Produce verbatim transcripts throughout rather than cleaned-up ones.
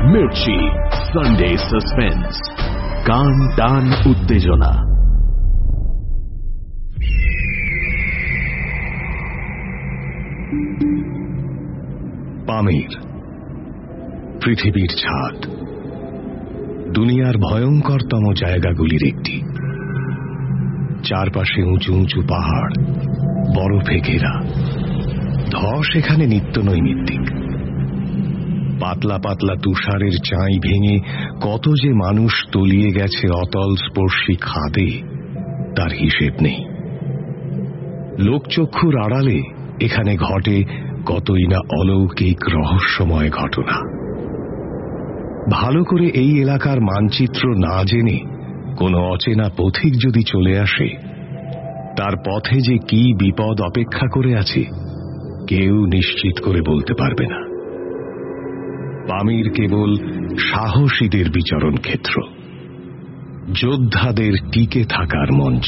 Mirchi Sunday suspense, কান টান উত্তেজনা। পামির পৃথিবীর ছাদ, দুনিয়ার ভয়ঙ্করতম জায়গাগুলির একটি। চারপাশে উঁচু উঁচু পাহাড়, বরফে ঘেরা। ধস এখানে নিত্য নৈমিত্তিক। পাতলা পাতলা তুষারের চাঁই ভেঙে কত যে মানুষ তলিয়ে গেছে অতল স্পর্শী খাদে, তার হিসেব নেই। লোকচক্ষুর আড়ালে এখানে ঘটে কতই না অলৌকিক রহস্যময় ঘটনা। ভালো করে এই এলাকার মানচিত্র না জেনে কোনো অচেনা পথিক যদি চলে আসে, তার পথে যে কি বিপদ অপেক্ষা করে আছে কেউ নিশ্চিত করে বলতে পারবে না। পামির কেবল সাহসীদের বিচরণ ক্ষেত্র, যোদ্ধাদের টিকে থাকার মঞ্চ।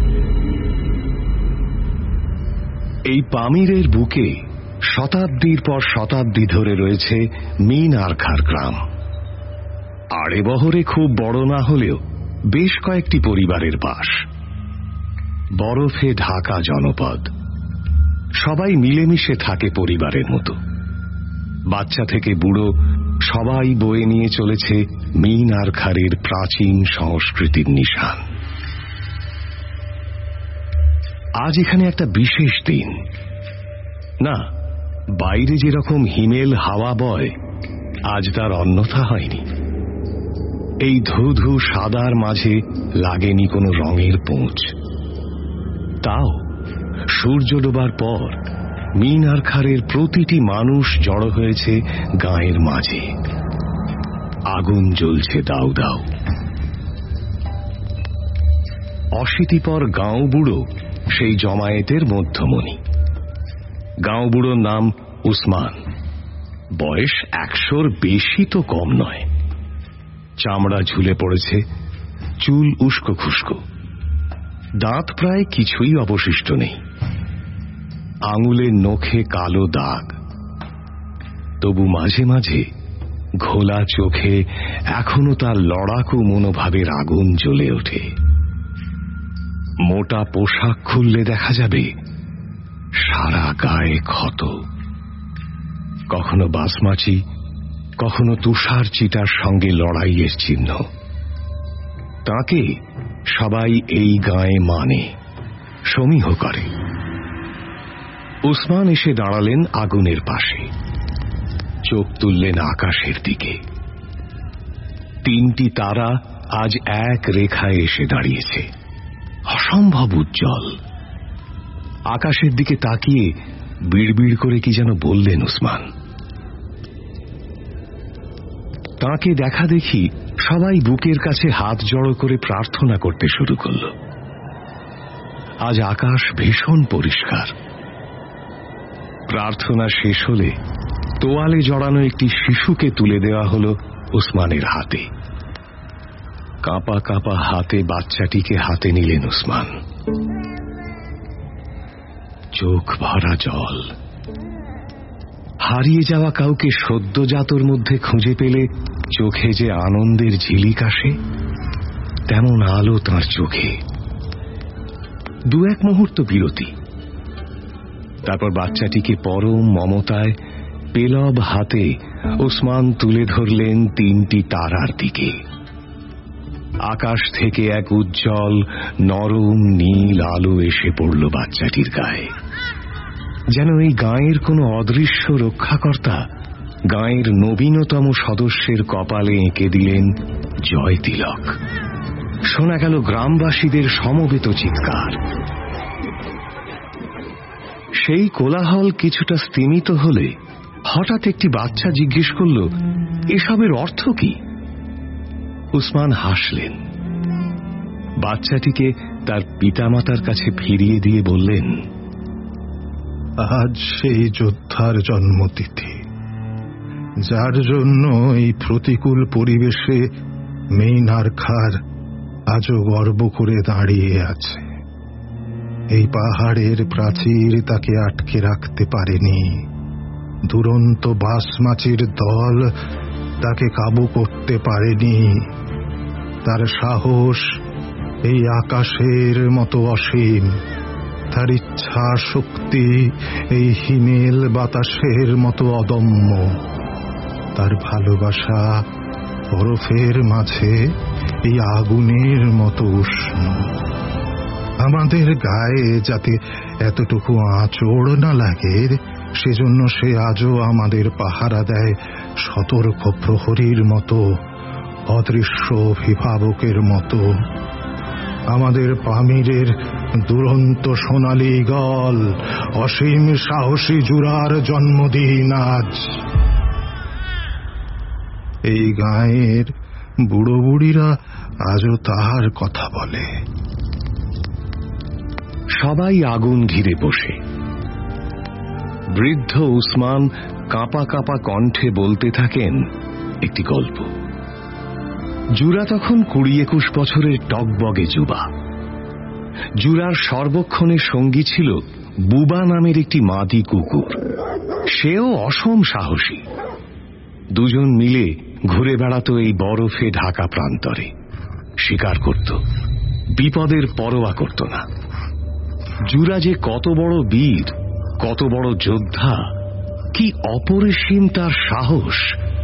এই পামিরের বুকে শতাব্দীর পর শতাব্দী ধরে রয়েছে মিনারখার গ্রাম। আড়ে বহরে খুব বড় না হলেও বেশ কয়েকটি পরিবারের বাস। বরফে ঢাকা জনপদ, সবাই মিলেমিশে থাকে পরিবারের মতো। বাচ্চা থেকে বুড়ো সবাই বয়ে নিয়ে চলেছে মিনারখারের প্রাচীন সংস্কৃতির নিশান। আজ এখানে একটা বিশেষ দিন। না, বাইরে যেরকম হিমেল হাওয়া বয়, আজ তার অন্যথা হয়নি। এই ধু ধু সাদার মাঝে লাগেনি কোনো রঙের পোঁচ। তাও সূর্য ডোবার পর মিনারখারের প্রতিটি মানুষ জড়ো হয়েছে গাঁয়ের মাঝে। আগুন জ্বলছে দাউ দাউ। অশীতিপর গাঁও বুড়ো সেই জমায়েতের মধ্যমণি। গাঁও বুড়োর নাম উসমান। বয়স একশোর বেশি তো কম নয়। চামড়া ঝুলে পড়েছে, চুল উস্কো খুস্কো, দাঁত প্রায় কিছুই অবশিষ্ট নেই। আঙুলের নখে কালো দাগ। তবু মাঝে মাঝে ঘোলা চোখে এখনো তার লড়াকু মনোভাবের আগুন জ্বলে ওঠে। মোটা পোশাক খুললে দেখা যাবে সারা গায়ে ক্ষত। কখনো বাসমাচি, কখনো তুষার চিটার সঙ্গে লড়াইয়ের চিহ্ন। তাকে সবাই এই গায়ে মানে, সমীহ করে। উসমান এসে দাঁড়ালেন আগুনের পাশে, চোখ তুললেন আকাশের দিকে। তিনটি তারা আজ এক রেখায় এসে দাঁড়িয়েছে, অসম্ভব উজ্জ্বল। আকাশের দিকে তাকিয়ে বিড়বিড় করে কি যেন বললেন উসমান। তাকে দেখা দেখি সবাই বুকের কাছে হাত জড়ো করে প্রার্থনা করতে শুরু করল। আজ আকাশ ভীষণ পরিষ্কার। প্রার্থনা শেষ হলে তোয়ালে জড়ানো একটি শিশুকে তুলে দেওয়া হল উসমানের হাতে। কাঁপা কাঁপা হাতে বাচ্চাটিকে হাতে নিলেন উসমান। চোখ ভরা জল। হারিয়ে যাওয়া কাউকে সদ্যজাতর মধ্যে খুঁজে পেলে চোখে যে আনন্দের ঝিলিক আসে, তেমন আলো তাঁর চোখে। দু এক মুহূর্ত বিরতি। তারপর বাচ্চাটিকে পরম মমতায় পেলব হাতে উসমান তুলে ধরলেন তিনটি তারার দিকে। আকাশ থেকে এক উজ্জ্বল নরম নীল আলো এসে পড়ল বাচ্চাটির গায়ে। যেন এই গাঁয়ের কোনো অদৃশ্য রক্ষাকর্তা গাঁয়ের নবীনতম সদস্যের কপালে এঁকে দিলেন জয় তিলক। শোনা গেল গ্রামবাসীদের সমবেত চিৎকার। সেই কোলাহল কিছুটা স্তিমিত হলে হঠাৎ একটি বাচ্চা জিজ্ঞেস করল, এসবের অর্থ কি? উসমান হাসলেন। বাচ্চাটিকে তার পিতামাতার কাছে ফিরিয়ে দিয়ে বললেন, আজ সেই যোদ্ধার জন্মতিথি, যার জন্য এই প্রতিকূল পরিবেশে মিনারখার আজও গর্ব করে দাঁড়িয়ে আছে। এই পাহাড়ের প্রাচীর তাকে আটকে রাখতে পারেনি। দুরন্ত বাসমাচির দল তাকে কাবু করতে পারেনি। তার সাহস এই আকাশের মতো অসীম, তার ইচ্ছা শক্তি এই হিমেল বাতাসের মতো অদম্য, তার ভালোবাসা বরফের মাঝে এই আগুনের মতো উষ্ণ। আমাদের গায়ে যাতে এতটুকু আঁচড় না লাগে, সেজন্য সে আজও আমাদের পাহারা দেয় সতর্ক প্রহরীর মতো, অদৃশ্য অভিভাবকের মতো। আমাদের পামিরের দুরন্ত সোনালী গল, অসীম সাহসী জুরার জন্মদিন আজ। এই গাঁয়ের বুড়ো বুড়িরা আজও তাহার কথা বলে। সবাই আগুন ঘিরে বসে। বৃদ্ধ উসমান কাঁপা কাঁপা কণ্ঠে বলতে থাকেন একটি গল্প। জুরা তখন কুড়ি একুশ বছরের টকবগে যুবা। জুরার সর্বক্ষণের সঙ্গী ছিল বুবা নামের একটি মাদি কুকুর। সেও অসম সাহসী। দুজন মিলে ঘুরে বেড়াত এই বরফে ঢাকা প্রান্তরে, শিকার করত, বিপদের পরোয়া করত না। জুরা যে কত বড় বীর, কত বড় যোদ্ধা, কি অপরিসীম তার সাহস!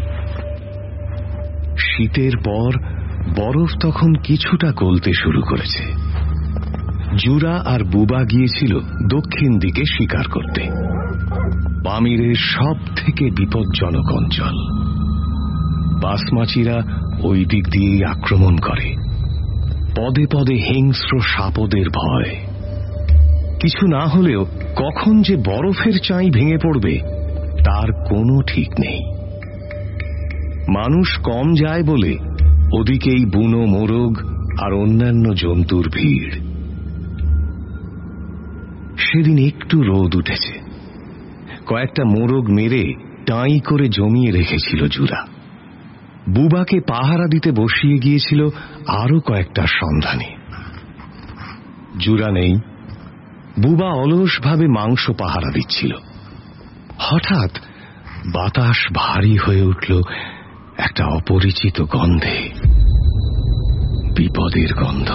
শীতের পর বরফ তখন কিছুটা গলতে শুরু করেছে। জুরা আর বুবা গিয়েছিল দক্ষিণ দিকে শিকার করতে, পামিরের সব থেকে বিপজ্জনক অঞ্চল। বাসমাচিরা ওই দিক দিয়েই আক্রমণ করে। পদে পদে হিংস্র সাপদের ভয়। কিছু না হলেও কখন যে বরফের চাই ভেঙে পড়বে তার কোনো ঠিক নেই। মানুষ কম যায় বলে ওদিকেই বুনো মোরগ আর অন্যান্য জন্তুর ভিড়। সেদিন একটু রোদ উঠেছে। কয়েকটা মোরগ মেরে টাই করে জমিয়ে রেখেছিল জুরা। বুবাকে পাহারা দিতে বসিয়ে গিয়েছিল আরো কয়েকটা সন্ধানে। জুরা নেই। বুবা অলসভাবে মাংস পাহারা দিচ্ছিল। হঠাৎ বাতাস ভারী হয়ে উঠল একটা অপরিচিত গন্ধে, বিপদের গন্ধ।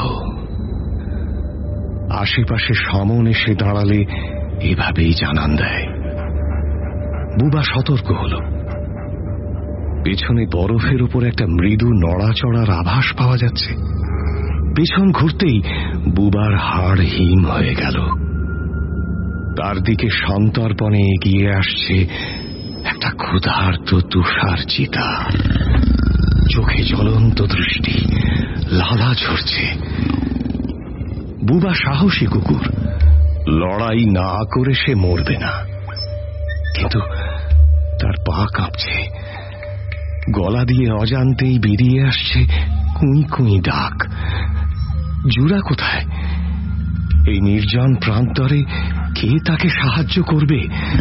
আশেপাশে সমন এসে দাঁড়ালে এভাবেই জানান দেয়। বুবা সতর্ক হল। পেছনে বরফের উপর একটা মৃদু নড়াচড়ার আভাস পাওয়া যাচ্ছে। পেছন ঘুরতেই বুবার হাড় হিম হয়ে গেল। তার দিকে সন্তর্পণে এগিয়ে আসছে একটা ক্ষুধার্ত তুষার চিতা। চোখে জ্বলন্ত দৃষ্টি, লালা ঝরছে। বুবা সাহসী কুকুর, লড়াই না করে সে মরবে না। কিন্তু তার পা কাঁপছে, গলা দিয়ে অজান্তেই বেরিয়ে আসছে কুঁই কুঁই ডাক। জুরা কোথায়? এই নির্জন প্রান্তরে কে তাকে সাহায্য করবে?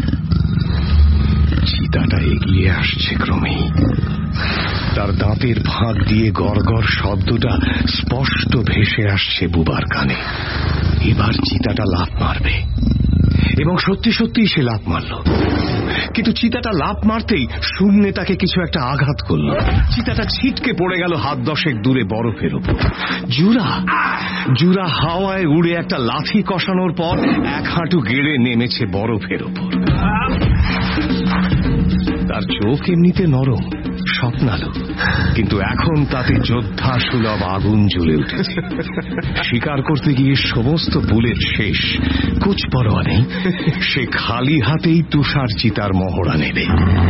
চিতাটা এগিয়ে আসছে ক্রমেই। তার দাঁতের ফাঁক দিয়ে গড়গড় শব্দটা স্পষ্ট ভেসে আসছে বুবার কানে। এবার চিতাটা লাফ মারবে, এবং সত্যি সত্যি সে লাফ মারল। কিন্তু চিতাটা লাফ মারতেই শূন্যে তাকে কিছু একটা আঘাত করল। চিতাটা ছিটকে পড়ে গেল হাত দশেক দূরে বরফের উপর। জুরা জুরা হাওয়ায় উড়ে একটা লাথি কষানোর পর এক হাঁটু গেড়ে নেমেছে বরফের উপর। তার চোখ এমনিতে নরম, স্বপ্নালো, কিন্তু এখন তাতে যোদ্ধা সুলভ আগুন জ্বলে উঠেছে। শিকার করতে গিয়ে সমস্ত বুলেট শেষ, কুচ পরোয়া নেই। সে খালি হাতেই তুষার চিতার মহড়া নেবে।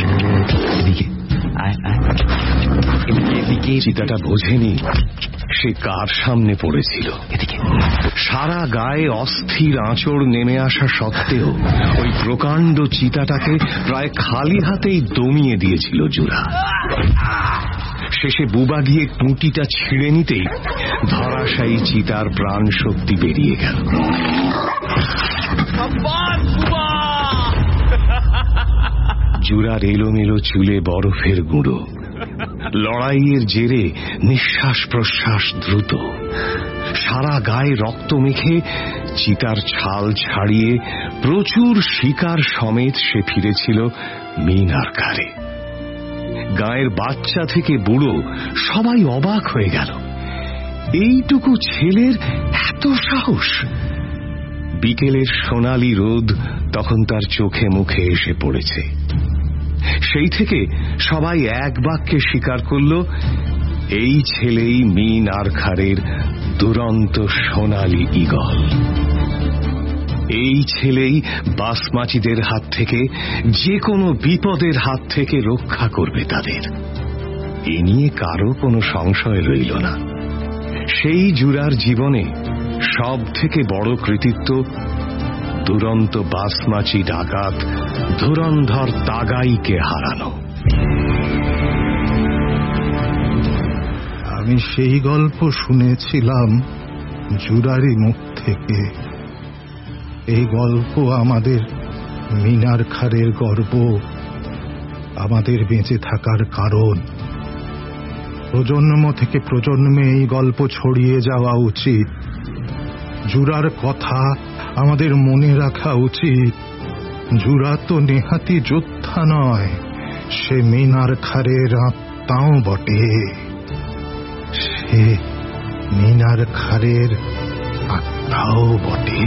চিতাটা বোঝেনি সে কার সামনে পড়েছিল। সারা গায়ে অস্থির আঁচড় নেমে আসা সত্ত্বেও ওই প্রকাণ্ড চিতাটাকে প্রায় খালি হাতেই দমিয়ে দিয়েছিল জুরা। শেষে বুবা গিয়ে টুঁটিটা ছিঁড়ে নিতেই ধরাশায়ী চিতার প্রাণ শক্তি বেরিয়ে গেল। জুরার এলোমেলো চুলে বরফের গুঁড়ো। লড়াইয়ের জেরে নিঃশ্বাস প্রশ্বাস দ্রুত। সারা গায়ে রক্ত মেখে চিতার ছাল ছাড়িয়ে প্রচুর শিকার সমেত সে ফিরেছিল মিনার ঘাড়ে। গায়ের বাচ্চা থেকে বুড়ো সবাই অবাক হয়ে গেল। এইটুকু ছেলের এত সাহস! বিকেলের সোনালি রোদ তখন তার চোখে মুখে এসে পড়েছে। সেই থেকে সবাই এক বাক্যে স্বীকার করল, এই ছেলেই মিন আরখারের দুরন্ত সোনালি ঈগল। এই ছেলেই বাসমাচিদের হাত থেকে, যে কোনো বিপদের হাত থেকে রক্ষা করবে তাদের। এ নিয়ে কারো কোনো সংশয় রইল না। সেই জুরার জীবনে সব থেকে বড় কৃতিত্ব দুরন্ত বাসমাচি ডাকাত ধুরন্ধর তাগাইকে হারানো। আমি সেই গল্প শুনেছিলাম জুরারি মুখ থেকে। এই গল্প আমাদের মিন আরখারের গর্ব, আমাদের বেঁচে থাকার কারণ। প্রজন্ম থেকে প্রজন্মে এই গল্প ছড়িয়ে যাওয়া উচিত। জুরার কথা আমাদের মনে রাখা উচিত। জুরা তো নেহাতি যোদ্ধা নয়, সে মিন আরখারের আত্মাও বটে। সে মিন আরখারের আত্মাও বটে।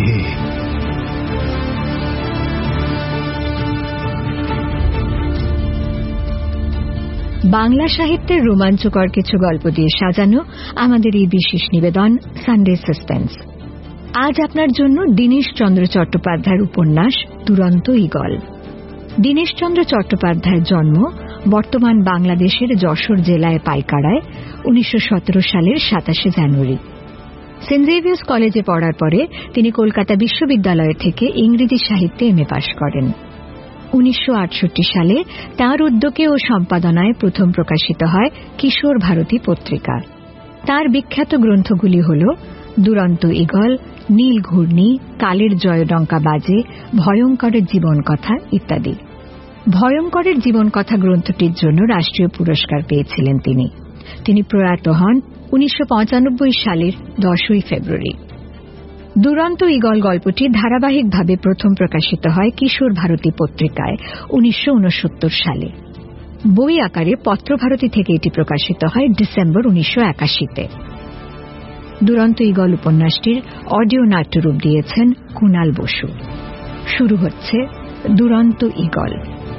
বাংলা সাহিত্যের রোমাঞ্চকর কিছু গল্প দিয়ে সাজানো আমাদের এই বিশেষ নিবেদন সানডে সাসপেন্স। আজ আপনার জন্য দীনেশচন্দ্র চট্টোপাধ্যায়ের উপন্যাস দুরন্ত ঈগল। দীনেশচন্দ্র চট্টোপাধ্যায়ের জন্ম বর্তমান বাংলাদেশের যশোর জেলায় পাইকাড়ায় উনিশশো সতেরো সালের সাতাশে জানুয়ারি। সেন্ট জেভিয়ার্স কলেজে পড়ার পরে তিনি কলকাতা বিশ্ববিদ্যালয় থেকে ইংরেজি সাহিত্যে এম এ পাশ করেন। উনিশশো আটষট্টি সালে তাঁর উদ্যোগে ও সম্পাদনায় প্রথম প্রকাশিত হয় কিশোর ভারতী পত্রিকা। তাঁর বিখ্যাত গ্রন্থগুলি হল দুরন্ত ঈগল, নীল ঘূর্ণি, কালের জয়ডঙ্কা বাজে, ভয়ঙ্করের জীবন কথা ইত্যাদি। ভয়ঙ্করের জীবন কথা গ্রন্থটির জন্য রাষ্ট্রীয় পুরস্কার পেয়েছিলেন তিনি। তিনি প্রয়াত হন উনিশশো পঁচানব্বই সালের দশই ফেব্রুয়ারি। দুরন্ত ঈগল গল্পটি ধারাবাহিকভাবে প্রথম প্রকাশিত হয় কিশোর ভারতী পত্রিকায় উনিশশো উনসত্তর সালে। বই আকারে পত্রভারতী থেকে এটি প্রকাশিত হয় ডিসেম্বর উনিশশো একাশিতে। দুরন্ত ঈগল উপন্যাসটির অডিও নাট্যরূপ দিয়েছেন কুণাল বসু। শুরু হচ্ছে দুরন্ত ঈগল।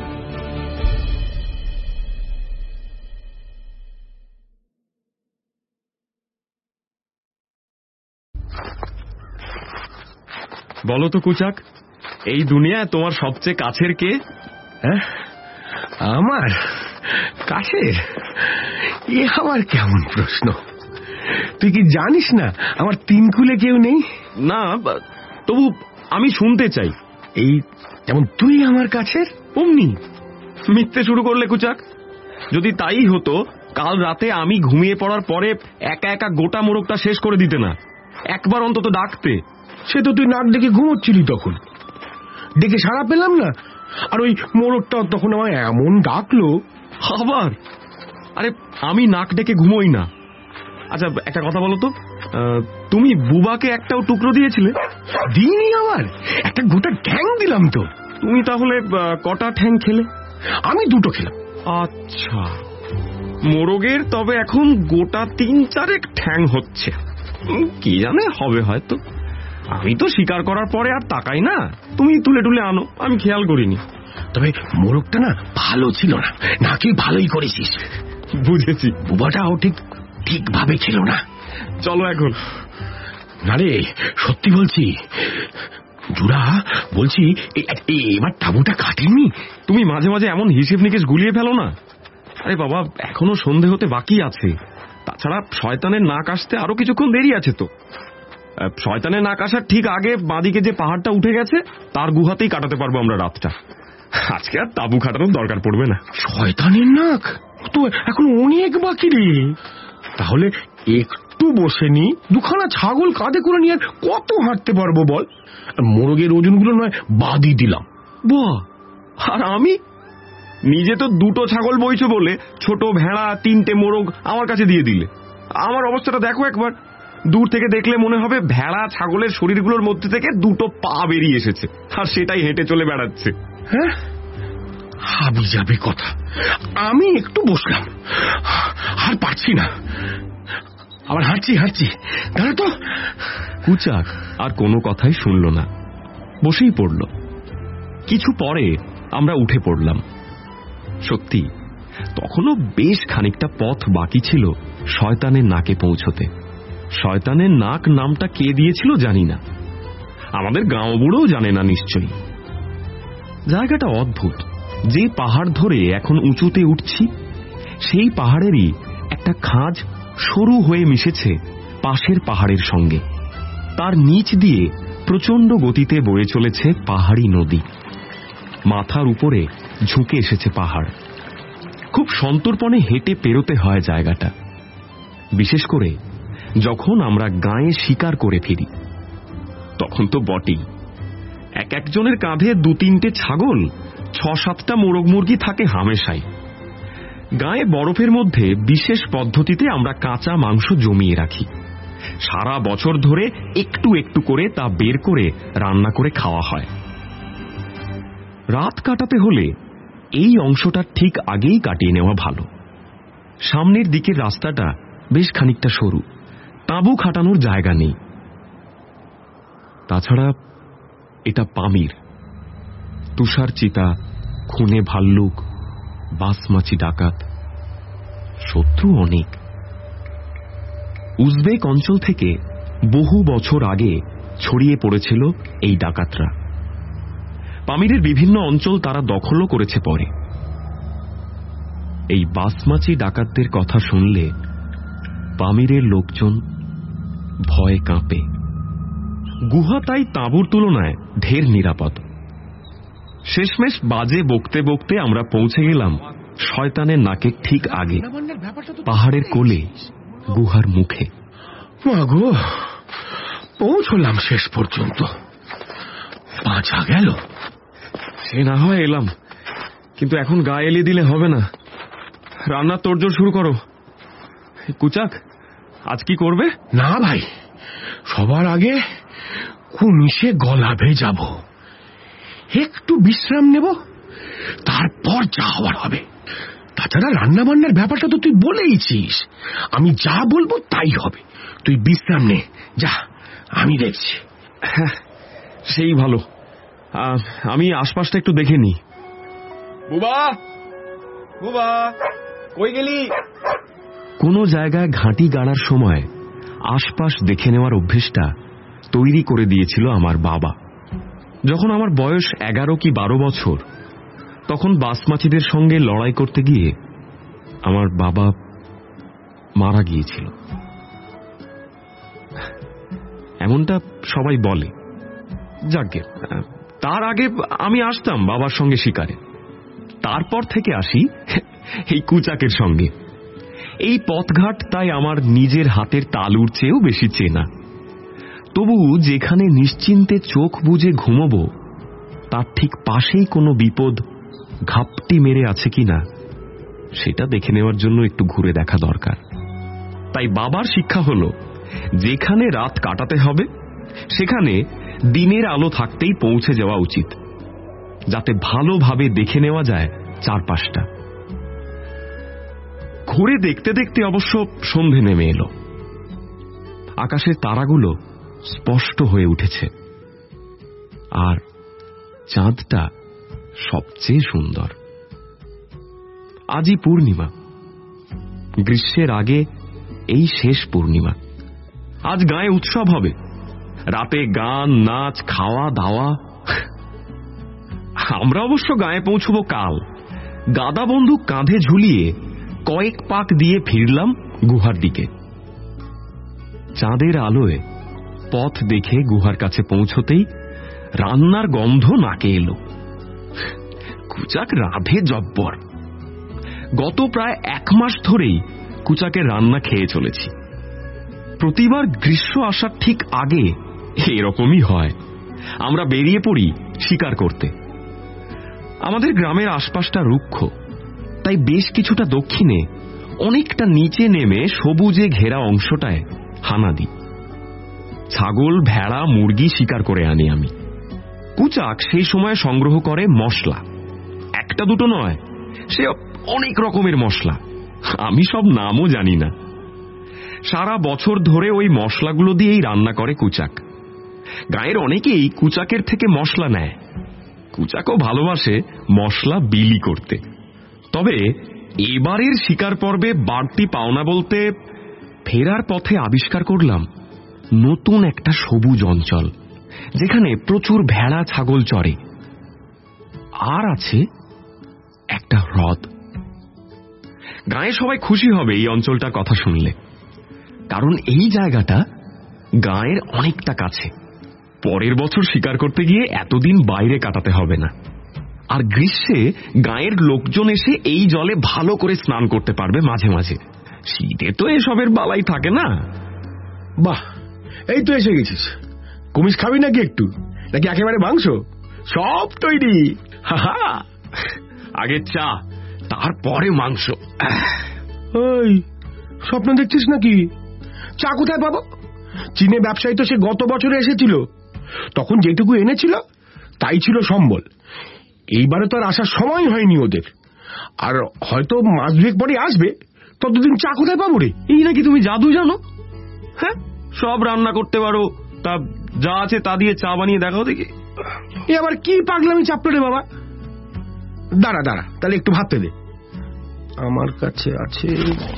বলো তো কুচাক, এই দুনিয়ায় তোমার সবচেয়ে কাছের কে? হ্যাঁ, আমার কাছের? এ আমার কেমন প্রশ্ন! তুই কি জানিস না আমার তিন কুলে কেউ নেই? না, তবু আমি শুনতে চাই। এই যেমন তুই আমার কাছের অমনি মিথ্যে শুরু করলে কুচাক। যদি তাই হতো, কাল রাতে আমি ঘুমিয়ে পড়ার পরে একা একা গোটা মোরগটা শেষ করে দিতে না, একবার অন্তত ডাকতে। সে তো তুই নাক ডেকে ঘুমোচ্ছিলি, তখন ডেকে সাড়া পেলাম না। আর ওই মোরগটা তখন আমার এমন ডাকলো। আবার? আরে আমি নাক ডেকে ঘুমোই না। আচ্ছা একটা কথা বলো তো, তুমি বুবাকে একটাও টুকরো দিয়েছিলে? দিইনি, আবার একটা গোটা ঠ্যাং দিলাম তো। তুমি তাহলে কটা ঠ্যাং খেলে? আমি দুটো খেলাম। আচ্ছা, মোরগের তবে এখন গোটা তিন চারেক ঠ্যাং হচ্ছে। কি জানে হবে হয়তো। আমি তো শিকার করার পরে আর তাকাই না, তুমি তুলে তুলে আনো, আমি খেয়াল করিনি। তবে মোরগটা না ভালো ছিল না। নাকি ভালোই করেছিস। বুঝেছি, বুবাটাও ঠিক ঠিকভাবে ছিল না। চলো এখন। না রে, সত্যি বলছি। জুরা, বলছি এবার তাঁবুটা কাটেননি? তুমি মাঝে মাঝে এমন হিসেব নিকেশ গুলিয়ে ফেলো না। আরে বাবা, এখনো সন্ধে হতে বাকি আছে। তাছাড়া শয়তানের নাক আসতে আরো কিছুক্ষণ দেরি আছে তো। শয়তানের নাক আসার ঠিক আগে বাঁদিকে যে পাহাড়টা উঠে গেছে, তার গুহাতেই কাটাতে পারবো আমরা রাতটা। আজকে আর তাঁবু খাটানোর দরকার পড়বে না। শয়তানের নাক তো এখন অনেক বাকি রে। তাহলে একটু বসে নি, দুখানা ছাগল কাঁধে করে নিয়ে কত হাঁটতে পারবো বল? মোরগের ওজনগুলো নয় বাদই দিলাম। বাহ! আর আমি নিজে তো দুটো ছাগল বইছো বলে ছোট ভেড়া তিনটে মোরগ আমার কাছে দিয়ে দিলে। আমার অবস্থাটা দেখো একবার। দূর থেকে দেখলে মনে হবে ভেড়া ছাগলের শরীরগুলোর মধ্যে থেকে দুটো পা বেরিয়ে এসেছে, আর সেটাই হেঁটে চলে বেড়াচ্ছে। হ্যাঁ, হাবি যাবে কথা। আমি একটু বসলাম, আর পারছি না, আবার হাঁটছি হাঁটছি দাঁড়া তো। কুচাক আর কোনো কথাই শুনল না, বসেই পড়ল। কিছু পরে আমরা উঠে পড়লাম। সত্যি তখনও বেশ খানিকটা পথ বাকি ছিল শয়তানের নাকে পৌঁছতে। শয়তানের নাক নামটা কে দিয়েছিল জানি না, আমাদের গাঁও বুড়োও জানে না নিশ্চয়ই। জায়গাটা অদ্ভুত। যে পাহাড় ধরে এখন উঁচুতে উঠছি, সেই পাহাড়েরই একটা খাঁজ সরু হয়ে মিশেছে পাশের পাহাড়ের সঙ্গে। তার নিচ দিয়ে প্রচন্ড গতিতে বয়ে চলেছে পাহাড়ি নদী। মাথার উপরে ঝুঁকে এসেছে পাহাড়। খুব সন্তর্পণে হেঁটে পেরোতে হয় জায়গাটা, বিশেষ করে যখন আমরা গাঁয়ে শিকার করে ফিরি। তখন তো বটেই, এক একজনের কাঁধে দু তিনটে ছাগল, ছ সাতটা মোরগ মুরগি থাকে হামেশাই। গায়ে বরফের মধ্যে বিশেষ পদ্ধতিতে আমরা কাঁচা মাংস জমিয়ে রাখি। সারা বছর ধরে একটু একটু করে তা বের করে রান্না করে খাওয়া হয়। রাত কাটাতে হলে এই অংশটা ঠিক আগেই কাটিয়ে নেওয়া ভালো। সামনের দিকের রাস্তাটা বেশ খানিকটা সরু, তাঁবু খাটানোর জায়গা নেই। তাছাড়া এটা পামির। তুষার চিতা, খুনে ভাল্লুক, বাসমাছি ডাকাত, শত্রু অনেক। উজবেক অঞ্চল থেকে বহু বছর আগে ছড়িয়ে পড়েছিল এই ডাকাতরা। পামিরের বিভিন্ন অঞ্চল তারা দখলও করেছে পরে। এই বাসমাছি ডাকাতদের কথা শুনলে পামিরের লোকজন ভয়ে কাঁপে। গুহা তাই তাঁবুর তুলনায় ঢের নিরাপদ। শেষমেশ বাজে বকতে বকতে আমরা পৌঁছে গেলাম শয়তানের নাকের ঠিক আগে, পাহাড়ের কোলে, গুহার মুখে। মাগো, পৌঁছলাম শেষ পর্যন্ত। পাঁচা গেল। সে না হয় এলাম, কিন্তু এখন গা এলিয়ে দিলে হবে না। রান্নার তোড়জোড় শুরু করো। কুচাক, আজ কি করবে? না ভাই, সবার আগে কুনিশে গলা ভেজাবো, একটু বিশ্রাম নেব, তারপর যা হওয়ার হবে। তাছাড়া রান্না বান্নার ব্যাপারটা তো তুই বলেইছিস, আমি যা বলবো তাই হবে। তুই বিশ্রাম নে, যা, আমি দেখছি। হ্যাঁ, সেই ভালো। আমি আশপাশটা একটু দেখে নি। বুবা, বুবা, কই গেলি? কোনো জায়গায় ঘাঁটি গাড়ার সময় আশপাশ দেখে নেওয়ার অভ্যেসটা তৈরি করে দিয়েছিল আমার বাবা। যখন আমার বয়স এগারো কি বারো বছর, তখন বাসমাছিদের সঙ্গে লড়াই করতে গিয়ে আমার বাবা মারা গিয়েছিল। এমনটা সবাই বলে। যাকগে, তার আগে আমি আসতাম বাবার সঙ্গে শিকারে। তারপর থেকে আসি এই কুচাকের সঙ্গে। এই পথঘাট তাই আমার নিজের হাতের তালুর চেয়েও বেশি চেনা। তবু যেখানে নিশ্চিন্তে চোখ বুজে ঘুমোবো, তার ঠিক পাশেই কোনো বিপদ ঘাপটি মেরে আছে কিনা সেটা দেখে নেওয়ার জন্য একটু ঘুরে দেখা দরকার। তাই বাবার শিক্ষা হলো, যেখানে রাত কাটাতে হবে সেখানে দিনের আলো থাকতেই পৌঁছে যাওয়া উচিত, যাতে ভালোভাবে দেখে নেওয়া যায় চারপাশটা। ঘুরে দেখতে দেখতে অবশ্য সন্ধে নেমে এলো। আকাশের তারাগুলো স্পষ্ট হয়ে উঠেছে, আর চাঁদটা সবচেয়ে সুন্দর। আজই পূর্ণিমা, গ্রীষ্মের আগে এই শেষ পূর্ণিমা। আজ গায়ে উৎসব হবে, রাতে গান, নাচ, খাওয়া দাওয়া। আমরা অবশ্য গায়ে পৌঁছবো কাল। গাদা বন্দুক কাঁধে ঝুলিয়ে কয়েক পাক দিয়ে ফিরলাম গুহার দিকে। চাঁদের আলোয় পথ দেখে গুহার কাছে পৌঁছতেই রান্নার গন্ধ নাকে এলো। কুচাক রাধে জব্বর। গত প্রায় এক মাস ধরেই কুচাকের রান্না খেয়ে চলেছি। প্রতিবার গ্রীষ্ম আসার ঠিক আগে এরকমই হয়। আমরা বেরিয়ে পড়ি শিকার করতে। আমাদের গ্রামের আশপাশটা রুক্ষ, তাই বেশ কিছুটা দক্ষিণে অনেকটা নিচে নেমে সবুজে ঘেরা অংশটায় হানা দিই। ছাগল, ভেড়া, মুরগি শিকার করে আনি আমি। কুচাক সেই সময় সংগ্রহ করে মশলা। এক একটা দুটো নয়, সে অনেক রকমের মশলা, আমি সব নামও জানি না। সারা বছর ধরে ওই মশলাগুলো দিয়েই রান্না করে কুচাক। গায়ের অনেকেই কুচাকের থেকে মশলা নেয়, কুচাকও ভালোবাসে মশলা বিলি করতে। তবে এবারের শিকার পর্বে বাড়তি পাওনা বলতে ফেরার পথে আবিষ্কার করলাম নতুন একটা সবুজ অঞ্চল, যেখানে প্রচুর ভেড়া ছাগল চড়ে, আর আছে একটা হ্রদ। গায়ে সবাই খুশি হবে এই অঞ্চলটার কথা শুনলে, কারণ এই জায়গাটা গায়ের অনেকটা কাছে। পরের বছর শিকার করতে গিয়ে এতদিন বাইরে কাটাতে হবে না, আর গ্রীষ্মে গায়ের লোকজন এসে এই জলে ভালো করে স্নান করতে পারবে মাঝে মাঝে। শীতে তো এসবের বালাই থাকে না। বাহ, এই তো এসে গেছিস। কুমিস খাবি নাকি একটু, নাকি একেবারে মাংস? সব তৈরি। হাহা, আগে চা, তারপরে মাংস। ওই স্বপ্ন দেখছিস নাকি? চা কোথায় পাবো? চীনে ব্যবসায়ী তো সে গত বছরে এসেছিল, তখন যেটুকু এনেছিল তাই ছিল সম্বল। এইবারে তো আর আসার সময় হয়নি ওদের, আর হয়তো মাস দুয়েক পরে আসবে। ততদিন চা কোথায় পাবো রে? এই নাকি তুমি জাদু জানো? হ্যাঁ, সব রান্না করতে পারো, তা যা আছে তা দিয়ে চা বানিয়ে দেখাও দেখি। এ আবার কি পাগলামি চাপলো রে বাবা। দাঁড়া দাঁড়া, তাহলে একটু ভাবতে দে। আমার কাছে আছে,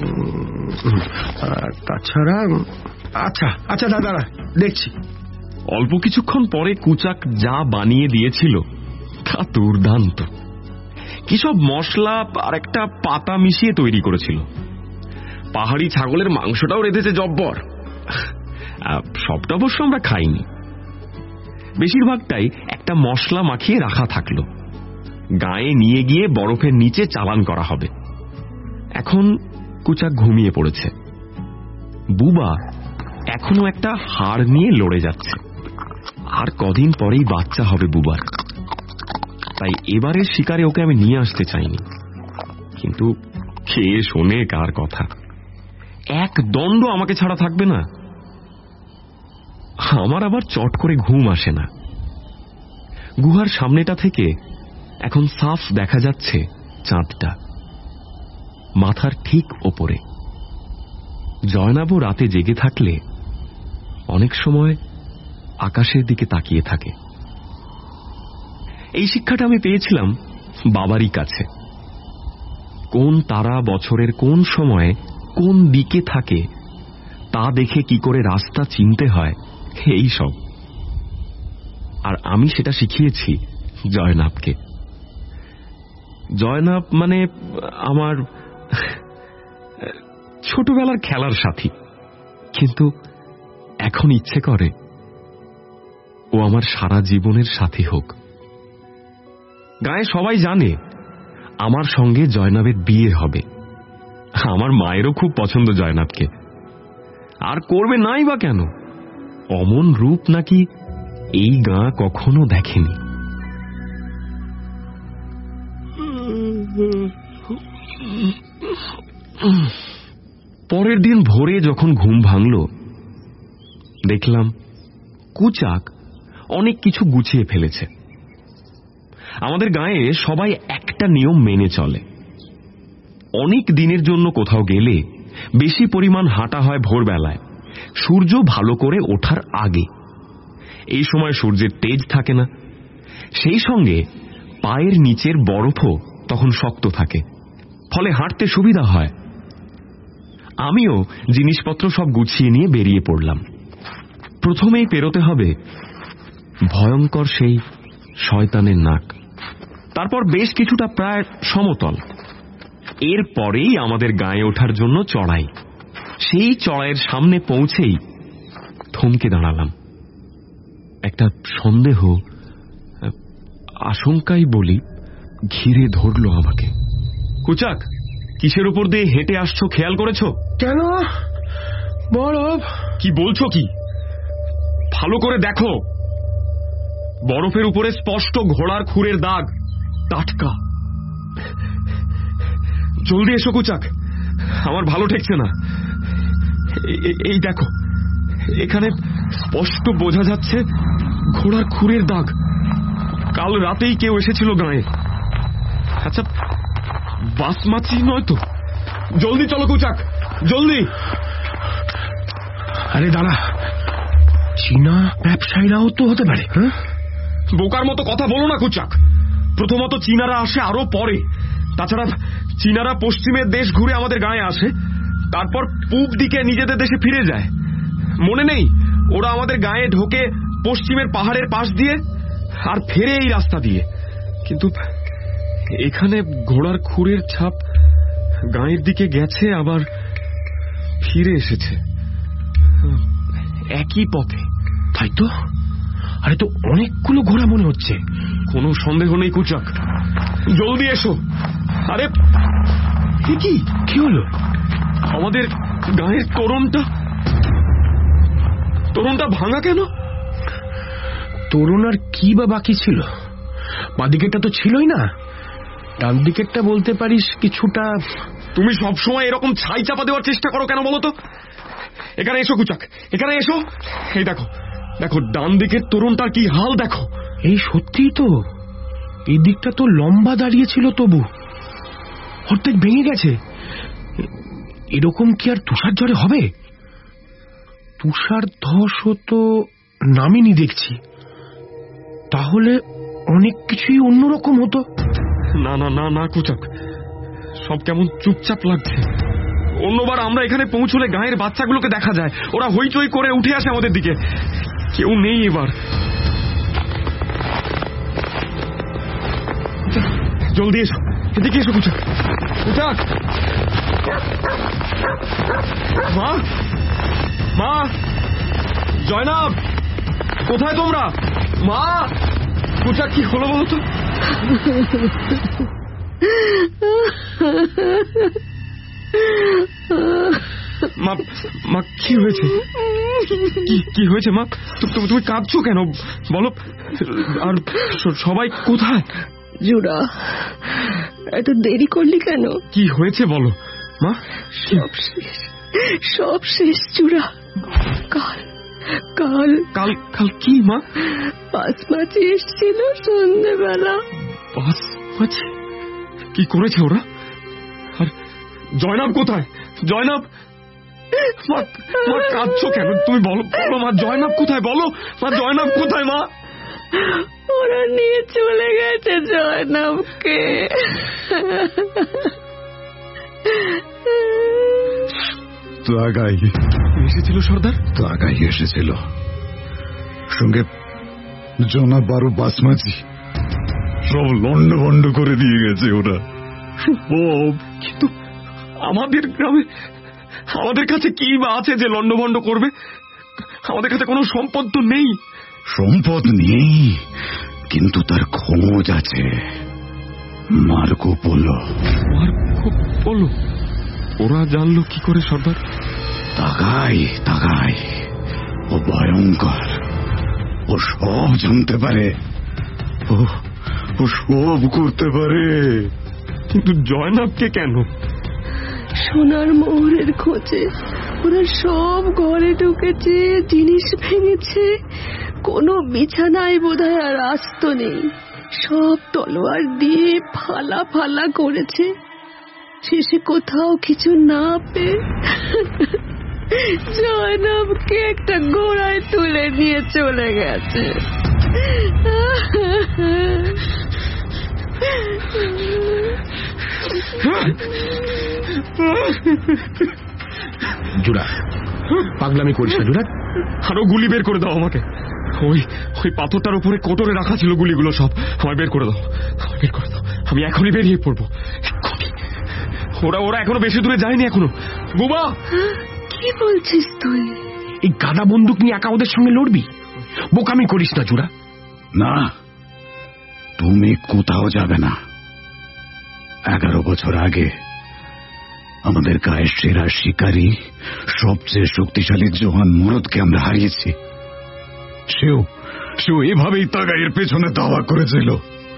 তাছাড়া আচ্ছা আচ্ছা দাঁড়া দাঁড়া দেখছি। অল্প কিছুক্ষণ পরে কুচাক যা বানিয়ে দিয়েছিল তা দুর্দান্ত। কি সব মশলা আর একটা পাতা মিশিয়ে তৈরি করেছিল। পাহাড়ি ছাগলের মাংসটাও রেঁধেছে জব্বর। সবটা অবশ্য আমরা খাইনি, বেশিরভাগটাই একটা মশলা মাখিয়ে রাখা থাকলো। গায়ে নিয়ে গিয়ে বরফের নিচে চালান করা হবে। এখন কুচাক ঘুমিয়ে পড়েছে, বুবা এখনো একটা হাড় নিয়ে লড়ে যাচ্ছে। আর কদিন পরেই বাচ্চা হবে বুবার, তাই এবারের শিকারে ওকে আমি নিয়ে আসতে চাইনি। কিন্তু কে শোনে কার কথা? এক দণ্ড আমাকে ছাড়া থাকবে না। আমার আবার চট করে ঘুম আসে না। গুহার সামনেটা থেকে এখন সাফ দেখা যাচ্ছে চাঁদটা, মাথার ঠিক ওপরে। জয়নাবও রাতে জেগে থাকলে অনেক সময় আকাশের দিকে তাকিয়ে থাকে। এই শিক্ষাটা আমি পেয়েছিলাম বাবারই কাছে। কোন তারা বছরের কোন সময়ে কোন দিকে থাকে তা দেখে কি করে রাস্তা চিনতে হয়, এই সব। আর আমি সেটা শিখিয়েছি জয়নাবকে। জয়নাব মানে আমার ছোটবেলার খেলার সাথী, কিন্তু এখন ইচ্ছে করে ও আমার সারা জীবনের সাথী হোক। গায়ে সবাই জানে আমার সঙ্গে জয়নাবের বিয়ে হবে। আমার মায়েরও খুব পছন্দ জয়নাবকে, আর করবে নাই বা কেন? অমন রূপ নাকি এই গাঁ কখনো দেখেনি। পরের দিন ভোরে যখন ঘুম ভাঙল, দেখলাম কুচাক অনেক কিছু গুছিয়ে ফেলেছে। আমাদের গাঁয়ে সবাই একটা নিয়ম মেনে চলে। অনেক দিনের জন্য কোথাও গেলে বেশি পরিমাণ হাঁটা হয় ভোরবেলায়, সূর্য ভালো করে ওঠার আগে। এই সময় সূর্যের তেজ থাকে না, সেই সঙ্গে পায়ের নিচের বরফও তখন শক্ত থাকে, ফলে হাঁটতে সুবিধা হয়। আমিও জিনিসপত্র সব গুছিয়ে নিয়ে বেরিয়ে পড়লাম। প্রথমেই পেরোতে হবে ভয়ঙ্কর সেই শয়তানের নাক, তারপর বেশ কিছুটা প্রায় সমতল। এরপরেই আমাদের গায়ে ওঠার জন্য চড়াই। সেই চড়াইয়ের সামনে পৌঁছেই থমকে দাঁড়ালাম। একটা সন্দেহ, আশঙ্কাই বলি, ঘিরে ধরল আমাকে। কুচাক, কিসের উপর দিয়ে হেঁটে আসছো খেয়াল করেছো? কেন? বরফ। কি বলছো কি? ভালো করে দেখো, বরফের উপরে স্পষ্ট ঘোড়ার খুরের দাগ, টাটকা। জলদি এসো কুচাক, আমার ভালো ঠেকছে না। এই দেখো, এখানে স্পষ্ট বোঝা যাচ্ছে ঘোড়ার খুরের দাগ। কাল রাতেই কেউ এসেছিল গাঁয়ে। আচ্ছা, বাসমাছি নয় তো? জলদি চলো কুচাক, জলদি। আরে দাঁড়া, চীনা ব্যবসায়ীরাও তো হতে পারে। হ্যাঁ, বোকার মতো কথা বলো না কুচাক। প্রথমত চীনারা আসে আরো পরে। তাছাড়া চীনারা পশ্চিমের দেশ ঘুরে আমাদের গায়ে আসে, তারপর পূব দিকে নিজেদের দেশে ফিরে যায়। মনে নেই? ওরা আমাদের গায়ে ঢোকে পশ্চিমের পাহাড়ের পাশ দিয়ে, আর ফেরে এই রাস্তা দিয়ে। কিন্তু এখানে ঘোড়ার খুরের ছাপ গায়ের দিকে গেছে, আবার ফিরে এসেছে একই পথে। তাই তো। আরে তো অনেকগুলো ঘোড়া মনে হচ্ছে। কোনো সন্দেহ নেই কুচাক, জলদি এসো। আরে কি কি হলো? আমাদের গায়ের তোরণটা তোরণটা ভাঙা কেন? তোরণ আর কি বা বাকি ছিল? বাঁদিকেরটা তো ছিলই না, ডান দিকেরটা বলতে পারিস কিছুটা। তুমি সবসময় এরকম ছাই চাপা দেওয়ার চেষ্টা করো কেন বলো তো? এখানে এসো কুচাক, এখানে এসো। এই দেখো, দেখো ডান দিকের তোরণটার কি হাল দেখো। এই সত্যিই তো, এই দিকটা তো লম্বা দাঁড়িয়েছিল, তবু অর্ধেক ভেঙে গেছে। এরকম কি আর তুষার ঝড়ে হবে? তুষার ধসও তো নামিনি দেখছি, তাহলে অনেক কিছুই অন্যরকম হতো। না না না না কুচাক, সব কেমন চুপচাপ লাগছে। অন্যবার আমরা এখানে পৌঁছলে গায়ের বাচ্চাগুলোকে দেখা যায়, ওরা হইচই করে উঠে আসে আমাদের দিকে। কেউ নেই এবার। জলদি এসো, এদিকে এসো কুচাক। কুচাক, মা, মা, জয়নাব, কোথায় তোমরা? মা, কুচাক কি হলো বলো তো? মা, মা কি হয়েছে? কি হয়েছে মা? তুমি কাঁদছো কেন বলো? আর সবাই কোথায়? জুরা, এত দেরি করলি কেন? কি হয়েছে বলো মা? সব শেষ, সব শেষ জুরা। কাল কাল কাল কাল কি মা? বাসমাছি এসেছিল সন্ধ্যেবেলা। বাসমাছি? কি করেছে ওরা? আর জয়নাব কোথায়? জয়নাব, মা, মা কাঁদছো কেন? তুমি বলো, বলো মা, জয়নাব কোথায়? বলো মা, জয়নাব কোথায় মা? ওরা নিয়ে চলে গেছে জয়নাবকে। তাগাই এসেছিল সর্দার? তাগাই এসেছিল, সঙ্গে জনাব বারো বাসমাজি। সব লন্ড ভন্ড করে দিয়ে গেছে ওরা। ও, কিন্তু আমাদের গ্রামে, আমাদের কাছে কি বা আছে যে লন্ডভন্ড করবে? আমাদের কাছে কোনো সম্পদ তো নেই। সম্পদ নেই, কিন্তু তার খোঁজ আছে। Marco Polo. Marco Polo? ওরা জানলো কি করে সর্দার? তাগাই তাগাই ও ভয়ঙ্কর, ও সব জানতে পারে, ও ও সব করতে পারে। কিন্তু জয়নাবকে কেন? সোনার মোহরের খোঁজে ওরা সব ঘরে ঢুকেছে, জিনিস ভেঙেছে। কোনো বিছানায় বোধহয় আর আস্ত নেই, সব তলোয়ার দিয়ে ফালা ফালা করেছে। শেষে কোথাও কিছু না পেয়ে জয়নাবকে একটা ঘোড়ায় তুলে নিয়ে চলে গেছে। জুরা, পাগলামি করিস না জুরা। আরো গুলি বের করে দাও আমাকে। ওই ওই পাথরটার উপরে কোটরে রাখা ছিল গুলিগুলো, সব আমায় বের করে দাও, আমায় বের করে দাও। আমি এখনই বেরিয়ে পড়বো, এখনই। ওরা ওরা এখনো বেশি দূরে যায়নি এখনো। বুবা, কি বলছিস তুই? এই গাদা বন্দুক নিয়ে একা ওদের সঙ্গে লড়বি? বোকামি করিস না জুরা। না, তুমি কোথাও যাবে না। এগারো বছর আগে আমাদের গায়ের সেরা শিকারী, সবচেয়ে শক্তিশালী জোয়ান মরদকে আমরা হারিয়েছি। সেও সেও এভাবেই তাগাইয়ের পেছনে দাওয়া করেছিল,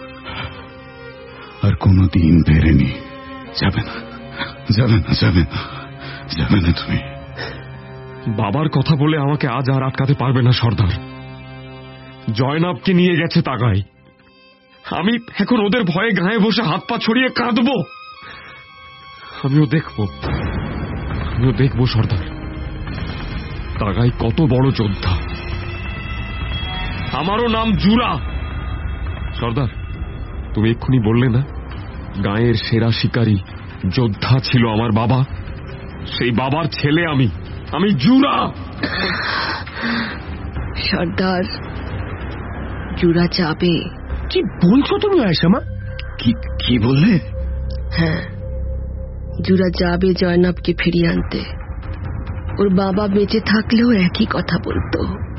আর কোনদিন ফেরেনি। যাবে না, যাবে না, যাবে না, যাবে না তুমি। বাবার কথা বলে আমাকে আজ আর আটকাতে পারবে না সর্দার। জয়নাবকে নিয়ে গেছে তাগাই, আমি এখন ওদের ভয়ে গায়ে বসে হাত পা ছড়িয়ে কাঁদবো? আমিও দেখবো, আমিও দেখবো সর্দার তাগাই কত বড় যোদ্ধা। আমারও নাম জুরা। সর্দার, তুমি এক্ষুনি বললে না গায়ের সেরা শিকারী যোদ্ধা ছিল আমার বাবা? সেই বাবার ছেলে আমি, আমি জুরা। সর্দার, জুরা যাবে। কি বলছো তুমি আয়েশামা? কি কি বললে? হ্যাঁ, জুরা যাবে জয়নাবকে ফিরিয়ে আনতে। ওর বাবা বেঁচে থাকলেও একই কথা বলতো।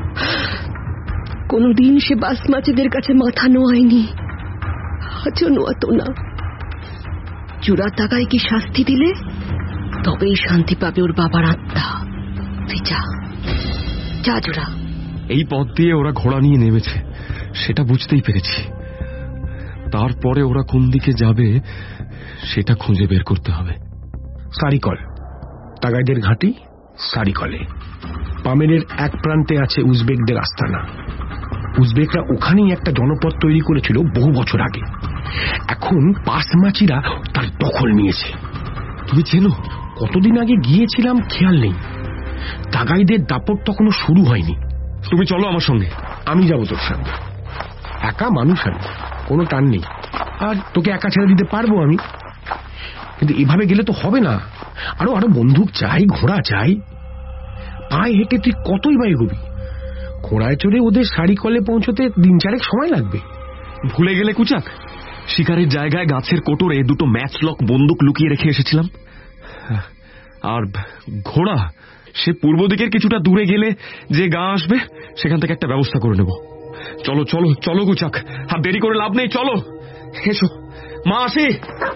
কোনদিন সে বাসমাচিদের কাছে মাথা নোয়ায়নি, আজও নোয়াতো না। জুরা তাকায় কি শাস্তি দিলে তবেই শান্তি পাবে ওর বাবার আত্মা। তুই যা, যা জুরা। এই পথ দিয়ে ওরা ঘোড়া নিয়ে নেমেছে, সেটা বুঝতেই পেরেছি। তারপরে ওরা কোন দিকে যাবে সেটা খুঁজে বের করতে হবে। সারিকল, তাগাইদের ঘাঁটি সারিকলে। পামেরের এক প্রান্তে আছে উজবেকদের আস্তানা। উজবেকরা ওখানেই একটা জনপদ তৈরি করেছিল বহু বছর আগে। এখন পাসমাচিরা তার দখল নিয়েছে। তুমি চেনো? কতদিন আগে গিয়েছিলাম খেয়াল নেই। তাগাইদের দাপট তখনও শুরু হয়নি। তুমি চলো আমার সঙ্গে। আমি যাবো তোর সঙ্গে। একা মানুষ আমি, কোনো টান নেই। আর তোকে একা ছেড়ে দিতে পারবো আমি, কিন্তু এভাবে গেলে তো হবে না। আরো আরো বন্দুক চাই, ঘোড়া চাই। পায়ে হেঁটে তুই কতই বা এগোবি? ঘোড়ায় চড়ে ওদের সারিকলে পৌঁছতে দিন চারেক সময় লাগবে। ভুলে গেলে কুচাক, শিকারের জায়গায় গাছের কোটরে দুটো ম্যাচলক বন্দুক লুকিয়ে রেখে এসেছিলাম। আর ঘোড়া সে পূর্ব দিকের কিছুটা দূরে গেলে যে গা আসবে সেখান থেকে একটা ব্যবস্থা করে নেব। চলো চলো চলো কুচাক, আর দেরি করে লাভ নেই। চলো, এসো মা, আসি।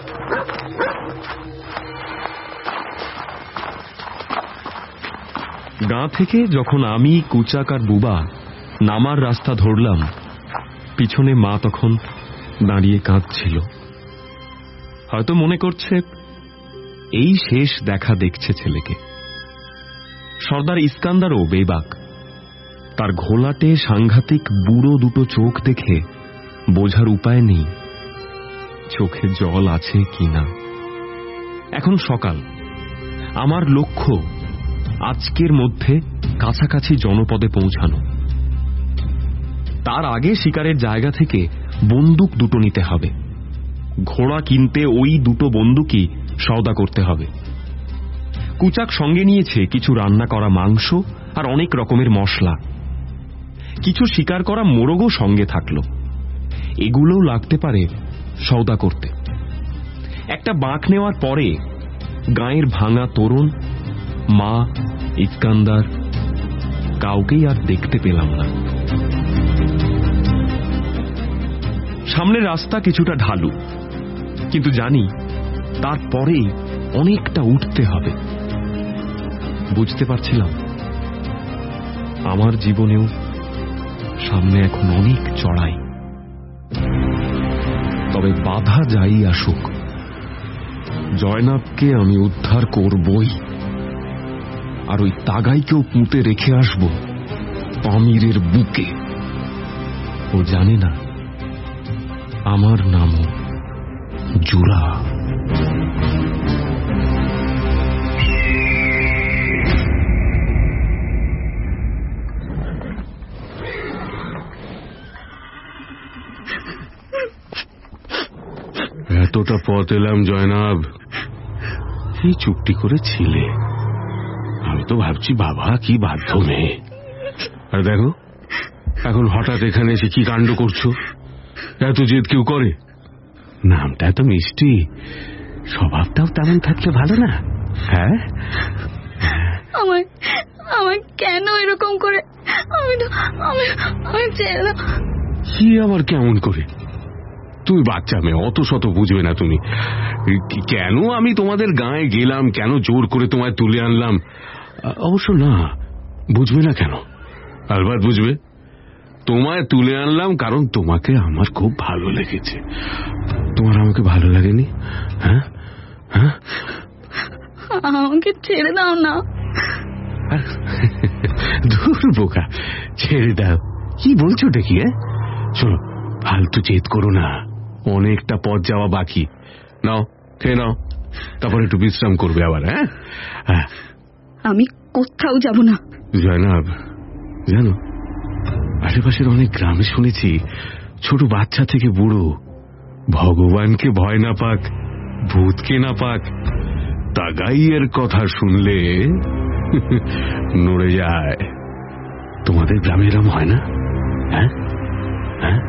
গা থেকে যখন আমি, কুচাক আর বুবা নামার রাস্তা ধরলাম, পিছনে মা তখন দাঁড়িয়ে কাঁদছিল। হয়তো মনে করছে এই শেষ দেখা দেখছে ছেলেকে। সর্দার ইস্কান্দারও বেবাক। তার ঘোলাটে সাংঘাতিক বুড়ো দুটো চোখ দেখে বোঝার উপায় নেই চোখে জল আছে কিনা। এখন সকাল। আমার লক্ষ্য আজকের মধ্যে কাছাকাছি জনপদে পৌঁছানো। তার আগে শিকারের জায়গা থেকে বন্দুক দুটো নিতে হবে। ঘোড়া কিনতে ওই দুটো বন্দুকই সওদা করতে হবে। কুচাক সঙ্গে নিয়েছে কিছু রান্না করা মাংস আর অনেক রকমের মশলা। কিছু শিকার করা মোরগও সঙ্গে থাকলো। এগুলোও লাগতে পারে সওদা করতে। একটা বাঁক নেওয়ার পরে গায়ের ভাঙা তোরণ, মা, ইস্কান্দার, কাউকেই আর দেখতে পেলাম না। সামনের রাস্তা কিছুটা ঢালু, কিন্তু জানি তারপরেই অনেকটা উঠতে হবে। বুঝতে পারছিলাম আমার জীবনেও সামনে এখন অনেক চড়াই। তবে বাধা যাই আসুক, জয়নাবকে আমি উদ্ধার করবই। আর ওই তাগাইকেও পুঁতে রেখে আসব পামিরের বুকে। ও জানে না আমার নামও জুরা। এতটা পথ এলাম জয়নাব, এই চুপটি করে ছিলে। আমি তো ভাবছি বাবা কি বাধ্য মেয়ে। আর দেখো এখন হঠাৎ এখানে এসে কি কাণ্ড করছো। এত জেদ কেউ করে? নামটা এত মিষ্টি, স্বভাবটাও তেমন থাকলে ভালো না? হ্যাঁ, আমায় আমায় কেন এরকম করে? আমি তো আমি আমি ছেড়ে দাও। কি আবার কেমন করে? তুমি বাচ্চা মেয়ে, অত শত বুঝবে না তুমি। কেন আমি তোমাদের গায়ে গেলাম, কেন জোর করে তোমায় তুলে আনলাম? অবশ্য না, বুঝবে না কেন? আলবাত বুঝবে। তোমায় তুলে আনলাম কারণ তোমাকে আমার খুব ভালো লেগেছে। তোমার আমাকে ভালো লাগেনি? হ্যাঁ হ্যাঁ, আমাকে ছেড়ে দাও না। দূর বোকা, ছেড়ে দাও। কি বলছো দেখি? শোনো, ফালতু জেদ করো না। অনেকটা পথ যাওয়া বাকি। নাও, খেয়ে নাও, তারপর একটু বিশ্রাম করবে আবার। হ্যাঁ, আমি কোথাও যাব না। জয়নাব, জানো আশেপাশের অনেক গ্রামে শুনেছি ছোট বাচ্চা থেকে বুড়ো ভগবানকে ভয় না পাক, ভূতকে না পাক, তাগাইয়ের কথা শুনলে নড়ে যায়। তোমাদের গ্রামে এরম হয় না? হ্যাঁ হ্যাঁ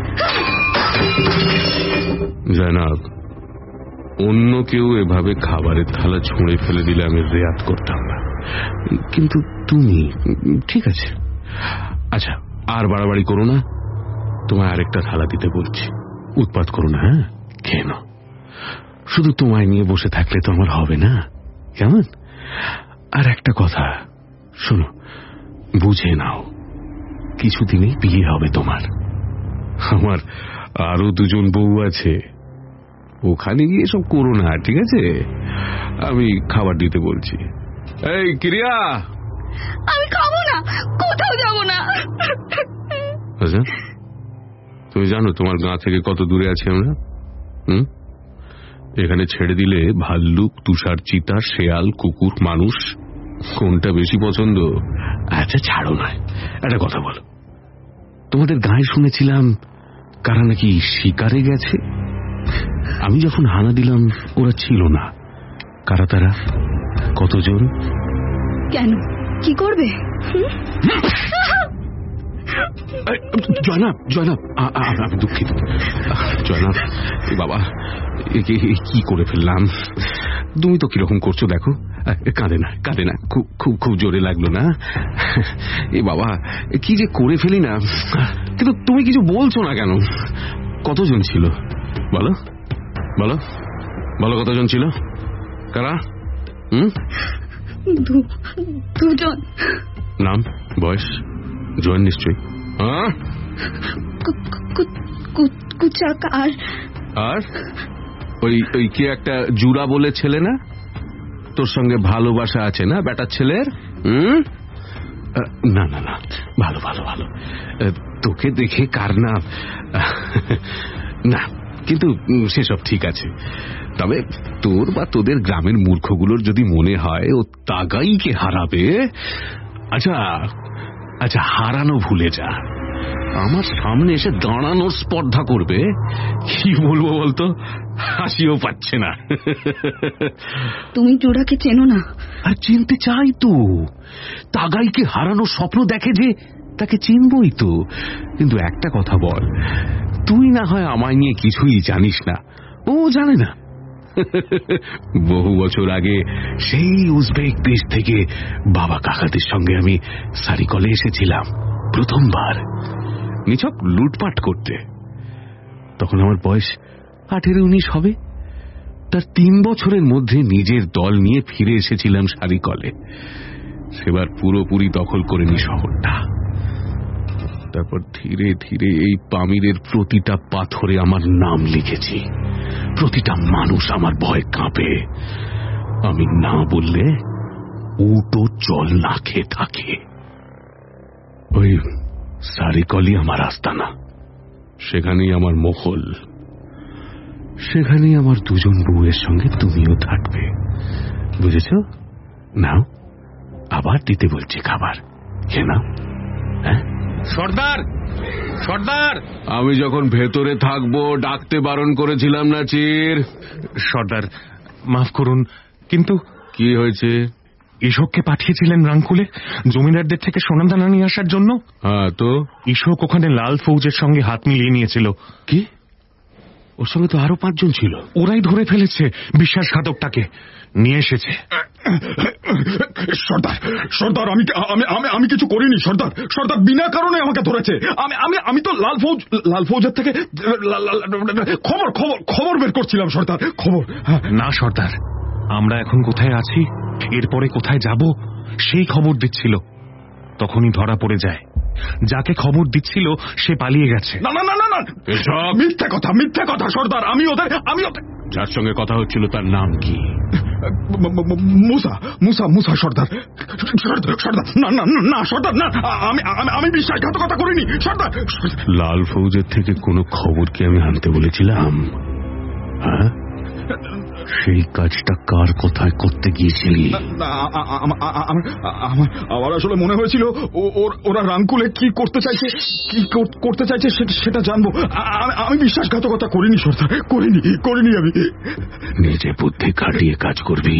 জয়নাব, অন্য কেউ এভাবে খাবারের থালা ছুঁড়ে ফেলে দিলে আমি রেয়াত করতাম না, কিন্তু তুমি ঠিক আছে। আচ্ছা, আর বাড়াবাড়ি করো না, তোমায় আরেকটা থালা দিতে বলছি। উৎপাত করো না, হ্যাঁ, খেয়ে নাও। শুধু তোমায় নিয়ে বসে থাকলে তো আমার হবে না, কেমন? আর একটা কথা শোনো, বুঝে নাও, কিছুদিনেই বিয়ে হবে তোমার। আমার আরো দুজন বউ আছে, ওখানে গিয়ে সব করো না, ঠিক আছে? আমি খাবার দিতে বলছি। এই ক্রিয়া, আমি খাবো না, কোথাও যাব না। আচ্ছা, তুমি জানো তোমার গাঁ থেকে কত দূরে আছি আমরা? হুম, এখানে ছেড়ে দিলে ভাল্লুক, তুষার চিতা, শেয়াল, কুকুর, মানুষ কোনটা বেশি পছন্দ? আচ্ছা ছাড়ো না, একটা কথা বলো, তোমাদের গায়ে শুনেছিলাম কারা নাকি শিকারে গেছে। আমি যখন হানা দিলাম ওরা ছিল না, কারা তারা, কতজন? কেন, কি করবে? জয়নাব, জয়নাব, আমি দুঃখিত। জয়নাব, বাবা, কি করে ফেললাম? তুমি তো কিরকম করছো দেখো। কাঁদে না, কাঁদে না, খুব খুব খুব জোরে লাগলো না? এ বাবা, কি যে করে ফেলি না। কিন্তু তুমি কিছু বলছো না কেন? কতজন ছিল বলো, বলো, বলো, কতজন ছিল? কারা? হুম, দুজন। নাম, বয়স, জয়েন নিশ্চয়ই। হ্যাঁ, কুচাক আর আর ওই ওই কি একটা জুরা বলে ছেলে না, তোর সঙ্গে ভালোবাসা আছে না বেটার ছেলের? হুম, না না না, ভালো ভালো ভালো, তোকে দেখে কার না না, কিন্তু সেসব ঠিক আছে। তবে তোর বা তোদের গ্রামের মূর্খগুলোর যদি মনে হয় ও তাগাইকে হারাবে, আচ্ছা আচ্ছা হারানো ভুলে যা, আমার সামনে এসে দাঁড়ানোর স্পর্ধা করবে, কি বলবো বলতো, হাসিও পাচ্ছে না। তুমি জোড়াকে চেনো না? আর চিনতে চাই তো, তাগাইকে হারানোর স্বপ্ন দেখে যে, তাকে চিনবই তো। কিন্তু একটা কথা বল, তুই না হয় আমায় নিয়ে কিছুই জানিস না, ও জানে না। বহু বছর আগে সেই উজবেক দেশ থেকে বাবা কাকাদের সঙ্গে আমি সারিকলে এসেছিলাম প্রথমবার, নিছক লুটপাট করতে। তখন আমার বয়স আঠেরো উনিশ হবে। তার তিন বছরের মধ্যে নিজের দল নিয়ে ফিরে এসেছিলাম সারিকলে। সেবার পুরোপুরি দখল করে নি শহরটা। তারপর ধীরে ধীরে এই পামিরের প্রতিটা পাথরে আমার নাম লিখেছি, প্রতিটা মানুষ আমার ভয় কাঁপে। আমি না বললে উটো জল না খেয়ে থাকে। ওই সারিকলই আমার আস্তানা, সেখানেই আমার মহল, সেখানেই আমার দুজন বউয়ের সঙ্গে তুমিও থাকবে, বুঝেছ? নাও, আবার দিতে বলছি খাবার, খেয়ে নাও। হ্যাঁ সর্দার, সর্দার, আমি যখন ভেতরে থাকবো ডাকতে বারণ করেছিলাম না চির? সর্দার মাফ করুন, কিন্তু কি হয়েছে? ঈশোককে পাঠিয়েছিলেন রাঙ্কুলে জমিদারদের থেকে সোনাদানা নিয়ে আসার জন্য। হ্যাঁ তো? ঈশোক ওখানে লাল ফৌজের সঙ্গে হাত মিলিয়ে নিয়েছিল। কি? ওর সঙ্গে তো আরো পাঁচজন ছিল। ওরাই ধরে ফেলেছে বিশ্বাসঘাতকটাকে, নিয়ে এসেছে। সর্দার, সর্দার, আমি আমি আমি কিছু করিনি সর্দার। সর্দার বিনা কারণে আমাকে ধরেছে। আমি আমি আমি তো লাল ফৌজ লাল ফৌজের থেকে খবর খবর খবর বের করছিলাম সর্দার, খবর। না সর্দার, আমরা এখন কোথায় আছি, এরপরে কোথায় যাব সেই খবর দিচ্ছিল। তখনই ধরা পড়ে যায়। যাকে খবর দিচ্ছিল সে পালিয়ে গেছে। না না না না না, মিথ্যে কথা, মিথ্যে কথা সর্দার। আমি ওদের আমি ওদের যার সঙ্গে কথা হচ্ছিল তার নাম কি? মুসা, মুসা, মুসা সর্দার। সর্দার না না না সর্দার, না, আমি আমি বিশ্বাসঘাতকতা করিনি সর্দার। লাল ফৌজের থেকে কোনো খবর কি আমি আনতে বলেছিলাম? হ্যাঁ, সেই কাজটা কার কোথায় করতে গিয়েছিলি? আমার আসলে মনে হয়েছিল ওরা রাঙ্কুলে কি করতে চাইছে কি করতে চাইছে সেটা জানবো। আমি বিশ্বাসঘাতকতা করিনি সর্দার, করিনি করিনি আমি। নিজে বুদ্ধি খাটিয়ে কাজ করবি।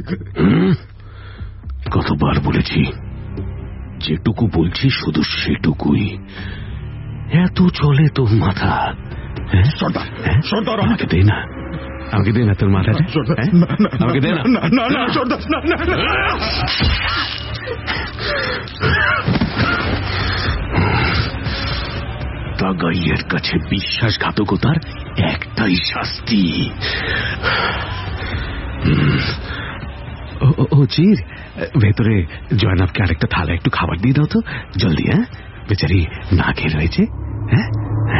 কতবার বলেছি, যেটুকু বলছি শুধু সেটুকুই। এত চলে তোর মাথা? সর্দার সর্দার আমাকে দে না, আমাকে দে না তোর মাথাটা, আমাকে দে না। না না সর্দার, না না। তাগাইয়ের কাছে বিশ্বাসঘাতকতার একটাই শাস্তি। ও চির, ভেতরে জয়নাবকে আরেকটা থালা একটু খাবার দিয়ে দাও তো জলদি। হ্যাঁ, বেচারি না খেয়ে রয়েছে। হ্যাঁ,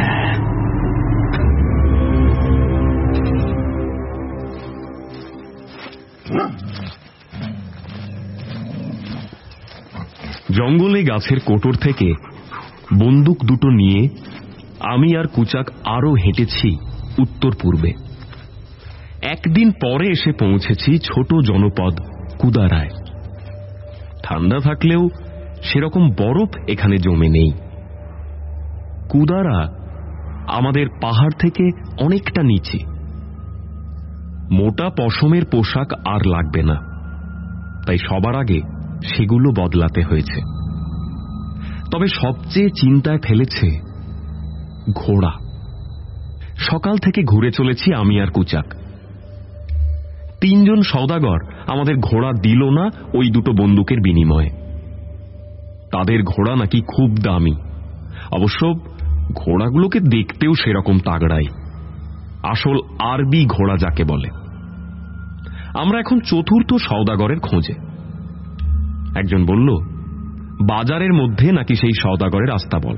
জঙ্গলে গাছের কোটর থেকে বন্দুক দুটো নিয়ে আমি আর কুচাক আরো হেঁটেছি উত্তর পূর্বে। একদিন পরে এসে পৌঁছেছি ছোট জনপদ কুদারায়। ঠান্ডা থাকলেও সেরকম বরফ এখানে জমে নেই। কুদারা আমাদের পাহাড় থেকে অনেকটা নিচে। মোটা পশমের পোশাক আর লাগবে না, তাই সবার আগে সেগুলো বদলাতে হয়েছে। তবে সবচেয়ে চিন্তায় ফেলেছে ঘোড়া। সকাল থেকে ঘুরে চলেছি আমি আর কুচাক। তিনজন সওদাগর আমাদের ঘোড়া দিল না ওই দুটো বন্দুকের বিনিময়ে। তাদের ঘোড়া নাকি খুব দামি। অবশ্য ঘোড়াগুলোকে দেখতেও সেরকম তাগড়াই, আসল আরবি ঘোড়া যাকে বলে। আমরা এখন চতুর্থ সওদাগরের খোঁজে। একজন বলল বাজারের মধ্যে নাকি সেই সওদাগরের আস্তাবল।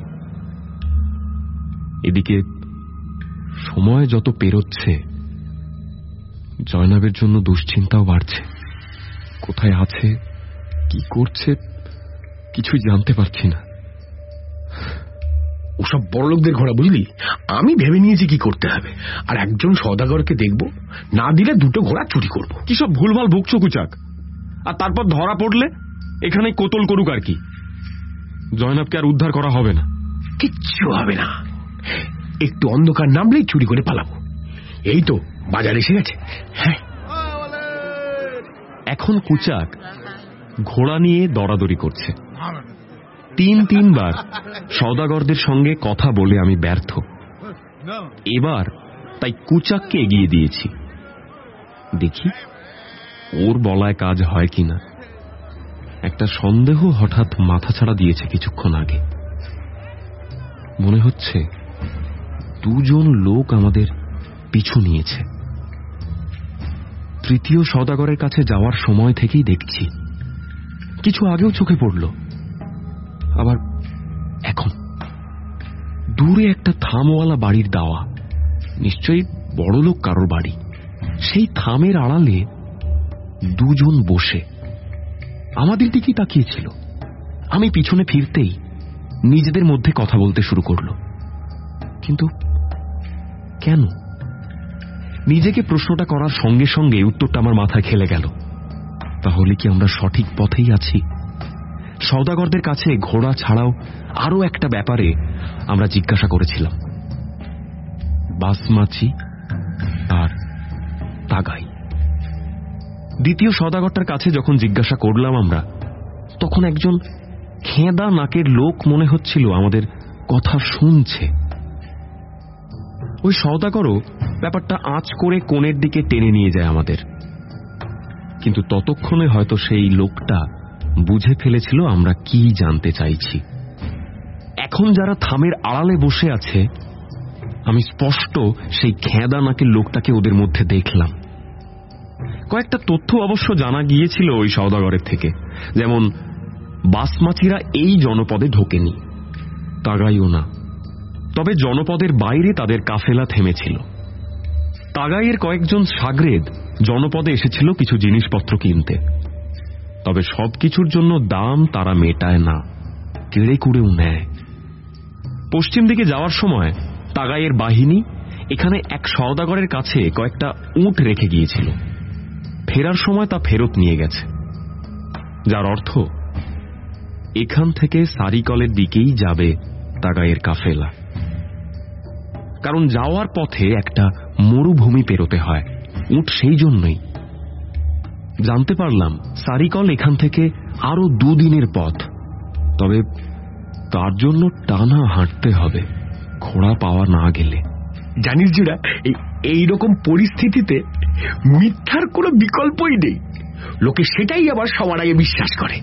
এদিকে সময় যত পেরোচ্ছে জয়নাবের জন্য দুশ্চিন্তাও বাড়ছে। কোথায় আছে, কি করছে, কিছুই জানতে পারছি না। ওসব বড়লোকদের ঘোড়া, বুঝলি? আমি ভেবে নিয়েছি কি করতে হবে, আর একজন সওদাগরকে দেখব, না দিলে দুটো ঘোড়া চুরি করব। কি সব ভুলভাল ভুগছো কুচাক? আর তারপর ধরা পড়লে এখানে কোতল করুক আর কি। জয়নাবকে আর উদ্ধার করা হবে না। কিচ্ছু হবে না, একটু অন্ধকার নামলেই চুরি করে পালাবো। এই তো বাজার এসে গেছে। হ্যাঁ, এখন কুচাক ঘোড়া নিয়ে দরাদরি করছে। তিন তিনবার সওদাগরদের সঙ্গে কথা বলে আমি ব্যর্থ। এবার তাই কুচাককে এগিয়ে দিয়েছি, দেখি ওর বলায় কাজ হয় কিনা। একটা সন্দেহ হঠাৎ মাথা ছাড়া দিয়েছে কিছুক্ষণ আগে। মনে হচ্ছে দুজন লোক আমাদের পিছু নিয়েছে। তৃতীয় সওদাগরের কাছে যাওয়ার সময় থেকেই দেখছি। কিছু আগেও চোখে পড়ল, আবার এখন। দূরে একটা থামওয়ালা বাড়ির দাওয়া, নিশ্চয়ই বড়লোক কারোর বাড়ি। সেই থামের আড়ালে দুজন বসে আমাদের দিকেই তাকিয়েছিল। আমি পিছনে ফিরতেই নিজেদের মধ্যে কথা বলতে শুরু করলো। কিন্তু কেন? নিজেকে প্রশ্নটা করার সঙ্গে সঙ্গে উত্তরটা আমার মাথায় খেলে গেল। তাহলে কি আমরা সঠিক পথেই আছি? সওদাগরদের কাছে ঘোড়া ছাড়াও আরো একটা ব্যাপারে আমরা জিজ্ঞাসা করেছিলাম, বাসমাচি আর তাগাই। দ্বিতীয় সওদাগরটার কাছে যখন জিজ্ঞাসা করলাম আমরা, তখন একজন খেঁদা নাকের লোক মনে হচ্ছিল আমাদের কথা শুনছে। ওই সওদাগরও ব্যাপারটা আঁচ করে কোণের দিকে টেনে নিয়ে যায় আমাদের। কিন্তু ততক্ষণে হয়তো সেই লোকটা বুঝে ফেলেছিল আমরা কি জানতে চাইছি। এখন যারা থামের আড়ালে বসে আছে, আমি স্পষ্ট সেই খেঁদা নাকের লোকটাকে ওদের মধ্যে দেখলাম। কয়েকটা তথ্য অবশ্য জানা গিয়েছিল ওই সওদাগরের থেকে, যেমন বাসমাচিরা এই জনপদে ঢোকেনি, তাগাইও না। তবে জনপদের বাইরে তাদের কাফেলা থেমেছিল। তাগাইয়ের কয়েকজন সাগরেদ জনপদে এসেছিল কিছু জিনিসপত্র কিনতে। তবে সবকিছুর জন্য দাম তারা মেটায় না, কেড়ে কুড়েও নেয়। পশ্চিম দিকে যাওয়ার সময় তাগাইয়ের বাহিনী এখানে এক সওদাগরের কাছে কয়েকটা উট রেখে গিয়েছিল, ফেরার সময় তা ফেরত নিয়ে গেছে, যার অর্থ এখান থেকে সারিকলের দিকেই যাবে তাগাইয়ের কাফেলা। কারণ যাওয়ার পথে একটা মরুভূমি পেরোতে হয়, উট সেই জন্যই। জানতে পারলাম সারিকল এখান থেকে আরো দুদিনের পথ, তবে তার জন্য টানা হাঁটতে হবে ঘোড়া পাওয়া না গেলে। জানিস জুড়া, এইরকম পরিস্থিতিতে মিথ্যার কোনো বিকল্পই নেই, লোকে সেটাই আবার সবার আগে বিশ্বাস করে।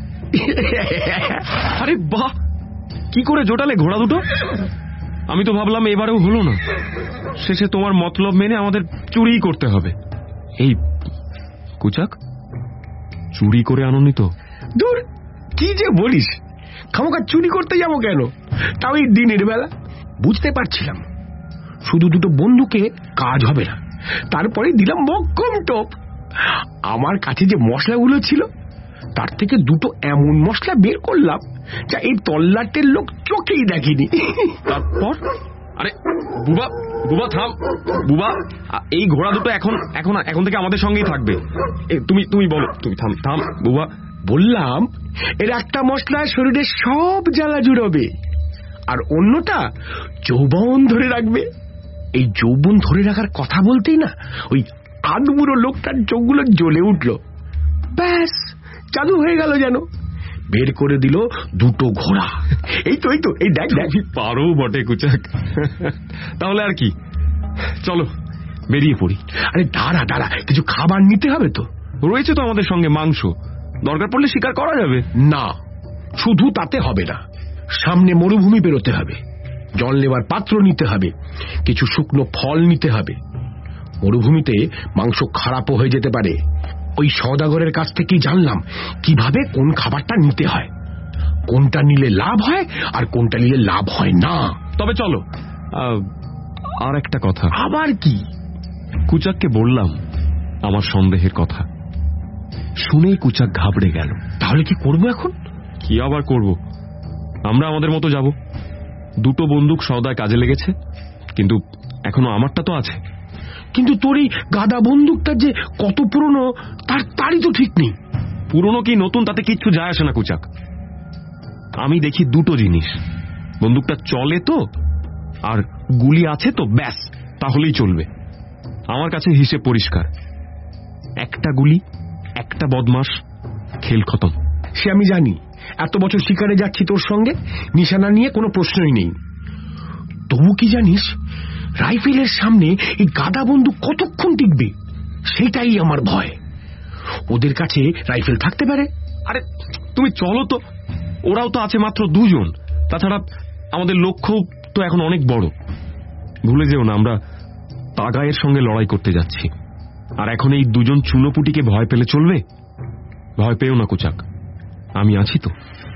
আরে বাহ, কি করে জোটালে ঘোড়া দুটো! আমি তো ভাবলাম এবারেও হলো না, শেষে তোমার মতলব মেনে আমাদের চুরি করতে হবে। এই কুচাক, চুরি করে আনোনি তো? দূর, কি যে বলিস, খামোকা চুরি করতে যাবো কেন, তাও এই দিনের বেলা? বুঝতে পারছিলাম শুধু দুটো বন্ধুকে কাজ হবে না, তারপরে দিলাম মক্কম টোপ। আমার কাছে যে মশলাগুলো ছিল তার থেকে দুটো এমন মশলা বের করলাম যা এই তল্লাটের লোক চোখেই দেখেনি। তারপর? আরে বুবা, বুবা থাম, বুবা, এই ঘোড়া দুটো এখন এখন এখন থেকে আমাদের সঙ্গেই থাকবে। তুমি তুমি বলো, তুমি থাম থাম বুবা। বললাম এর একটা মশলা শরীরের সব জ্বালা জুড়াবে, আর অন্যটা যৌবন ধরে রাখবে। এই যৌবন ধরে রাখার কথা বলতেই না ওই আধবুড়ো লোকটার চোখগুলো জ্বলে উঠল। ব্যাস, জাদু হয়ে গেল যেন। বের করে দিল দুটো ঘোড়া। এই তো এই তো এই দেখ দেখ। পারো বটে কুচাক, তাহলে আর কি, চলো বেরিয়ে পড়ি। আরে দাঁড়া দাঁড়া, কিছু খাবার নিতে হবে তো। রয়েছে তো আমাদের সঙ্গে মাংস, দরকার পড়লে শিকার করা যাবে। না, শুধু তাতে হবে না, সামনে মরুভূমি বেরোতে হবে, জল নেবার পাত্র নিতে হবে, কিছু শুকনো ফল নিতে হবে। মরুভূমিতে মাংস খারাপও হয়ে যেতে পারে। ওই সওদাগরের কাছ থেকেই জানলাম কিভাবে কোন খাবারটা নিতে হয়, কোনটা নিলে লাভ হয় আর কোনটা নিলে লাভ হয় না। তবে চলো, আর একটা কথা। আবার কি? কুচাককে বললাম আমার সন্দেহের কথা, শুনেই কুচাক ঘাবড়ে গেল। তাহলে কি করব এখন? কি আবার করব, আমরা আমাদের মতো যাব। দুটো বন্দুক সওদায় কাজে লেগেছে, কিন্তু এখনো আমারটা তো আছে। কিন্তু তোর এই গাদা বন্দুকটা যে কত পুরনো তার তারই তো ঠিক নেই। পুরনো কি নতুন তাতে কিচ্ছু যায় আসে না কুচাক। আমি দেখি দুটো জিনিস, বন্দুকটা চলে তো আর গুলি আছে তো, ব্যাস, তাহলেই চলবে। আমার কাছে হিসেব পরিষ্কার, একটা গুলি একটা বদমাস, খেল খতম। সে আমি জানি, এত বছর শিকারে যাচ্ছি তোর সঙ্গে, নিশানা নিয়ে কোনো প্রশ্নই নেই। তবু কি জানিস, রাইফেলের সামনে এই গাদা বন্দুক কতক্ষণ টিকবে, সেটাই আমার ভয়। ওদের কাছে রাইফেল থাকতে পারে। আরে তুমি চলো তো, ওরাও তো আছে মাত্র দুজন, তাছাড়া আমাদের লক্ষ্য তো এখন অনেক বড়। ভুলে যেও না, আমরা তাগায়ের সঙ্গে লড়াই করতে যাচ্ছি, আর এখন এই দুজন চুনোপুটিকে ভয় পেলে চলবে? ভয় পেও না কুচাক, আমি আছি তো।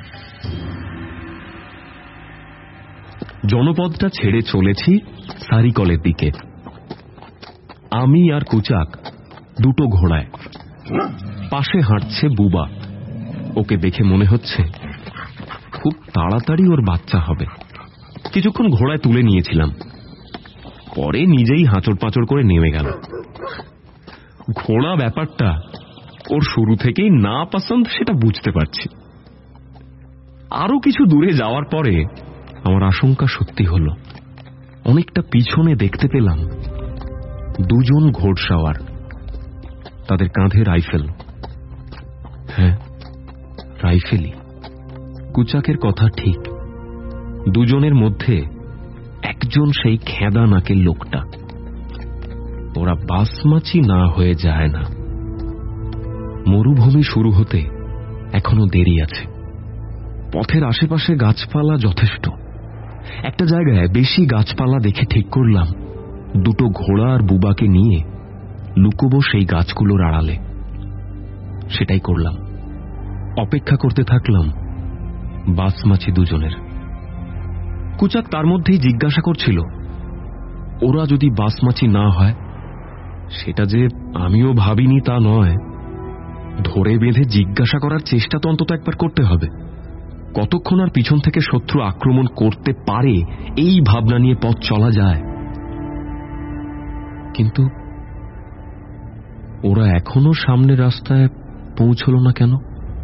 জনপদটা ছেড়ে চলেছি সারিকলের দিকে। আমি আর কুচাক দুটো ঘোড়ায়, পাশে হাঁটছে বুবা। ওকে দেখে মনে হচ্ছে খুব তাড়াতাড়ি ওর বাচ্চা হবে। কিছুক্ষণ ঘোড়ায় তুলে নিয়েছিলাম, পরে নিজেই হাঁচড় পাঁচড় করে নেমে গেল। ঘোড়া ব্যাপারটা ওর শুরু থেকেই না পছন্দ, সেটা বুঝতে পারছি। আরো কিছু দূরে যাওয়ার পরে আমার আশঙ্কা সত্যি হল। অনেকটা পিছনে দেখতে পেলাম দুজন ঘোড়সাওয়ার, তাদের কাঁধে রাইফেল। হ্যাঁ, রাইফেলই। কুচাকের কথা ঠিক, দুজনের মধ্যে একজন সেই খেদা নাকের লোকটা। ওরা বাসমাচি না হয়ে যায় না। মরুভূমি শুরু হতে এখনো দেরি আছে। পথের আশেপাশে গাছপালা যথেষ্ট। একটা জায়গায় বেশি গাছপালা দেখে ঠিক করলাম দুটো ঘোড়া আর বুবাকে নিয়ে লুকোবো সেই গাছগুলোর আড়ালে। সেটাই করলাম। অপেক্ষা করতে থাকলাম বাসমাছি দুজনের। কুচাক তার মধ্যেই জিজ্ঞাসা করছিল, ওরা যদি বাসমাছি না হয়? সেটা যে আমিও ভাবিনি তা নয়, ধরে বেঁধে জিজ্ঞাসা করার চেষ্টা তো অন্তত একবার করতে হবে। কতক্ষণ আর পিছন থেকে শত্রু আক্রমণ করতে পারে এই ভাবনা নিয়ে পথ চলা যায়? কিন্তু ওরা এখনো সামনের রাস্তায় পৌঁছল না কেন?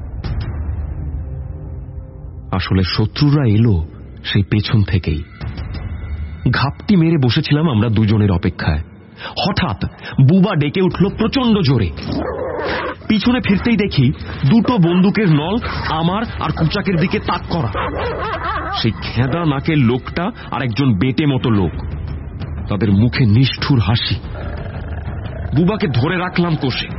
আসলে শত্রুরা এলো সেই পেছন থেকেই। ঘাপটি মেরে বসেছিলাম আমরা দুজনের অপেক্ষায়। হঠাৎ বুবা ডেকে উঠল প্রচন্ড জোরে। পিছনে ফিরতেই দেখি দুটো বন্দুকের নল আমার আর কুচাকের দিকে তাক করা। সেই খেঁদা নাকের লোকটা আর একজন বেটে মতো লোক, তাদের মুখে নিষ্ঠুর হাসি। বুবাকে ধরে রাখলাম কষে।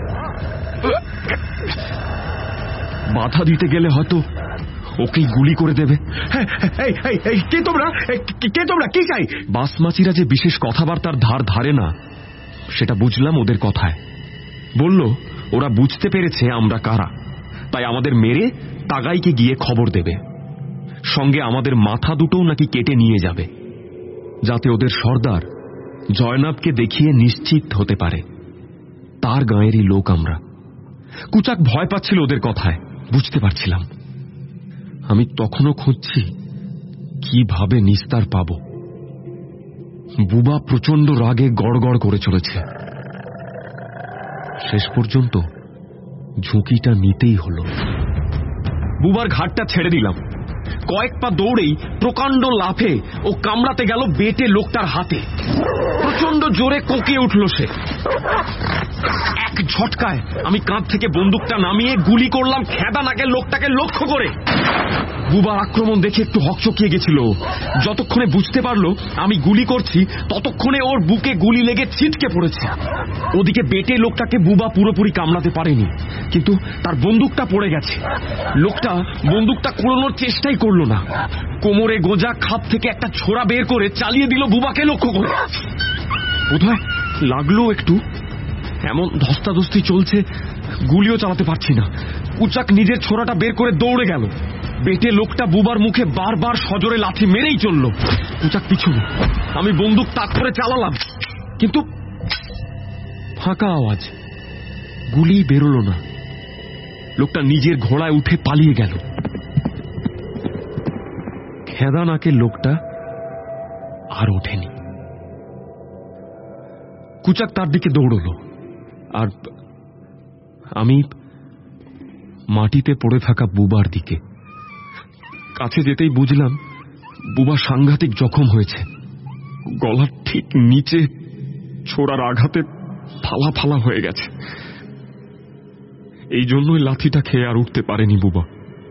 বাধা দিতে গেলে হয়তো ওকেই গুলি করে দেবে। কে তোমরা? কে তোমরা? কি চাই? বাসমাচিরা যে বিশেষ কথাবার্তার ধার ধারে না সেটা বুঝলাম ওদের কথায়। বলল ওরা বুঝতে পেরেছে আমরা কারা, তাই আমাদের মেরে তাগাইকে গিয়ে খবর দেবে। সঙ্গে আমাদের মাথা দুটোও নাকি কেটে নিয়ে যাবে, যাতে ওদের সর্দার জয়নাবকে দেখিয়ে নিশ্চিত হতে পারে তার গাঁয়েরই লোক আমরা। কুচাক ভয় পাচ্ছিল ওদের কথায়, বুঝতে পারছিলাম। আমি তখনও খুঁজছি কিভাবে নিস্তার পাব। বুবা প্রচন্ড রাগে গড়গড় করে চলেছে। শেষ পর্যন্ত ঝুঁকিটা নিতেই হলো। বুবার ঘাটটা ছেড়ে দিলাম। কয়েক পা দৌড়েই প্রকাণ্ড লাফে ও কামড়াতে গেল বেটে লোকটার হাতে। প্রচন্ড জোরে কোঁকিয়ে উঠল সে। এক ঝটকায় আমি কাঁধ থেকে বন্দুকটা নামিয়ে গুলি করলাম খেদা নাকের লোকটাকে লক্ষ্য করে। বুবার আক্রমণ দেখে একটু হকচকিয়ে গেছিল। যতক্ষণে বুঝতে পারলো আমি গুলি করছি ততক্ষণে ওর বুকে গুলি লেগে ছিটকে পড়েছে। ওদিকে বেটে লোকটাকে বুবা পুরোপুরি কামড়াতে পারেনি, কিন্তু তার বন্দুকটা পড়ে গেছে। লোকটা বন্দুকটা কুড়োনোর চেষ্টাই করলো না। কোমরে গোজা খাপ থেকে একটা ছোরা বের করে চালিয়ে দিল বুবাকে লক্ষ্য করে। বোধহয় লাগলো একটু। এমন ধস্তাধস্তি চলছে, গুলিও চালাতে পারছি না। কুচাক নিজের ছোরাটা বের করে দৌড়ে গেল। বেটে লোকটা বুবার মুখে বারবার সজোরে লাথি মেরেই চলল। কুচাক পিছনে, আমি বন্দুক তাক করে চালালাম, কিন্তু ফাঁকা আওয়াজ, গুলি বেরোলো না। লোকটা নিজের ঘোড়ায় উঠে পালিয়ে গেল। খেদা নাকের লোকটা আর ওঠেনি। কুচাক তার দিকে দৌড়লো, আর আমি মাটিতে পড়ে থাকা বুবার দিকে। কাছে যেতেই বুঝলাম বুবা সাংঘাতিক জখম হয়েছে। গলার ঠিক নিচে ছোড়ার আঘাতে ফালা ফালা হয়ে গেছে। এই জন্যই লাথিটা খেয়ে আর উঠতে পারেনি বুবা।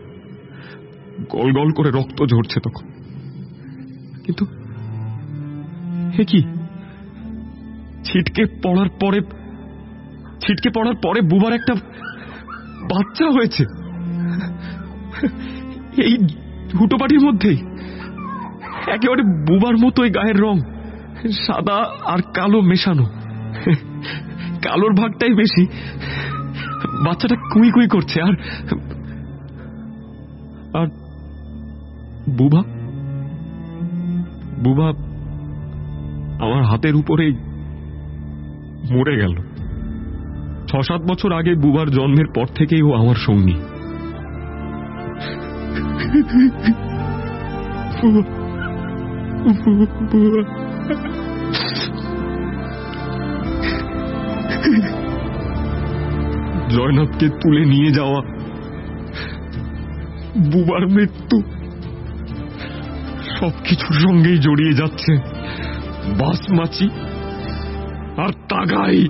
গল গল করে রক্ত ঝরছে তখন। কিন্তু হে কি, ছিটকে পড়ার পরে ছিটকে পড়ার পরে বুবার একটা বাচ্চা হয়েছে এই হুটোপাটির মধ্যেই। একেবারে বুবার মতোই গায়ের রং, সাদা আর কালো মেশানো। কালোর ভাগটাই বেশি। বাচ্চাটা কুই কুই করছে, আর আর বুবা বুবা আমার হাতের উপরেই মরে গেল। ছ সাত বছর আগে বুবার জন্মের পর থেকেই ও আমার সঙ্গী। জয়নাবকে তুলে নিয়ে যাওয়া, বুবার মৃত্যু, সবকিছুর সঙ্গেই জড়িয়ে যাচ্ছে বাসমাচি আর তাগাই।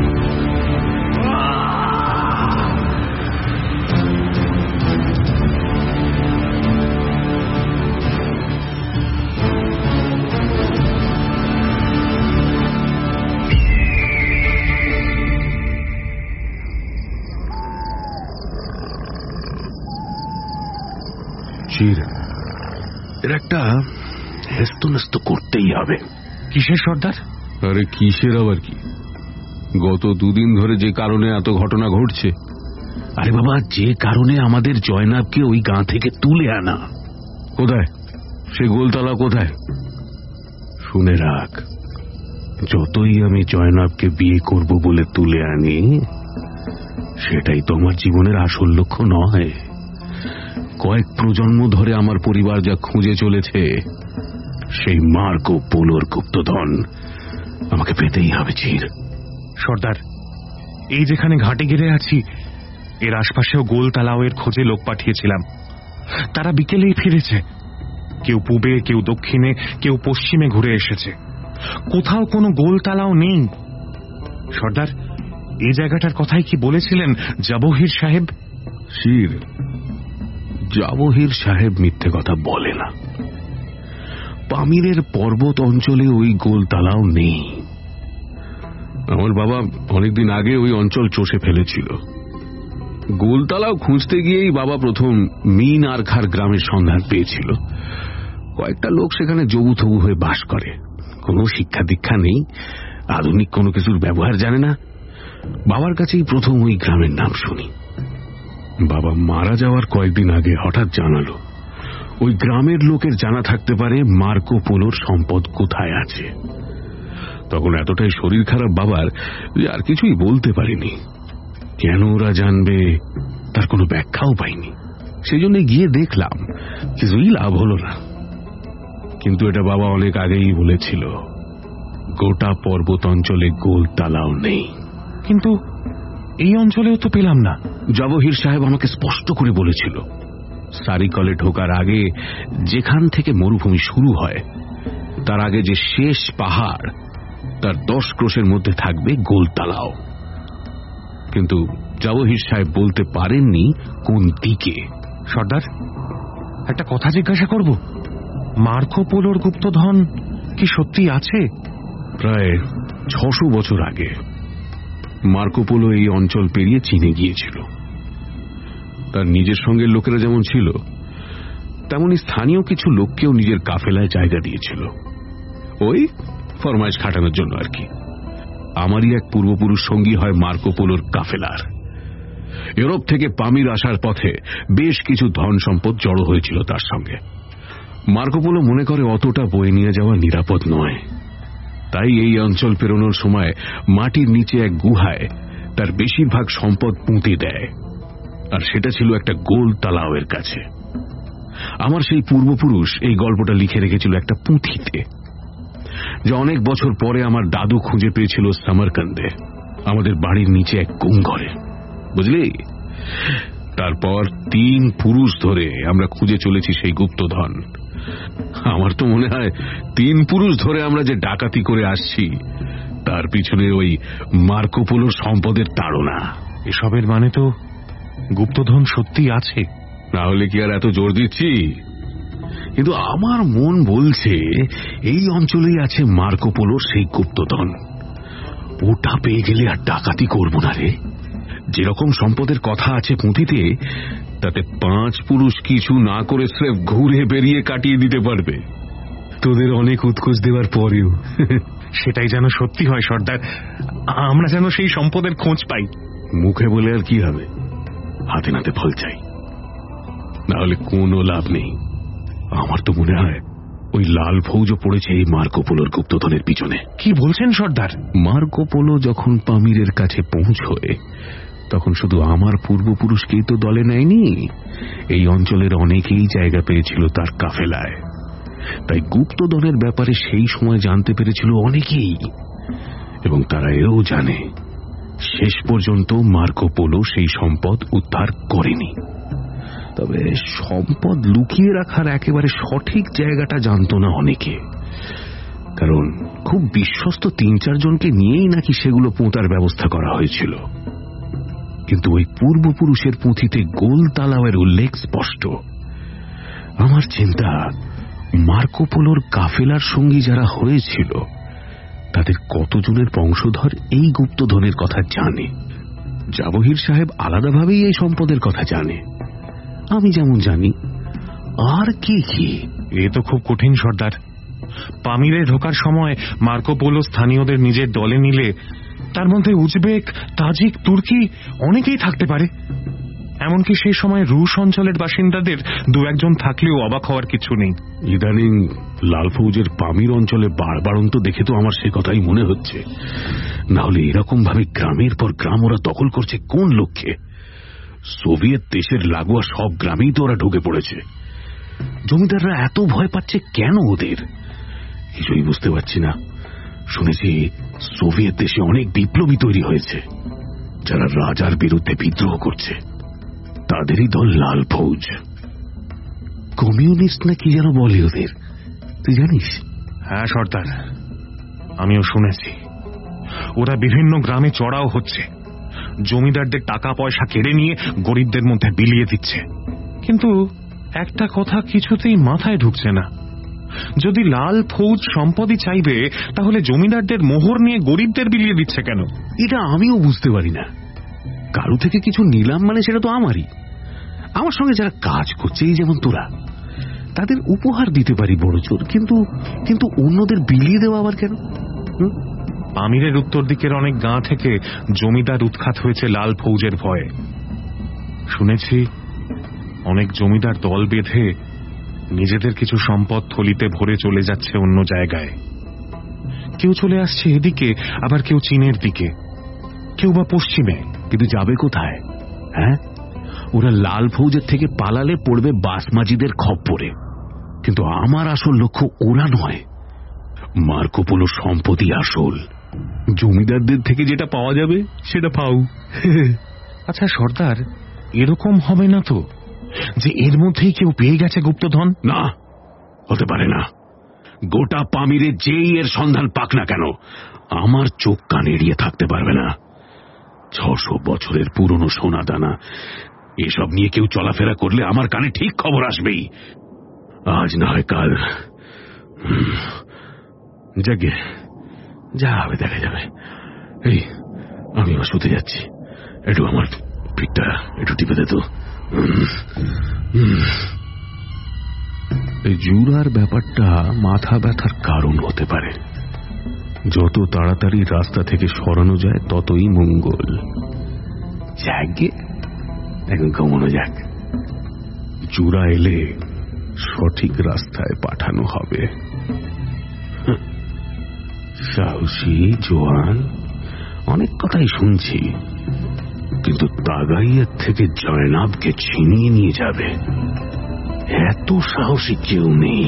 এর একটা হেস্তনেস্ত করতেই হবে। কিসের সর্দার? আরে কিসের আবার কি? গত দুদিন ধরে যে কারণে এত ঘটনা ঘটছে। আরে বাবা, যে কারণে আমাদের জয়নাবকে ওই গাঁ থেকে তুলে আনা। কোথায় সে গোলতলা? কোথায়? শুনে রাখ, যতই আমি জয়নাবকে বিয়ে করব বলে তুলে আনি, সেটাই তো আমার জীবনের আসল লক্ষ্য নয়। কয়েক প্রজন্ম ধরে আমার পরিবার যা খুঁজে চলেছে, সেই মার্কো পোলোর গুপ্তধন আমাকে পেতেই হবে চির। সর্দার, এই যেখানে ঘাটে ঘিরে আছি এর আশপাশেও গোল তালাওয়ের খোঁজে লোক পাঠিয়েছিলাম। তারা বিকেলেই ফিরেছে। কেউ পূবে, কেউ দক্ষিণে, কেউ পশ্চিমে ঘুরে এসেছে। কোথাও কোনো গোল তালাও নেই। সর্দার, এই জায়গাটার কথাই কি বলেছিলেন জাবহির সাহেব? শির, জাবহির সাহেব মিথ্যে কথা বলে না। পামিরের পর্বত অঞ্চলে ওই গোল তালাও নেই। আমার বাবা অনেকদিন আগে ওই অঞ্চল চষে ফেলেছিল। গোলতালাও খুঁজতে গিয়েই বাবা প্রথম মিন আরখার গ্রামের সন্ধান পেয়েছিল। কয়েকটা লোক সেখানে জবুথবু হয়ে বাস করে, কোনো শিক্ষা দীক্ষা নেই, আধুনিক কোনো কিছুর ব্যবহার জানে না। বাবার কাছেই প্রথম ওই গ্রামের নাম শুনি। বাবা মারা যাওয়ার কয়েকদিন আগে হঠাৎ জানালো ওই গ্রামের লোকের জানা থাকতে পারে মার্কো পোলোর সম্পদ কোথায় আছে। তখন এতটাই শরীর খারাপ বাবার যে আর কিছুই বলতে পারিনি। কেন ওরা জানবে তার কোনো ব্যাখ্যাও পাইনি। সেই জন্য গিয়ে দেখলাম, কিছুই লাভ হলো না। কিন্তু এটা বাবা অনেক আগেই বলেছিল, গোটা পর্বত অঞ্চলে গোল তালাও নেই। কিন্তু এই অঞ্চলেও তো পেলাম না। জাবহির সাহেব আমাকে স্পষ্ট করে বলেছিল, সারিকলে ঢোকার আগে যেখান থেকে মরুভূমি শুরু হয় তার আগে যে শেষ পাহাড় তার দশ ক্রোশের মধ্যে থাকবে গোল তালাও। কিন্তু জাবহির সাহেব বলতে পারেননি কোন দিকে। সর্দার, একটা কথা জিজ্ঞাসা করব, মার্কো পোলোর গুপ্তধন কি সত্যি আছে? প্রায় ছশো বছর আগে মার্কো পোলো এই অঞ্চল পেরিয়ে চীনে গিয়েছিল। তার নিজের সঙ্গে লোকেরা যেমন ছিল তেমনি স্থানীয় কিছু লোককেও নিজের কাফেলায় জায়গা দিয়েছিল, ওই ফরমাইশ খাটানোর জন্য আর কি। আমারই এক পূর্বপুরুষ সঙ্গী হয় মার্কো পোলোর কাফেলার। ইউরোপ থেকে পামির আসার পথে বেশ কিছু ধন সম্পদ জড়ো হয়েছিল তার সঙ্গে। মার্কো পোলো মনে করে অতটা বয়ে নিয়ে যাওয়া নিরাপদ নয়, তাই এই অঞ্চল পেরোনোর সময় মাটির নিচে এক গুহায় তার বেশিরভাগ সম্পদ পুঁতে দেয়, আর সেটা ছিল একটা গোল তালাওয়ের কাছে। আমার সেই পূর্বপুরুষ এই গল্পটা লিখে রেখেছিল একটা পুঁথিতে, যা অনেক বছর পরে আমার দাদু খুঁজে পেয়েছিল সামারকান্দে, আমাদের বাড়ির নিচে এক কুমঘরে, বুঝলি। তারপর তিন পুরুষ ধরে আমরা খুঁজে চলেছি সেই গুপ্তধন। আমার তো মনে হয় তিন পুরুষ ধরে আমরা যে ডাকাতি করে আসছি তার পিছনে ওই মার্কো পোলোর সম্পদের তাড়না। এসবের মানে তো গুপ্তধন সত্যি আছে, না হলে কি আর এত জোর দিচ্ছি। কিন্তু আমার মন বলছে এই অঞ্চলেই আছে মার্কো পোলোর সেই গুপ্তধন। ওটা পেয়ে গেলে আর ডাকাতি করব না রে। যেরকম সম্পদের কথা আছে পুঁথিতে, তাতে পাঁচ পুরুষ কিছু না করে স্রেফ ঘুরে বেরিয়ে কাটিয়ে দিতে পারবে, তোদের অনেক উৎকোচ দেওয়ার পরেও। সেটাই যেন সত্যি হয় সর্দার, আমরা যেন সেই সম্পদের খোঁজ পাই। মুখে বলে আর কি হবে, হাতে নাতে ফল চাই, না হলে কোনো লাভ নেই। আমার তো মনে হয় ওই লাল ফৌজও পড়েছে এই মার্কো পোলোর গুপ্তধনের পিছনে। কি বলছেন সর্দার? মার্কো পোলো যখন পামিরের কাছে পৌঁছয় তখন শুধু আমার পূর্বপুরুষকেই তো দলে নেয়নি, এই অঞ্চলের অনেকেই জায়গা পেয়েছিল তার কাফেলায়। তাই গুপ্তধনের ব্যাপারে সেই সময় জানতে পেরেছিল অনেকেই, এবং তারা এও জানে শেষ পর্যন্ত মার্কো পোলো সেই সম্পদ উদ্ধার করেনি। তবে সম্পদ লুকিয়ে রাখার একেবারে সঠিক জায়গাটা জানত না অনেকে, কারণ খুব বিশ্বস্ত তিন চারজনকে নিয়েই নাকি সেগুলো পোঁতার ব্যবস্থা করা হয়েছিল। কিন্তু ওই পূর্বপুরুষের পুঁথিতে গোল তালাওয়ের উল্লেখ স্পষ্ট। আমার চিন্তা, মার্কো পোলোর কাফেলার সঙ্গী যারা হয়েছিল তাদের কতজনের বংশধর এই গুপ্তধনের কথা জানে। জাবহির সাহেব আলাদাভাবেই এই সম্পদের কথা জানে, আমি যেমন জানি। আর কি কি? এ তো খুব কঠিন সর্দার। পামিরে ঢোকার সময় মার্কো পোলো স্থানীয়দের নিজের দলে নিলে তার মধ্যে উজবেক, তাজিক, তুর্কি অনেকেই থাকতে পারে। এমনকি সেই সময় রুশ অঞ্চলের বাসিন্দাদের দু একজন থাকলেও অবাক হওয়ার কিছু নেই। ইদানিং লাল ফৌজের পামির অঞ্চলে বাড়বাড়ন্ত দেখে তো আমার সে কথাই মনে হচ্ছে। না হলে এরকম ভাবে গ্রামের পর গ্রাম ওরা দখল করছে কোন লক্ষ্যে? সোভিয়েত দেশের লাগোয়া সব গ্রামেই তো ওরা ঢুকে পড়েছে। জমিদাররা এত ভয় পাচ্ছে কেন ওদের? কিছুই বুঝতে পারছি না। শুনেছি সোভিয়েত দেশে অনেক বিপ্লবী তৈরি হয়েছে যারা রাজার বিরুদ্ধে বিদ্রোহ করছে। তাদেরই দল লাল ফৌজ। কমিউনিস্ট না কি যেন বলে ওদের, তুই জানিস? হ্যাঁ সর্দার, আমিও শুনেছি। ওরা বিভিন্ন গ্রামে চড়াও হচ্ছে, জমিদারদের টাকা পয়সা কেড়ে নিয়ে গরিবদের মধ্যে বিলিয়ে দিচ্ছে। কিন্তু একটা কথা কিছুতেই মাথায় ঢুকছে না, যদি লাল ফৌজ সম্পদই চাইবে তাহলে জমিদারদের মোহর নিয়ে গরিবদের বিলিয়ে দিচ্ছে কেন? এটা আমিও বুঝতে পারি না। কারো থেকে কিছু নিলাম মানে সেটা তো আমারই। আমার সঙ্গে যারা কাজ করছে, এই যেমন তোরা, তাদের উপহার দিতে পারি বড় জোর, কিন্তু কিন্তু অন্যদের বিলিয়ে দেওয়া আবার কেন? আমিরের উত্তর দিকের অনেক গাঁ থেকে জমিদার উৎখাত হয়েছে লাল ফৌজের ভয়ে। শুনেছি অনেক জমিদার দল বেঁধে নিজেদের কিছু সম্পদ থলিতে ভরে চলে যাচ্ছে অন্য জায়গায়। কেউ চলে আসছে এদিকে, আবার কেউ চীনের দিকে, কেউ বা পশ্চিমে। কিন্তু যাবে কোথায়? হ্যাঁ, ওরা লাল ফৌজের থেকে পালালে পড়বে বাসমাজিদের খপ্পরে। কিন্তু আমার আসল লক্ষ্য ওরা নয়, মার্কোপোলো সম্পত্তি আসল। জমিদারদের থেকে যেটা পাওয়া যাবে সেটা পাও। আচ্ছা সর্দার, এরকম হবে না তো যে এর মধ্যেই কেউ পেয়ে গেছে গুপ্তধন? না, হতে পারে না। গোটা পামিরে যেই এর সন্ধান পাক না কেন, আমার চোখ কান এড়িয়ে থাকতে পারবে না। ছশো বছরের পুরনো সোনা দানা, এসব নিয়ে কেউ চলাফেরা করলে আমার কানে ঠিক খবর আসবেই। আজ না হয় কাল। যাকে যা হবে দেখা যাবে। এই, আমি আমার শুতে যাচ্ছি। একটু আমার পিঠটা একটু টিপে দে তো। এই জুরার ব্যাপারটা মাথা ব্যথার কারণ হতে পারে। যত তাড়াতাড়ি রাস্তা থেকে সরানো যায় ততই মঙ্গল। যাকে এখন ঘুমানো যাক। জুরা এলে সঠিক রাস্তায় পাঠানো হবে। সাহসী জোয়ান, অনেক কথাই শুনছি, কিন্তু তাগাইয়ের থেকে জয়নাবকে ছিনিয়ে নিয়ে যাবে এত সাহসী কেউ নেই।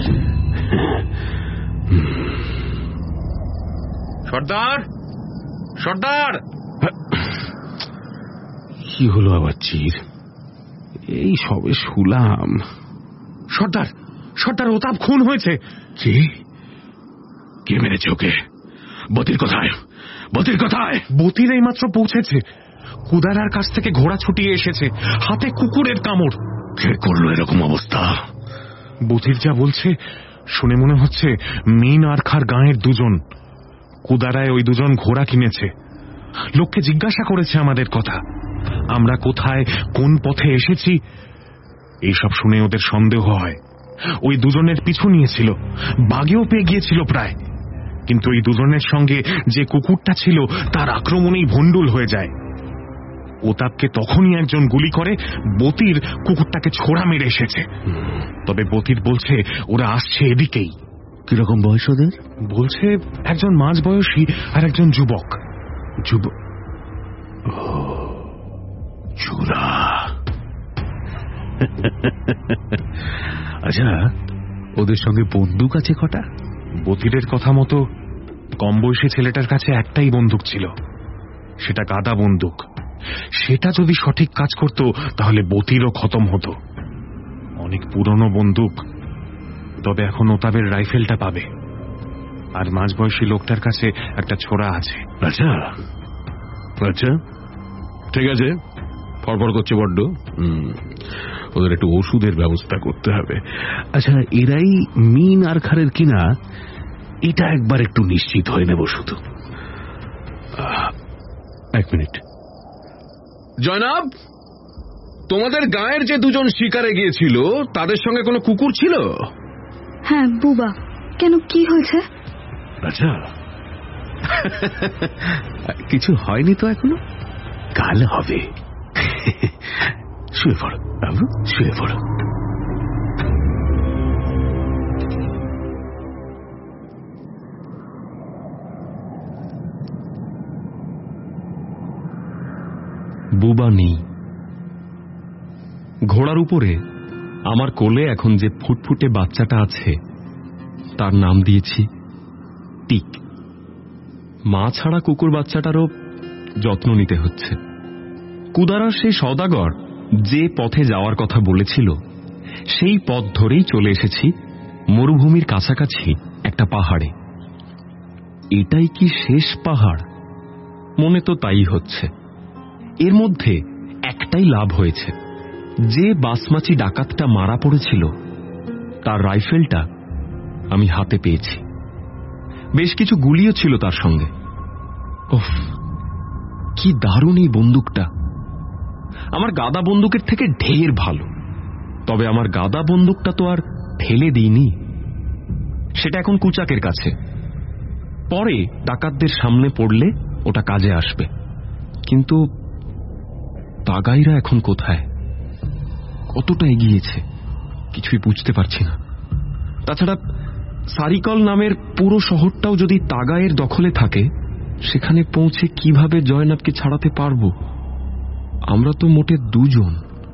সর্দার, সর্দার! কি হলো আবার চির? এই সবে শুলাম। সর্দার, সর্দার, ওতাব খুন হয়েছে। কি? কে মেরেছে ওকে? বতির কোথায়? বতির কোথায়? বতির এই মাত্র পৌঁছেছে। কুদারার কাছ থেকে ঘোড়া ছুটিয়ে এসেছে, হাতে কুকুরের কামড়। কে করলো এরকম অবস্থা? বতির যা বলছে শুনে মনে হচ্ছে মিন আর খার গাঁয়ের দুজন। কুদারায় ওই দুজন ঘোড়া কিনেছে। লোককে জিজ্ঞাসা করেছে আমাদের কথা, আমরা কোথায় কোন পথে এসেছি। এইসব শুনে ওদের সন্দেহ হয়। ওই দুজনের পিছু নিয়েছিল, বাগেও পেয়ে গিয়েছিল প্রায়। কিন্তু এই দুজনের সঙ্গে যে কুকুরটা ছিল তার আক্রমণেই ভণ্ডুল হয়ে যায়। ওতাবকে তখনই একজন গুলি করে। বতির কুকুরটাকে ছোড়া মেরে এসেছে। তবে বতির বলছে ওরা আসছে এদিকেই। কিরকম বয়স ওদের? বলছে একজন মাঝ বয়সী আর একজন যুবক। যুবক? চুরা। আচ্ছা, ওদের সঙ্গে বন্দুক আছে কটা? বতিরের কথা মতো কম বয়সী ছেলেটার কাছে একটাই বন্দুক ছিল, সেটা গাদা বন্দুক। সেটা যদি সঠিক কাজ করত তাহলে বতিরও খতম হতো। অনেক পুরনো বন্দুক, তবে এখন ওতাবের রাইফেলটা পাবে। আর মাঝবয়সী লোকটার কাছে একটা ছোরা আছে। আচ্ছা আচ্ছা, ঠিক আছে। ফরফর করছে বড্ড। ওদের একটু ওষুধের ব্যবস্থা করতে হবে। আচ্ছা, এরাই মিন আর খারের কিনা এটা একবার একটু নিশ্চিত হয়ে নেব শুধু। এক মিনিট। জয়নাব, তোমাদের গাঁয়ের যে দুজন শিকারে গিয়েছিল তাদের সঙ্গে কোনো কুকুর ছিল? হ্যাঁ বুবা। কেন, কি হয়েছে? আচ্ছা, কিছু হয়নি তো এখনো, কাল হবে। শুয়ে পড়ো বাবু, শুয়ে পড়ো। বুবা নেই। ঘোড়ার উপরে আমার কোলে এখন যে ফুটফুটে বাচ্চাটা আছে তার নাম দিয়েছি টিক। মা ছাড়া কুকুর বাচ্চাটারও যত্ন নিতে হচ্ছে। কুদারার সেই সওদাগর যে পথে যাওয়ার কথা বলেছিল সেই পথ ধরেই চলে এসেছি মরুভূমির কাছাকাছি একটা পাহাড়ে। এটাই কি শেষ পাহাড়? মনে তো তাই হচ্ছে। এর মধ্যে একটাই লাভ হয়েছে, যে বাসমাচি ডাকাতটা মারা পড়েছিল তার রাইফেলটা আমি হাতে পেয়েছি। বেশ কিছু গুলিও ছিল তার সঙ্গে। ওফ, কি দারুণ এই বন্দুকটা! আমার গাদা বন্দুকের থেকে ঢের ভালো। তবে আমার গাদা বন্দুকটা তো আর ফেলে দিইনি, সেটা এখন কুচাকের কাছে। পরে ডাকাতদের সামনে পড়লে ওটা কাজে আসবে। কিন্তু তাগাইরা এখন কোথায়, কতটা এগিয়েছে কিছুই বুঝতে পারছি না। তাছাড়া সারিকল নামের পুরো শহরটাও যদি তাগায়ের দখলে থাকে, সেখানে পৌঁছে কিভাবে জয়নাবকে ছাড়াতে পারব? আমরা তো মোটে দুজন।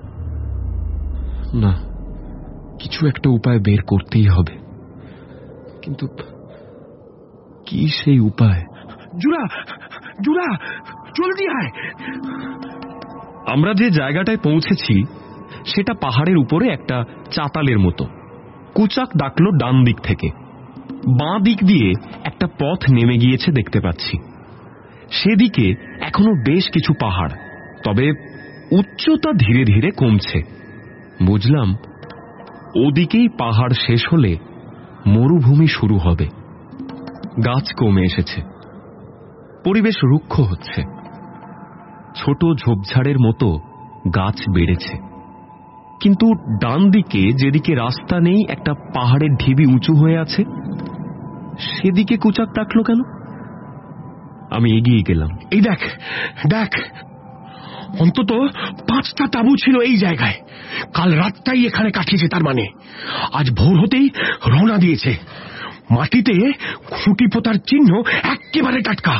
না, কিছু একটা উপায় বের করতেই হবে, কিন্তু কি সেই উপায়? জুরা, জুরা, জলদি আয়। আমরা যে জায়গাটায় পৌঁছেছি সেটা পাহাড়ের উপরে একটা চাতালের মতো। কুচাক ডাকলো ডান দিক থেকে। বাঁ দিক দিয়ে একটা পথ নেমে গিয়েছে দেখতে পাচ্ছি। সেদিকে এখনো বেশ কিছু পাহাড়, তবে উচ্চতা ধীরে ধীরে কমছে। বুঝলাম ওদিকেই পাহাড় শেষ হলে মরুভূমি শুরু হবে। গাছ কমে এসেছে, পরিবেশ রুক্ষ হচ্ছে। ছোট ঝোপঝাড়ের মতো গাছ বেড়েছে, কিন্তু ডান দিকে যেদিকে রাস্তা নেই, একটা পাহাড়ের ঢিবি উঁচু হয়ে আছে, সেদিকে কুচাক ডাকলো কেন? আমি এগিয়ে গেলাম। এই দেখ, দেখ, অন্তত পাঁচটা তাঁবু ছিল এই জায়গায়। কাল রাতটাই এখানে কাটিয়েছে, তার মানে আজ ভোর হতেই রওনা দিয়েছে। মাটিতে খুঁটি পোতার চিহ্ন একেবারে টাটকা।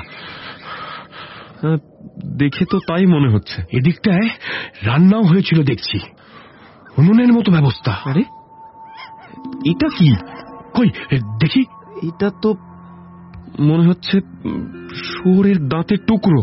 দেখে তো তাই মনে হচ্ছে। এদিকটায় রান্নাও হয়েছিল দেখছি, উনুনের মতো ব্যবস্থা। আরে এটা কি? কই দেখি। এটা তো মনে হচ্ছে শুয়োরের দাঁতের টুকরো।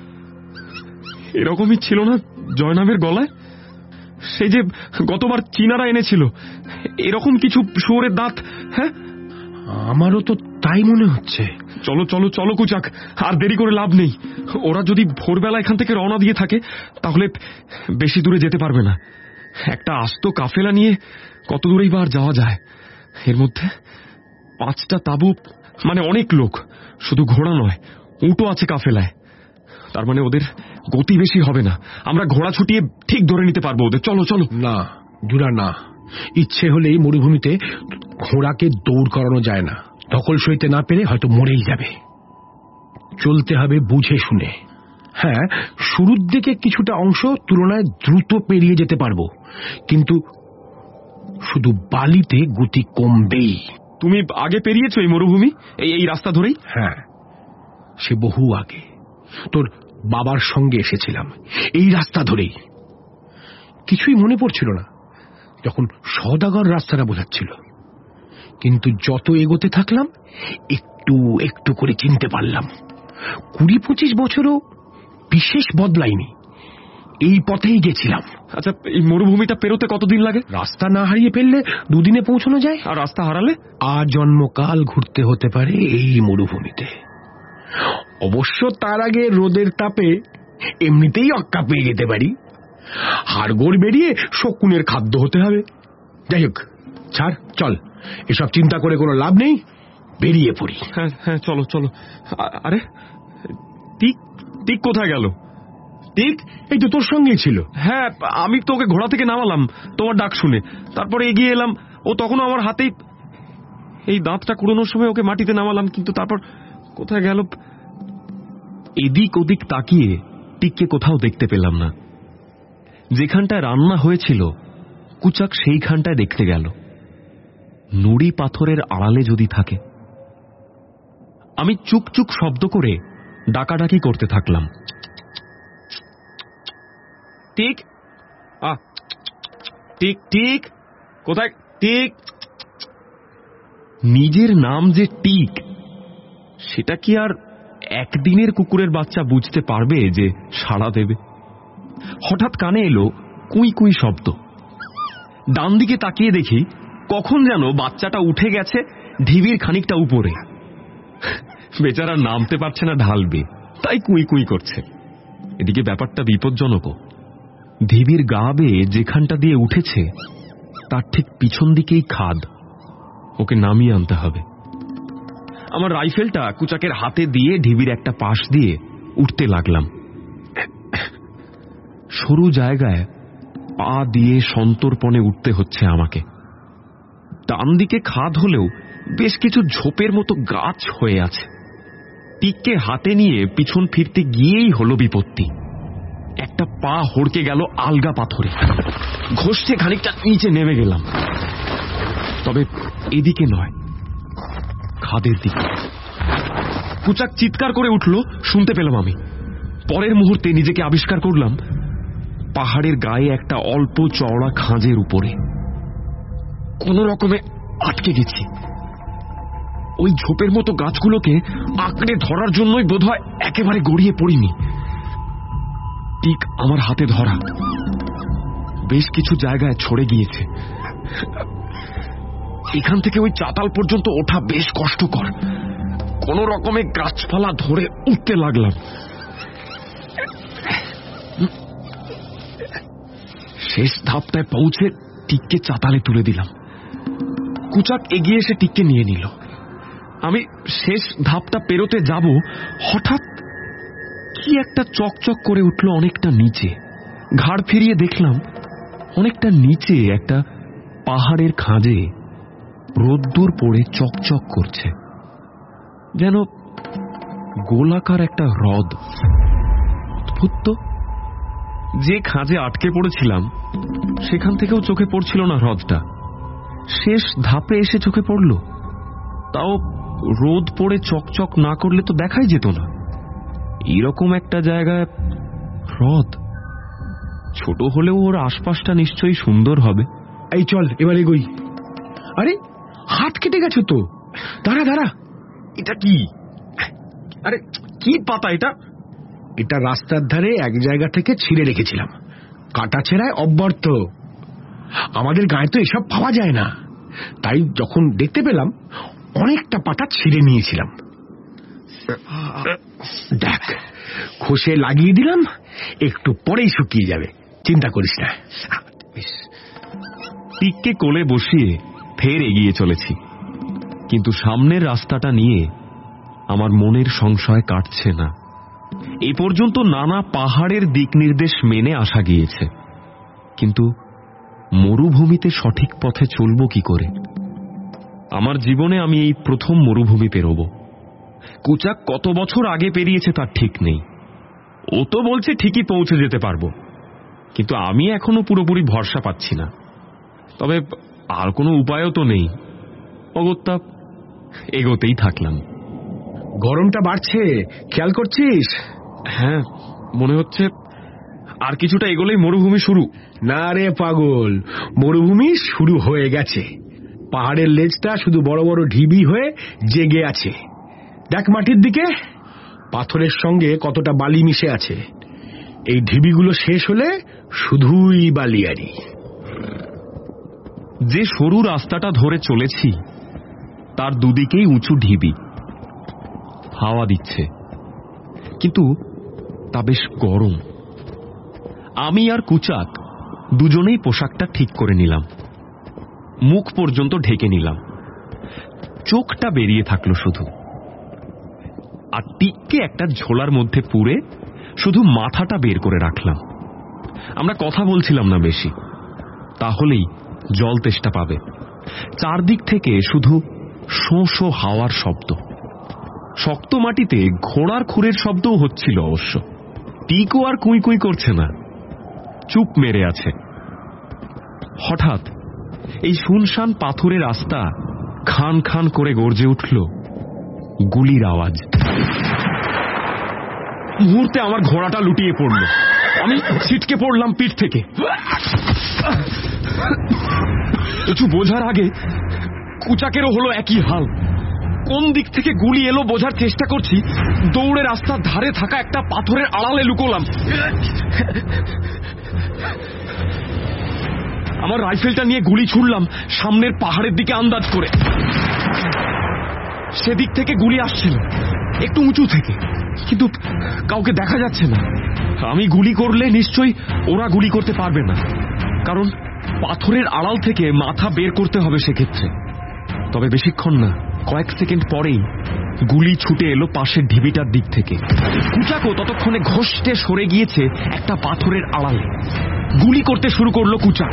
এরকমই ছিল না জয়নাবের গলায়? সে যে গতবার চীনারা এনেছিল, এরকম কিছু শুয়োরের দাঁত। হ্যাঁ, আমারও তো তাই মনে হচ্ছে। চলো চলো চলো কুচাক, আর দেরি করে লাভ নেই। ওরা যদি ভোরবেলা এখান থেকে রওনা দিয়ে থাকে তাহলে বেশি দূরে যেতে পারবে না। একটা আস্ত কাফেলা নিয়ে কত দূরেই বা আর যাওয়া যায়? এর মধ্যে পাঁচটা তাঁবু, মানে অনেক লোক। শুধু ঘোড়া নয়, উটও আছে কাফেলায়। তার মানে ওদের গতি বেশি হবে না। আমরা ঘোড়া ছুটিয়ে ঠিক ধরে নিতে পারবো ওদের। চলো চলো। না জুরা, না। ইচ্ছে হলেই মরুভূমিতে ঘোড়াকে দৌড় করানো যায় না। দখল সইতে না পেরে হয়তো মরেই যাবে। চলতে হবে বুঝে শুনে। হ্যাঁ, শুরুর দিকে কিছুটা অংশ তুলনায় দ্রুত পেরিয়ে যেতে পারবো, কিন্তু শুধু বালিতে গতি কমবেই। তুমি আগে পেরিয়েছো এই মরুভূমি এই এই রাস্তা ধরেই? হ্যাঁ, সে বহু আগে তোর বাবার সঙ্গে এসেছিলাম এই রাস্তা ধরেই। কিছুই মনে পড়ছিল না যখন সওদাগর রাস্তাটা বোঝাচ্ছিল, কিন্তু যত এগোতে থাকলাম একটু একটু করে চিনতে পারলাম। কুড়ি পঁচিশ বছরও বিশেষ বদলাইনি, এই পথেই গেছিলাম। আচ্ছা, এই মরুভূমিটা পেরোতে কতদিন লাগে? রাস্তা না হারিয়ে ফেললে দুদিনে পৌঁছানো যায়। আর রাস্তা হারালে আজন্মকাল ঘুরতে হতে পারে এই মরুভূমিতে। অবশ্য তার আগে রোদের তাপে এমনিতেই অক্কা পেয়ে যেতে পারি। হাড়গোড় বেরিয়ে শকুনের খাদ্য হতে হবে। যাই হোক, ছাড়, চল, এসব চিন্তা করে কোনো লাভ নেই, বেরিয়ে পড়ি। হ্যাঁ হ্যাঁ, চলো চলো। আরে টিক, টিক কোথায় গেল? টিক এই তো তোর সঙ্গেই ছিল। হ্যাঁ, আমি তোকে ঘোড়া থেকে নামালাম তোমার ডাক শুনে, তারপরে এগিয়ে এলাম। ও তখনও আমার হাতেই। এই দাঁতটা কুড়োনোর সময় ওকে মাটিতে নামালাম, কিন্তু তারপর কোথায় গেল? এদিক ওদিক তাকিয়ে টিককে কোথাও দেখতে পেলাম না। যেখানটায় রান্না হয়েছিল কুচাক সেইখানটায় দেখতে গেল। নুড়ি পাথরের আড়ালে যদি থাকে। আমি চুকচুক শব্দ করে ডাকাডাকি করতে থাকলাম। টিক, আ টিক টিক, কোথায় টিক? নিজের নাম যে টিক, সেটা কি আর একদিনের কুকুরের বাচ্চা বুঝতে পারবে যে সাড়া দেবে। হঠাৎ কানে এলো কুই কুই শব্দ। ডান দিকে তাকিয়ে দেখি কখন যেন বাচ্চাটা উঠে গেছে ঢিবির খানিকটা উপরে। বেচারা নামতে পারছে না ঢালবে, তাই কুই কুই করছে। এদিকে ব্যাপারটা বিপজ্জনকও। ঢিবির গা বেয়ে যেখানটা দিয়ে উঠেছে তার ঠিক পিছন দিকেই খাদ। ওকে নামিয়ে আনতে হবে। আমার রাইফেলটা কুচাকের হাতে দিয়ে ঢিবির একটা পাশ দিয়ে উঠতে লাগলাম। সরু জায়গায় পা দিয়ে সন্তর্পণে উঠতে হচ্ছে আমাকে। ডান দিকে খাদ হলেও বেশ কিছু ঝোপের মতো গাছ হয়ে আছে। টিককে হাতে নিয়ে পিছন ফিরতে গিয়েই হলো বিপত্তি। একটা পা হড়কে গেল আলগা পাথরে। ঘষে খানিকটা নিচে নেমে গেলাম, তবে এদিকে নয়, খাদের দিকে। কুচাক চিৎকার করে উঠল, শুনতে পেলাম আমি। পরের মুহূর্তে নিজেকে আবিষ্কার করলাম পাহাড়ের গায়ে একটা অল্প চওড়া খাঁজের উপরে। কোন রকমে আটকে গেছি। ওই ঝোপের মতো গাছগুলোকে আঁকড়ে ধরার জন্যই বোধহয় একেবারে গড়িয়ে পড়িনি। ঠিক আমার হাতে ধরা, বেশ কিছু জায়গায় ছড়ে গিয়েছে। এখান থেকে ওই চাতাল পর্যন্ত ওঠা বেশ কষ্টকর। কোন রকমে গাছপালা ধরে উঠতে লাগলাম। শেষ ধাপটায় পৌঁছে টিককে চাতালে তুলে দিলাম। কুচাক এগিয়ে এসে টিককে নিয়ে নিল। আমি শেষ ধাপটা পেরোতে যাব, হঠাৎ কি একটা চকচক করে উঠল অনেকটা নিচে। ঘাড় ফিরিয়ে দেখলাম অনেকটা নিচে একটা পাহাড়ের খাঁজে রোদ্দুর পড়ে চকচক করছে, যেন গোলাকার একটা হ্রদ। অদ্ভুত তো, যে খাঁজে আটকে পড়েছিলাম সেখান থেকেও চোখে পড়ছিল না হ্রদটা। শেষ ধাপে এসে চোখে পড়ল, তাও রোদ পড়ে চকচক না করলে তো দেখাই যেত না। এরকম একটা জায়গায় হ্রদ, ছোট হলেও ওর আশপাশটা নিশ্চয়ই সুন্দর হবে। এই চল এবার এগোই। আরে হাত কেটে গেছে তো, দাঁড়া দাঁড়া। এটা কি? আরে কি পাতা এটা? এটা রাস্তার ধারে এক জায়গা থেকে ছিঁড়ে রেখেছিলাম। কাটা ছেঁড়ায় অব্যর্থ। আমাদের গায়ে তো এসব পাওয়া যায় না, তাই যখন দেখতে পেলাম অনেকটা পাতা ছিঁড়ে নিয়েছিলাম। দেখ, খোসে লাগিয়ে দিলাম, একটু পরেই শুকিয়ে যাবে, চিন্তা করিস না। টিককে কোলে বসিয়ে ফের এগিয়ে চলেছি, কিন্তু সামনের রাস্তাটা নিয়ে আমার মনের সংশয় কাটছে না। এ পর্যন্ত নানা পাহাড়ের দিক নির্দেশ মেনে আসা গিয়েছে, কিন্তু মরুভূমিতে সঠিক পথে চলব কি করে? আমার জীবনে আমি এই প্রথম মরুভূমি পেরোব। কুচাক কত বছর আগে পেরিয়েছে তার ঠিক নেই। ও তো বলছে ঠিকই পৌঁছে যেতে পারবো, কিন্তু আমি এখনো পুরোপুরি ভরসা পাচ্ছি না। তবে আর কোনো উপায়ও তো নেই, অগত্যা এগোতেই থাকলাম। গরমটা বাড়ছে, খেয়াল করছিস? হ্যাঁ, মনে হচ্ছে আর কিছুটা এগোলেই মরুভূমি শুরু। না রে পাগল, মরুভূমি শুরু হয়ে গেছে। পাহাড়ের লেজটা শুধু বড় বড় ঢিবি হয়ে জেগে আছে। দেখ মাটির দিকে, পাথরের সঙ্গে কতটা বালি মিশে আছে। এই ঢিবিগুলো শেষ হলে শুধুই বালিয়ারি। যে সরু রাস্তাটা ধরে চলেছি তার দুদিকেই উঁচু ঢিবি। হাওয়া দিচ্ছে, কিন্তু তা বেশ গরম। আমি আর কুচাক দুজনেই পোশাকটা ঠিক করে নিলাম, মুখ পর্যন্ত ঢেকে নিলাম। চোখটা বেরিয়ে থাকলো শুধু, আর টিককে একটা ঝোলার মধ্যে পুরে শুধু মাথাটা বের করে রাখলাম। আমরা কথা বলছিলাম না বেশি, তাহলেই জল তেষ্টা পাবে। চারদিক থেকে শুধু শোঁ শোঁ হাওয়ার শব্দ। শক্ত মাটিতে ঘোড়ার খুরের শব্দও হচ্ছিল অবশ্য। টিকও আর কুই কুই করছে না, চুপ মেরে আছে। হঠাৎ এই শুনশান পাথরের রাস্তা খান খান করে গর্জে উঠল গুলির আওয়াজ। মুহূর্তে আমার ঘোড়াটা লুটিয়ে পড়ল। আমি ছিটকে পড়লাম পিঠ থেকে। কিছু বোঝার আগে কুচাকেরও হলো একই হাল। কোন দিক থেকে গুলি এলো বোঝার চেষ্টা করছি, দৌড়ে রাস্তার ধারে থাকা একটা পাথরের আড়ালে লুকোলাম। আমার রাইফেলটা নিয়ে গুলি ছুড়লাম সামনের পাহাড়ের দিকে আন্দাজ করে। সেদিক থেকে গুলি আসছিল, একটু উঁচু থেকে, কিন্তু কাউকে দেখা যাচ্ছে না। আমি গুলি করলে নিশ্চয়ই ওরা গুলি করতে পারবে না, কারণ পাথরের আড়াল থেকে মাথা বের করতে হবে সেক্ষেত্রে। তবে বেশিক্ষণ না, কয়েক সেকেন্ড পরেই গুলি ছুটে এলো পাশের ঢিবিটার দিক থেকে। কুচাকো ততক্ষণে ঘষতে সরে গিয়েছে একটা পাথরের আড়ালে। গুলি করতে শুরু করলো কুচাক।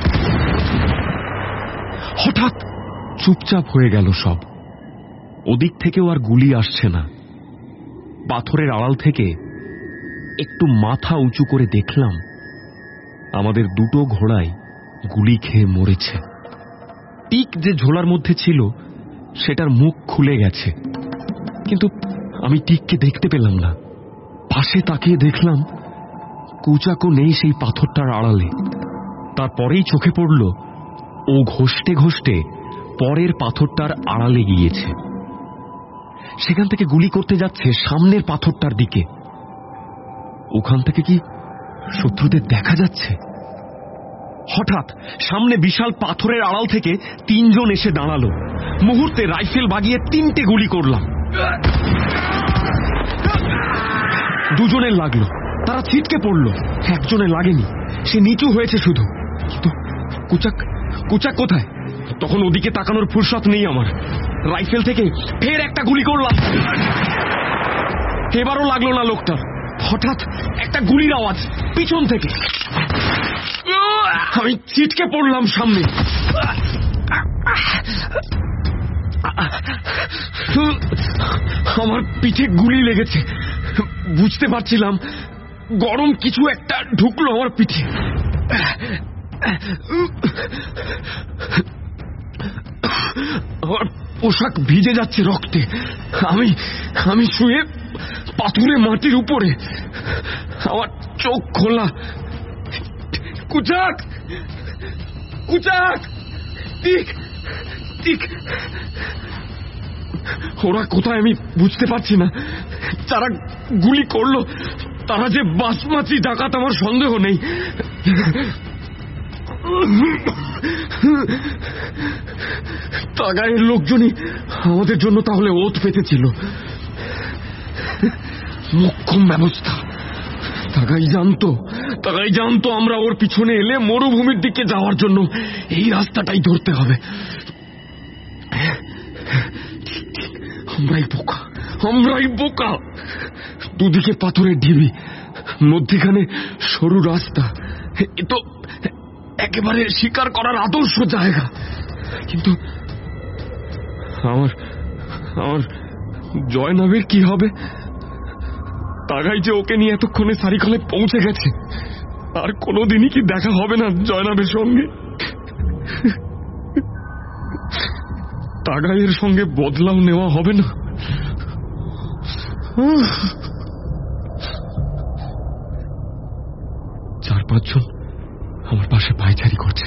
হঠাৎ চুপচাপ হয়ে গেল সব। ওদিক থেকেও আর গুলি আসছে না। পাথরের আড়াল থেকে একটু মাথা উঁচু করে দেখলাম আমাদের দুটো ঘোড়াই গুলি খেয়ে মরেছে। টিক যে ঝোলার মধ্যে ছিল সেটার মুখ খুলে গেছে, কিন্তু আমি টিককে দেখতে পেলাম না। পাশে তাকিয়ে দেখলাম কুচাকো নেই সেই পাথরটার আড়ালে। তারপরেই চোখে পড়ল ও ঘষতে ঘষতে পরের পাথরটার আড়ালে গিয়েছে। সেখান থেকে গুলি করতে যাচ্ছে সামনের পাথরটার দিকে। ওখান থেকে কি শত্রুদের দেখা যাচ্ছে? হঠাৎ সামনে বিশাল পাথরের আড়াল থেকে তিনজন এসে দাঁড়ালো। মুহূর্তে রাইফেল বাগিয়ে তিনটে গুলি করলাম। দুজনের লাগলো, তারা ছিটকে পড়লো। একজনের লাগেনি, সে নিচু হয়েছে শুধু। কিন্তু কুচাক কুচাক কোথায়? তখন ওদিকে তাকানোর ফুরসত নেই আমার। রাইফেল থেকে ফের একটা গুলি করলাম। এবারও লাগলো না লোকটার। হঠাৎ একটা গুলির আওয়াজ পিছন থেকে। আমি ছিটকে পড়লাম সামনে। আমার পিঠে গুলি লেগেছে। বুঝতে পারছিলাম গরম কিছু একটা ঢুকলো আমার পিঠে। আমার পোশাক ভিজে যাচ্ছে রক্তে। আমি আমি শুয়ে পাথুরে মাটির উপরে, আমার চোখ খোলা। কুচাক কুচাক টিক টিক ওরা কোথায় আমি বুঝতে পারছি না। যারা গুলি করলো তারা যে বাসমাচি ডাকাত আমার সন্দেহ নেই। তাগায়ের লোকজনই আমাদের জন্য তাহলে ওত পেতেছিল। মোক্ষম ব্যবস্থা। তাগাই জানতো তাগাই জানতো আমরা ওর পিছনে এলে মরুভূমির দিকে যাওয়ার জন্য এই রাস্তাটাই ধরতে হবে। আমরাই বোকা, আমরাই বোকা। দুদিকে পাথরের ঢিবি, মধ্যখানে সরু রাস্তা। এ তো একেবারে শিকার করার আদর্শ জায়গা। কিন্তু আমার আমার জয়নাবের কি হবে? তাগাই যে ওকে নিয়ে এতক্ষণে সারিখালে পৌঁছে গেছে, আর কোনোদিনই কি দেখা হবে না জয়নাবের সঙ্গে? তাগাইয়ের সঙ্গে বদলাও নেওয়া হবে না? চার পাঁচজন আমার পাশে পায়চারি করছে।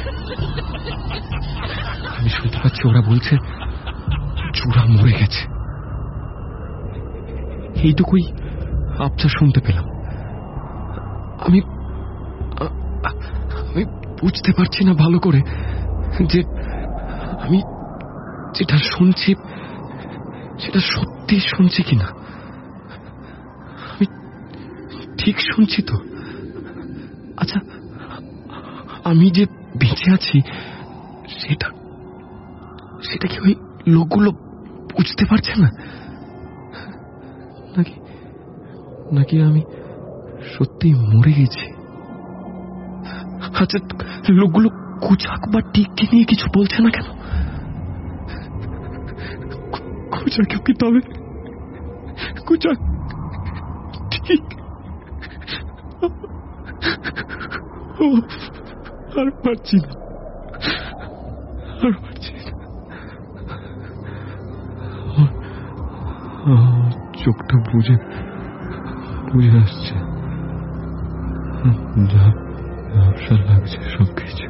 আমি শুনতে পাচ্ছি ওরা বলছে চূড়া মরে গেছে। এইটুকুই আবছা শুনতে পেলাম। আমি আমি বুঝতে পারছি না ভালো করে যে আমি যেটা শুনছি সেটা সত্যি শুনছি কিনা। আমি ঠিক শুনছি তো? আচ্ছা, আমি যে বেঁচে আছি সেটা সেটা কি ওই লোকগুলো বুঝতে পারছে না? নাকি নাকি আমি সত্যি মরে গেছি? আচ্ছা, লোকগুলো কুচাক বা টিককে নিয়ে কিছু বলছে না কেন? কুচাকেও কি তবে? কুচাক ঠিক আর পারছি না, আর পারছি না। চোখটা বুঝে বুঝে আসছে, ঝাপসা লাগছে সবকিছু।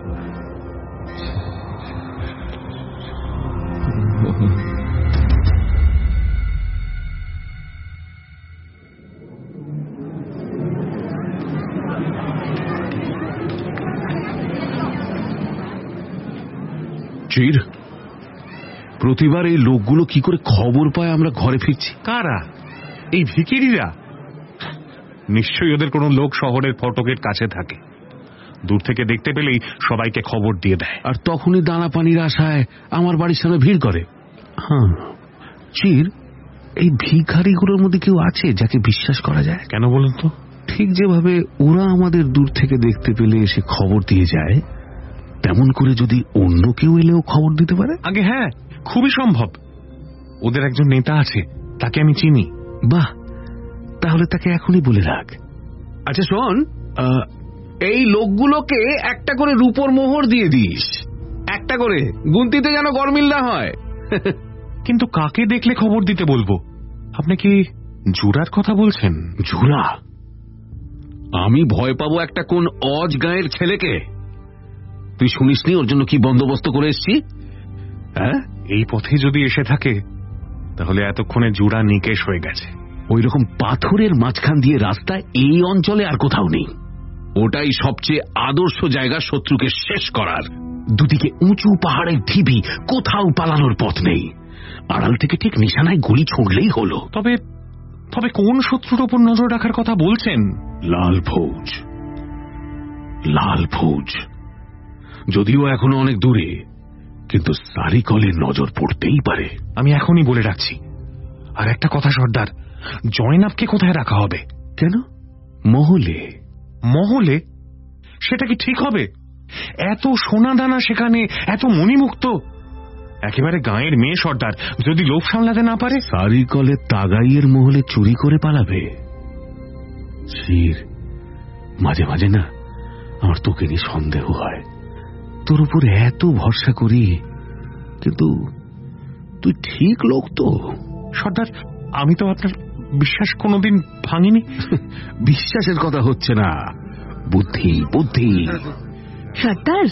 চির, প্রতিবার এই লোকগুলো কি করে খবর পায় আমরা ঘরে ফিরছি? কারা? এই ভিখিরিরা? নিশ্চয়ই ওদের কোনো লোক শহরের ফটকের কাছে থাকে, দূর থেকে দেখতে পেলেই সবাইকে খবর দিয়ে দেয়, আর তখনই দানা পানির আশায় আমার বাড়ির সামনে ভিড় করে। হ্যাঁ চির, এই ভিখারিগুলোর মধ্যে কেউ আছে যাকে বিশ্বাস করা যায়? কেন বলুন তো? ঠিক যেভাবে ওরা আমাদের দূর থেকে দেখতে পেলে এসে খবর দিয়ে যায়, তেমন করে যদি অন্য কেউ এলেও খবর দিতে পারে? আগে হ্যাঁ, খুবই সম্ভব। ওদের একজন নেতা আছে, তাকে আমি চিনি। বাহ, তাহলে তাকে এখনই বলে রাখ। আচ্ছা শোন, এই লোকগুলোকে একটা করে রূপোর মোহর দিয়ে দিস, একটা করে, গুনতিতে যেন গরমিল না হয়। কিন্তু কাকে দেখলে খবর দিতে বলবো? আপনি কি জুরার কথা বলছেন? জুরা? আমি ভয় পাবো একটা কোন অজ গাঁয়ের ছেলেকে? তুই শুনিসনি ওর জন্য কি বন্দোবস্ত করে এসছি? হ্যাঁ, এই পথে যদি এসে থাকে তাহলে এতক্ষণে জুরা নিকেশ হয়ে গেছে। ওই রকম পাথরের মাঝখান দিয়ে রাস্তা এই অঞ্চলে আর কোথাও নেই। ওটাই সবচেয়ে আদর্শ জায়গা শত্রুকে শেষ করার। দুদিকে উঁচু পাহাড়ের ঢিবি, কোথাও পালানোর পথ নেই। আড়াল থেকে ঠিক নিশানায় গুলি ছুঁড়লেই হলো। তবে তবে কোন শত্রুর ওপর নজর রাখার কথা বলছেন? লাল ফৌজ। লাল ফৌজ যদিও এখনো অনেক দূরে, কিন্তু সারিকলের নজর পড়তেই পারে। আমি এখনই বলে রাখছি। আর একটা কথা সর্দার, জয়নাবকে কোথায় রাখা হবে? কেন? মহলে। মহলে? সেটা কি ঠিক হবে? এত সোনা দানা সেখানে, এত মণিমুক্ত, একেবারে গাঁয়ের মেয়ে সর্দার, যদি লোভ সামলাতে না পারে? সারিকলের তাগাইয়ের মহলে চুরি করে পালাবে? শির, মাঝে মাঝে না আমার তোকে নিয়ে সন্দেহ হয়। তোর উপর এত ভরসা করি, কিন্তু তুই ঠিক লোক তো? সর্দার, আমি তো আপনার বিশ্বাস কোনোদিন ভাঙিনি। বিশ্বাসের কথা হচ্ছে না, বুদ্ধি বুদ্ধি। সর্দার,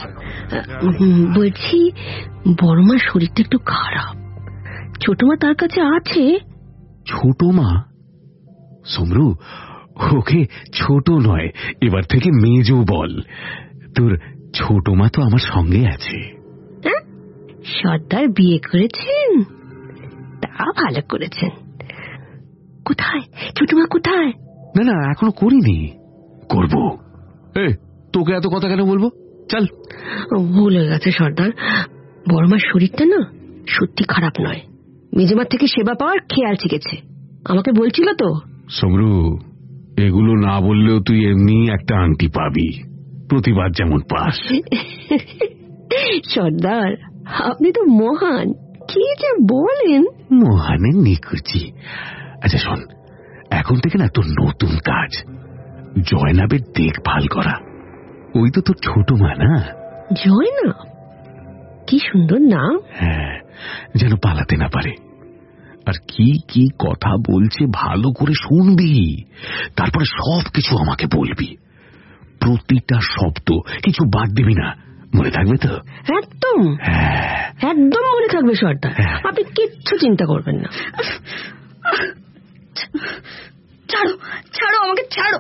বলছি বড়মার শরীরটা একটু খারাপ, ছোট মা তার কাছে আছে? ছোট মা? সমরু, ওকে ছোট নয়, এবার থেকে মেজো বল। তোর ছোট মা তো আমার সঙ্গে আছে। সর্দার বিয়ে করেছেন? তা ভালো করেছেন। কোথায় ছোট মা, কোথায়? না না, এখনো করিনি, করব। এ, তোকে এত কথা কেন বলবো? চল। ভুল হয়ে গেছে সর্দার, বড়মার শরীরটা না সত্যি খারাপ নয়, মেজমার থেকে সেবা পাওয়ার খেয়াল শিখেছে, আমাকে বলছিল তো। সমরু, এগুলো না বললেও তুই এমনি একটা আংটি পাবি, প্রতিবার যেমন পাস। সর্দার, আপনি তো মহান, কি যে বলেন। মহানের নিকুচি। আচ্ছা শোন, এখন থেকে না তোর নতুন কাজ জয়নাবের দেখভাল করা। ওই তো তোর ছোট মা না? জয়নাব? কি সুন্দর নাম। হ্যাঁ, যেন পালাতে না পারে। আর কি কি কথা বলছে ভালো করে শুনবি, তারপরে সব কিছু আমাকে বলবি, প্রতিটা শব্দ, কিছু বাদ দিবি না, মনে থাকবে তো? একদম একদম মনে থাকবে সর্দার, আপনি কিচ্ছু চিন্তা করবেন না। ছাড়ো ছাড়ো, আমাকে ছাড়ো।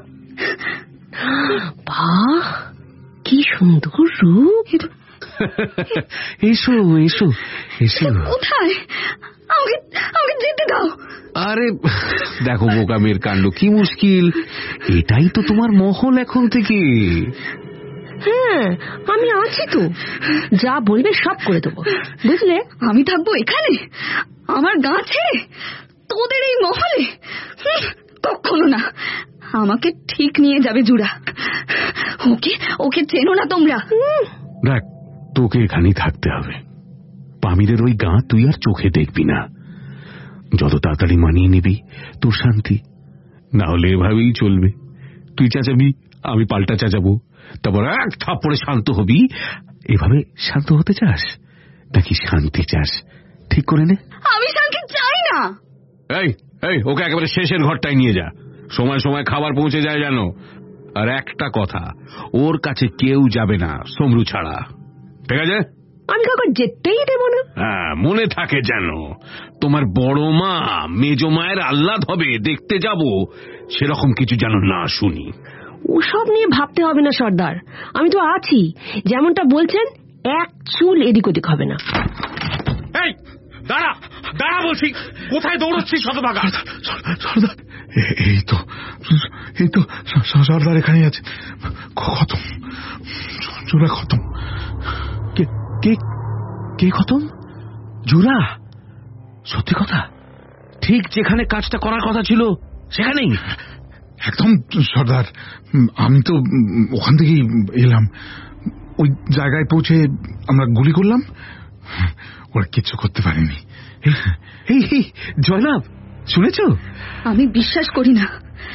বাহ, কি সুন্দর রূপ। এসো এসো এসো। কোথায়? আমাকে আমাকে যেতে দাও। আরে দেখো বোকামের কাণ্ড, কি মুশকিল। এটাই তো তোমার মহল এখন থেকে। হ্যাঁ, আমি আছি তো, যা বলবে সব করে দেবো, বুঝলে? আমি থাকবো এখানে আমার গা ছেড়ে তোদের এই মহলে? কখনো না, আমাকে ঠিক নিয়ে যাবে জুরা। ওকে ওকে চেনো না তোমরা? দেখ, তোকে এখানেই থাকতে হবে। পামিরের ওই গা তুই আর চোখে দেখবি না। যত তাড়াতাড়ি মানিয়ে নিবি তোর শান্তি, না হলে এভাবেই চলবে। তুই চেঁচাবি, আমি পাল্টা চেঁচাবো, তারপর এক থাপ্পড়ে শান্ত হবি। এভাবে শান্ত হতে চাস নাকি শান্তি চাস? ঠিক করে নে। আমি শান্তি চাই না। এই এই ওকে একেবারে শেষের ঘরটায় নিয়ে যা, সময় সময় খাবার পৌঁছে যায় যেন। আর একটা কথা, ওর কাছে কেউ যাবে না সমরু ছাড়া, ঠিক আছে? আমি কাউকে যেতেই দেব না। হ্যাঁ, মনে থাকে যেন। তোমার বড় মা মেজো মায়ের আহ্লাদ হবে দেখতে যাব, সেরকম কিছু যেন না শুনি। ওসব নিয়ে ভাবতে হবে না সর্দার, আমি তো আছি, যেমনটা বলছেন এক চুল এদিক ওদিক হবে না। এই দাঁড়া দাঁড়া বলছি, কোথায় দৌড়চ্ছিস শতভাগা? সর্দার, এই তো এই তো সর্দার এখানেই আছে। খতম, জোড়া খতম। কে কে কে খতম? জোড়া? সত্যি কথা? ঠিক যেখানে কাজটা করার কথা ছিল সেখানেই? একদম সর্দার, আমি তো ওখান থেকেই এলাম। ওই জায়গায় পৌঁছে আমরা গুলি করলাম, ওরা কিচ্ছু করতে পারেনি। এই জয়নাব, শুনেছ? আমি বিশ্বাস করি না,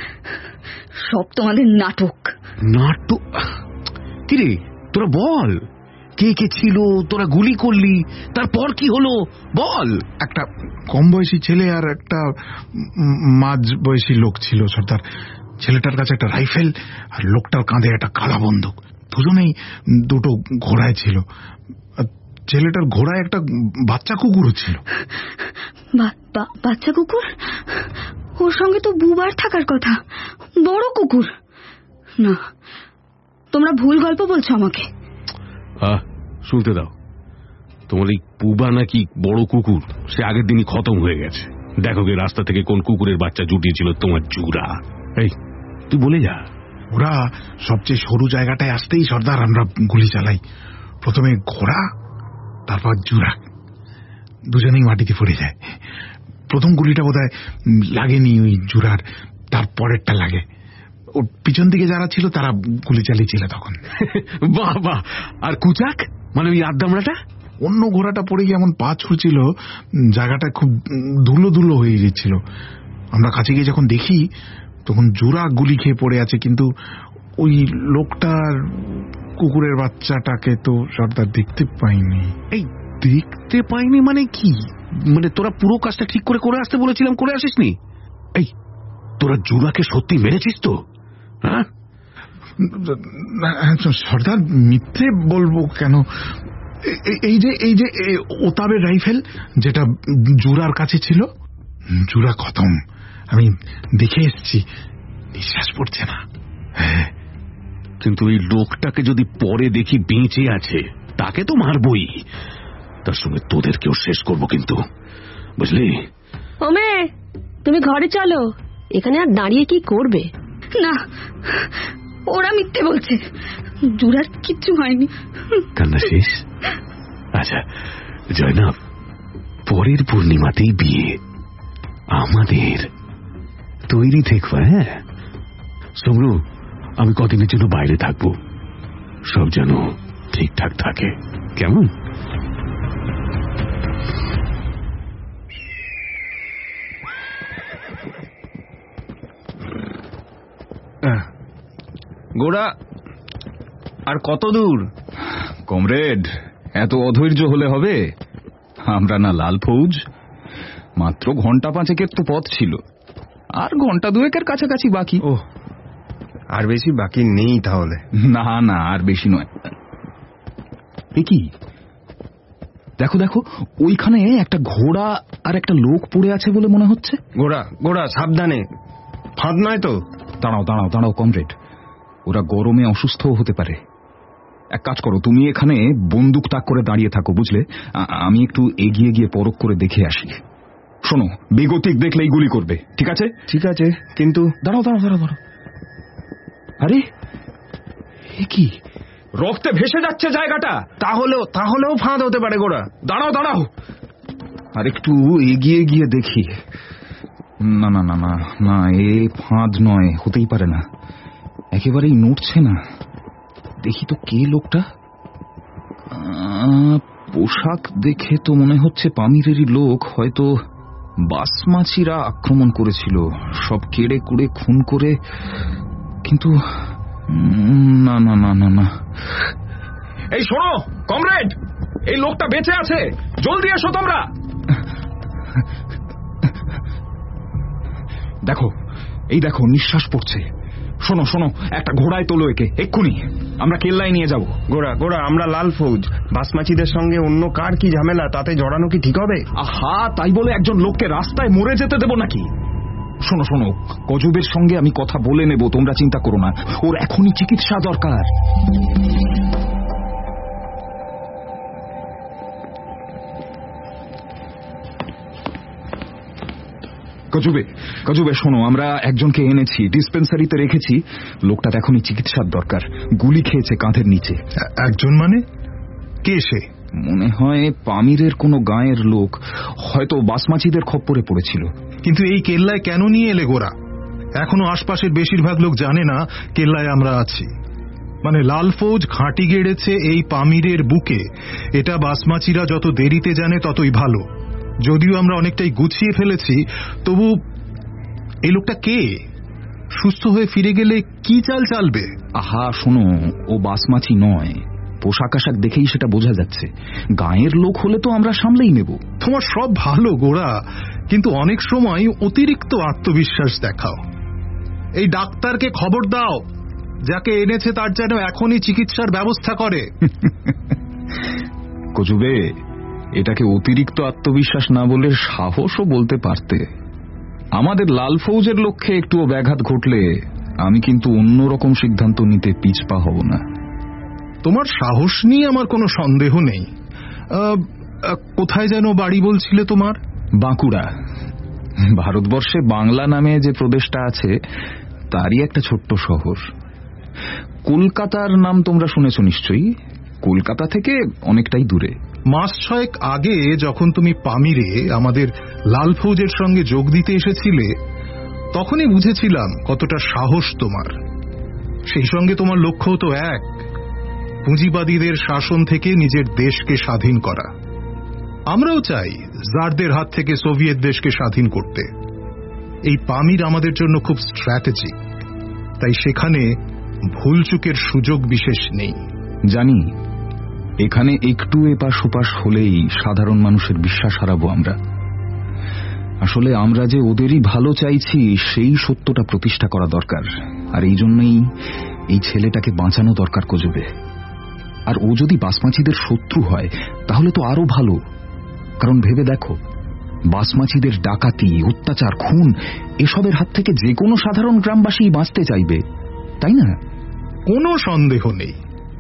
সব তোমাদের নাটক। নাটক? কিরে তোরা বল, কে কে ছিল, তোরা গুলি করলি, তারপর কি হলো বল। একটা কম বয়সী ছেলে আর একটা মাঝ বয়সী লোক ছিল সর্দার। ছেলেটার কাছে একটা রাইফেল আর লোকটার কাঁধে একটা কালা বন্দুক। দুজনেই দুটো ঘোড়ায় ছিল। ছেলেটার ঘোড়ায় একটা বাচ্চা কুকুরও ছিল। বাচ্চা কুকুর? ওর সঙ্গে তো বুবার থাকার কথা, বড় কুকুর। না, তোমরা ভুল গল্প বলছো আমাকে। শুনতে দাও, তোমার এই পুবা নাকি বড় কুকুর সে আগের দিনই খতম হয়ে গেছে। দেখো গে রাস্তা থেকে কোন কুকুরের বাচ্চা জুটিয়েছিল তোমার জুরা। এই তুই বলে যা। ওরা সবচেয়ে সরু জায়গাটায় আসতেই সর্দার আমরা গুলি চালাই। প্রথমে ঘোড়া, তারপর জুরা, দুজনেই মাটিতে পড়ে যায়। প্রথম গুলিটা বোধহয় লাগেনি ওই জুরার, তারপরেরটা লাগে। ওর পিছন দিকে যারা ছিল তারা গুলি চালিয়েছিল তখন। বাহ বাহ। আর কুচাক মানে ওই আদ্দামড়াটা? অন্য ঘোড়াটা পড়ে গিয়ে এমন পা ছুঁড়ছিল, জায়গাটা খুব ধুলো ধুলো হয়ে গেছিল। আমরা কাছে গিয়ে যখন দেখি তখন জোড়া গুলি খেয়ে পড়ে আছে, কিন্তু ওই লোকটার কুকুরের বাচ্চাটাকে তো সর্দার দেখতে পাইনি। এই দেখতে পাইনি মানে কি? মানে তোরা পুরো কাজটা ঠিক করে করে আসতে বলেছিলাম, করে আসিসনি? এই তোরা জোড়াকে সত্যি মেরেছিস তো? হ্যাঁ সর্দার, মিথ্যে বলবো কেন? এই যে এই যে ওতাবের রাইফেল যেটা জোড়ার কাছে ছিল, জোড়া খতম। আমি দেখে এসেছি, নিঃশ্বাস পড়ছে না। হ্যাঁ, কিন্তু এই লোকটাকে যদি পরে দেখি বেঁচে আছে তাকে তো মারবই, তার সঙ্গে তোদেরকেও শেষ করবো কিন্তু, বুঝলি? ওমে, তুমি ঘরে চলো, এখানে আর দাঁড়িয়ে কি করবে? না, ওরা মিথ্যে বলছে, জোড়ার কিচ্ছু হয়নি। কান্না শেষ? আচ্ছা জয়নাব, পরের পূর্ণিমাতেই বিয়ে আমাদের, তৈরি থেকো। হ্যাঁ সমরু, আমি কদিনের জন্য বাইরে থাকবো, সব যেন ঠিকঠাক থাকে, কেমন? গোড়া আর কত দূর? কমরেড, এত অধৈর্য হলে হবে? আমরা না লাল ফৌজ, মাত্র ঘন্টা পাঁচেকের তো পথ ছিল, আর ঘন্টা দুয়েকের কাছাকাছি বাকি। ও, আর বেশি বাকি নেই তাহলে? না না, আর বেশি নয়। এ কি, দেখো দেখো, ওইখানে একটা ঘোড়া আর একটা লোক পড়ে আছে বলে মনে হচ্ছে। গোড়া গোড়া সাবধানে, ফাঁদ নয় তো? দাঁড়াও দাঁড়াও দাঁড়াও কমরেড, ওরা গরমে অসুস্থ হতে পারে। এক কাজ করো, তুমি এখানে বন্দুক তাক করে দাঁড়িয়ে থাকো, বুঝলে? আমি একটু এগিয়ে গিয়ে পরখ করে দেখে আসি। শোনো, বেগতিক দেখলেই গুলি করবে, ঠিক আছে? ঠিক আছে, কিন্তু দাঁড়াও দাঁড়াও দাঁড়াও দাঁড়াও। আরে এ কি, রক্তে ভেসে যাচ্ছে জায়গাটা। তাহলেও তাহলেও ফাঁদ হতে পারে। গোড়া দাঁড়াও দাঁড়াও, আর একটু এগিয়ে গিয়ে দেখি। না না না না না, এ ফাঁদ নয়, হতেই পারে না, একেবারেই নড়ছে না। দেখি তো কে লোকটা। পোশাক দেখে তো মনে হচ্ছে পামিরেরই লোক, হয়তো বাসমাছিরা আক্রমণ করেছিল, সব কেড়ে কুড়ে খুন করে। কিন্তু না না না না না। এই শোনো কমরেড, এই লোকটা বেঁচে আছে, জলদি এসো তোমরা। দেখো, এই দেখো, নিঃশ্বাস পড়ছে। শোনো শোনো, একটা ঘোড়ায় তোলো একে এক্ষুনি, আমরা কেল্লায় নিয়ে যাব। গোড়া গোড়া, আমরা লাল ফৌজ, বাসমাছিদের সঙ্গে অন্য কার কি ঝামেলা, তাতে জড়ানো কি ঠিক হবে? আহা, তাই বলে একজন লোককে রাস্তায় মরে যেতে দেব নাকি? শোনো শোনো, গজবের সঙ্গে আমি কথা বলে নেব, তোমরা চিন্তা করো না, ওর এখনই চিকিৎসা দরকার। কজুবে কজুবে শোনো, আমরা একজনকে এনেছি, ডিসপেন্সারিতে রেখেছি। লোকটার এখনই চিকিৎসার দরকার, গুলি খেয়েছে কাঁধের নিচে। একজন মানে কে সে? মনে হয় পামিরের কোনো গাঁয়ের লোক, হয়তো বাসমাচিদের খপ্পরে পড়েছিল। কিন্তু এই কেল্লায় কেন নিয়ে এলে গোরা? এখনো আশপাশের বেশিরভাগ লোক জানে না কেল্লায় আমরা আছি। মানে লাল ফৌজ ঘাঁটি গেড়েছে এই পামিরের বুকে, এটা বাসমাচিরা যত দেরিতে জানে ততই ভালো। যদিও আমরা অনেকটাই গুছিয়ে ফেলেছি, তবু এই লোকটা কে? সুস্থ হয়ে ফিরে গেলে কি চাল চালবে? আহা শোনো, ও বাসমাচি নয়, পোশাক আশাক দেখেই সেটা বোঝা যাচ্ছে। গাঁয়ের লোক হলে তো আমরা সামলেই নেব। তোমার সব ভালো গোরা, কিন্তু অনেক সময় অতিরিক্ত আত্মবিশ্বাস দেখাও। এই ডাক্তারকে খবর দাও, যাকে এনেছে তার যেন এখনই চিকিৎসার ব্যবস্থা করে। কজুবে, এটাকে অতিরিক্ত আত্মবিশ্বাস না বলে সাহসও বলতে পারতে। আমাদের লাল ফৌজের লক্ষ্যে একটুও ব্যাঘাত ঘটলে আমি কিন্তু অন্যরকম সিদ্ধান্ত নিতে পিছপা হব না। তোমার সাহস নিয়ে আমার কোনো সন্দেহ নেই। কোথায় যেন বাড়ি বলছিলে তোমার? বাঁকুড়া। ভারতবর্ষে বাংলা নামে যে প্রদেশটা আছে তারই একটা ছোট্ট শহর। কলকাতার নাম তোমরা শুনেছ নিশ্চয়ই, কলকাতা থেকে অনেকটাই দূরে। মাস ছয়েক আগে যখন তুমি পামিরে আমাদের লাল ফৌজের সঙ্গে যোগ দিতে এসেছিলে, তখনই বুঝেছিলাম কতটা সাহস তোমার। সেই সঙ্গে তোমার লক্ষ্য তো এক, পুঁজিবাদীদের শাসন থেকে নিজের দেশকে স্বাধীন করা। আমরাও চাই জারদের হাত থেকে সোভিয়েত দেশকে স্বাধীন করতে। এই পামির আমাদের জন্য খুব স্ট্র্যাটেজিক, তাই সেখানে ভুলচুকের সুযোগ বিশেষ নেই। জানি, এখানে একটু এপাশ ওপাশ হলেই সাধারণ মানুষের বিশ্বাস হারাবো আমরা। আসলে আমরা যে ওদেরই ভালো চাইছি সেই সত্যটা প্রতিষ্ঠা করা দরকার, আর এই জন্যই এই ছেলেটাকে বাঁচানো দরকার কজবে। আর ও যদি বাসমাচিদের শত্রু হয় তাহলে তো আরো ভালো, কারণ ভেবে দেখো, বাসমাচিদের ডাকাতি, অত্যাচার, খুন এসবের হাত থেকে যে কোনো সাধারণ গ্রামবাসী বাঁচতে চাইবে, তাই না? কোনো সন্দেহ নেই।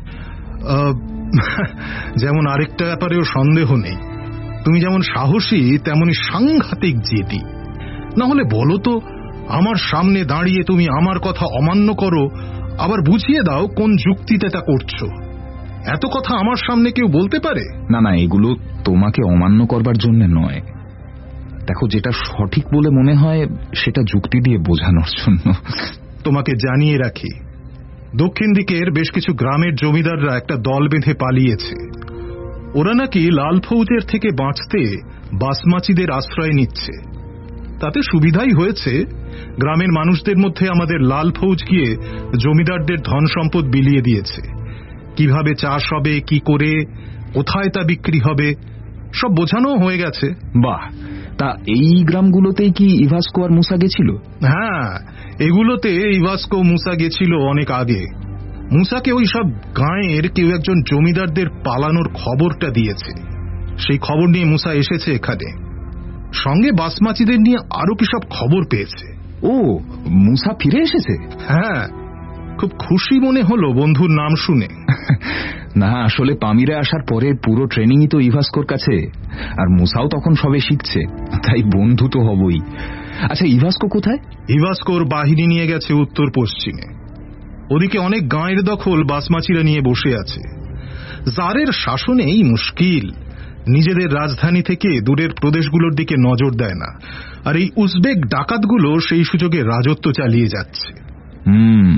যেমন আরেকটা ব্যাপারেও সন্দেহ নেই, তুমি যেমন সাহসী তেমনি সাংঘাতিক জেদি। না হলে বলো তো, আমার সামনে দাঁড়িয়ে তুমি আমার কথা অমান্য করো, আবার বুঝিয়ে দাও কোন যুক্তিতে তা করছো। এত কথা আমার সামনে কেউ বলতে পারে? না না, এগুলো তোমাকে অমান্য করবার জন্য নয়। দেখো, যেটা সঠিক বলে মনে হয় সেটা যুক্তি দিয়ে বোঝানোর জন্য। তোমাকে জানিয়ে রাখি, দক্ষিণ দিকের বেশ কিছু গ্রামের জমিদাররা একটা দল বেঁধে পালিয়েছে। ওরা নাকি লাল ফৌজের থেকে বাঁচতে বাসমাচিদের আশ্রয় নিচ্ছে। তাতে সুবিধাই হয়েছে, গ্রামের মানুষদের মধ্যে আমাদের লাল ফৌজ গিয়ে জমিদারদের ধন সম্পদ বিলিয়ে দিয়েছে। কিভাবে চাষ হবে, কি করে, কোথায় তা বিক্রি হবে, সব বোঝানো হয়ে গেছে। বাহ, তা এই গ্রামগুলোতেই কি ইভাস্কো আর মুসা গেছিল? হ্যাঁ, এগুলোতে ইভাস্কো মুসা গেছিল অনেক আগে। মুসাকে ওই সব গাঁয়ের কেউ একজন জমিদারদের পালানোর খবরটা দিয়েছে। সেই খবর নিয়ে মুসা এসেছে এখানে, সঙ্গে বাসমাচিদের নিয়ে আরো কি সব খবর পেয়েছে। ও, মুসা ফিরে এসেছে? হ্যাঁ, খুব খুশি মনে হলো বন্ধুর নাম শুনে। না, আসলে পামিরে আসার পরে পুরো ট্রেনিংই তো ইভাস্কোর কাছে, আর মুসাও তখন সবে শিখছে, তাই বন্ধু তো হবই। আচ্ছা, ইভাস্কো কোথায়? ইভাস্কোর বাহিনী নিয়ে গেছে উত্তর পশ্চিমে। ওদিকে অনেক গাঁয়ের দখল বাসমাচিরা নিয়ে বসে আছে। জারের শাসনেই মুশকিল, নিজেদের রাজধানী থেকে দূরের প্রদেশগুলোর দিকে নজর দেয় না, আর এই উজবেক ডাকাতগুলো সেই সুযোগে রাজত্ব চালিয়ে যাচ্ছে। হুম,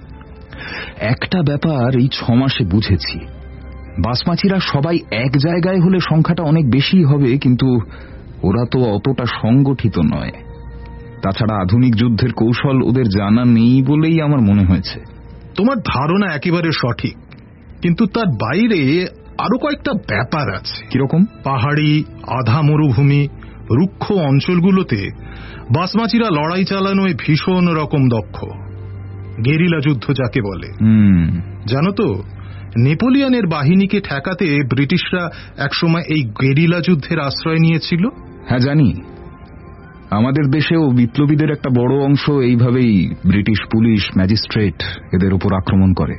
একটা ব্যাপার এই ছ মাসে বুঝেছি, বাসমাচিরা সবাই এক জায়গায় হলে সংখ্যাটা অনেক বেশি হবে, কিন্তু ওরা তো অতটা সংগঠিত নয়। তাছাড়া আধুনিক যুদ্ধের কৌশল ওদের জানা নেই বলেই আমার মনে হয়েছে। তোমার ধারণা একেবারে সঠিক, কিন্তু তার বাইরে আরো কয়েকটা ব্যাপার আছে। কিরকম? পাহাড়ি, আধা মরুভূমি, রুক্ষ অঞ্চলগুলোতে বাসমাচিরা লড়াই চালানোয় ভীষণ রকম দক্ষ। গেরিলা যুদ্ধ যাকে বলে। জানো তো, নেপোলিয়নের বাহিনীকে ঠেকাতে ব্রিটিশরা একসময় এই গেরিলা যুদ্ধের আশ্রয় নিয়েছিল। হ্যাঁ জানি, আমাদের দেশেও বিপ্লবীদের একটা বড় অংশ এইভাবেই ব্রিটিশ পুলিশ, ম্যাজিস্ট্রেট এদের উপর আক্রমণ করে।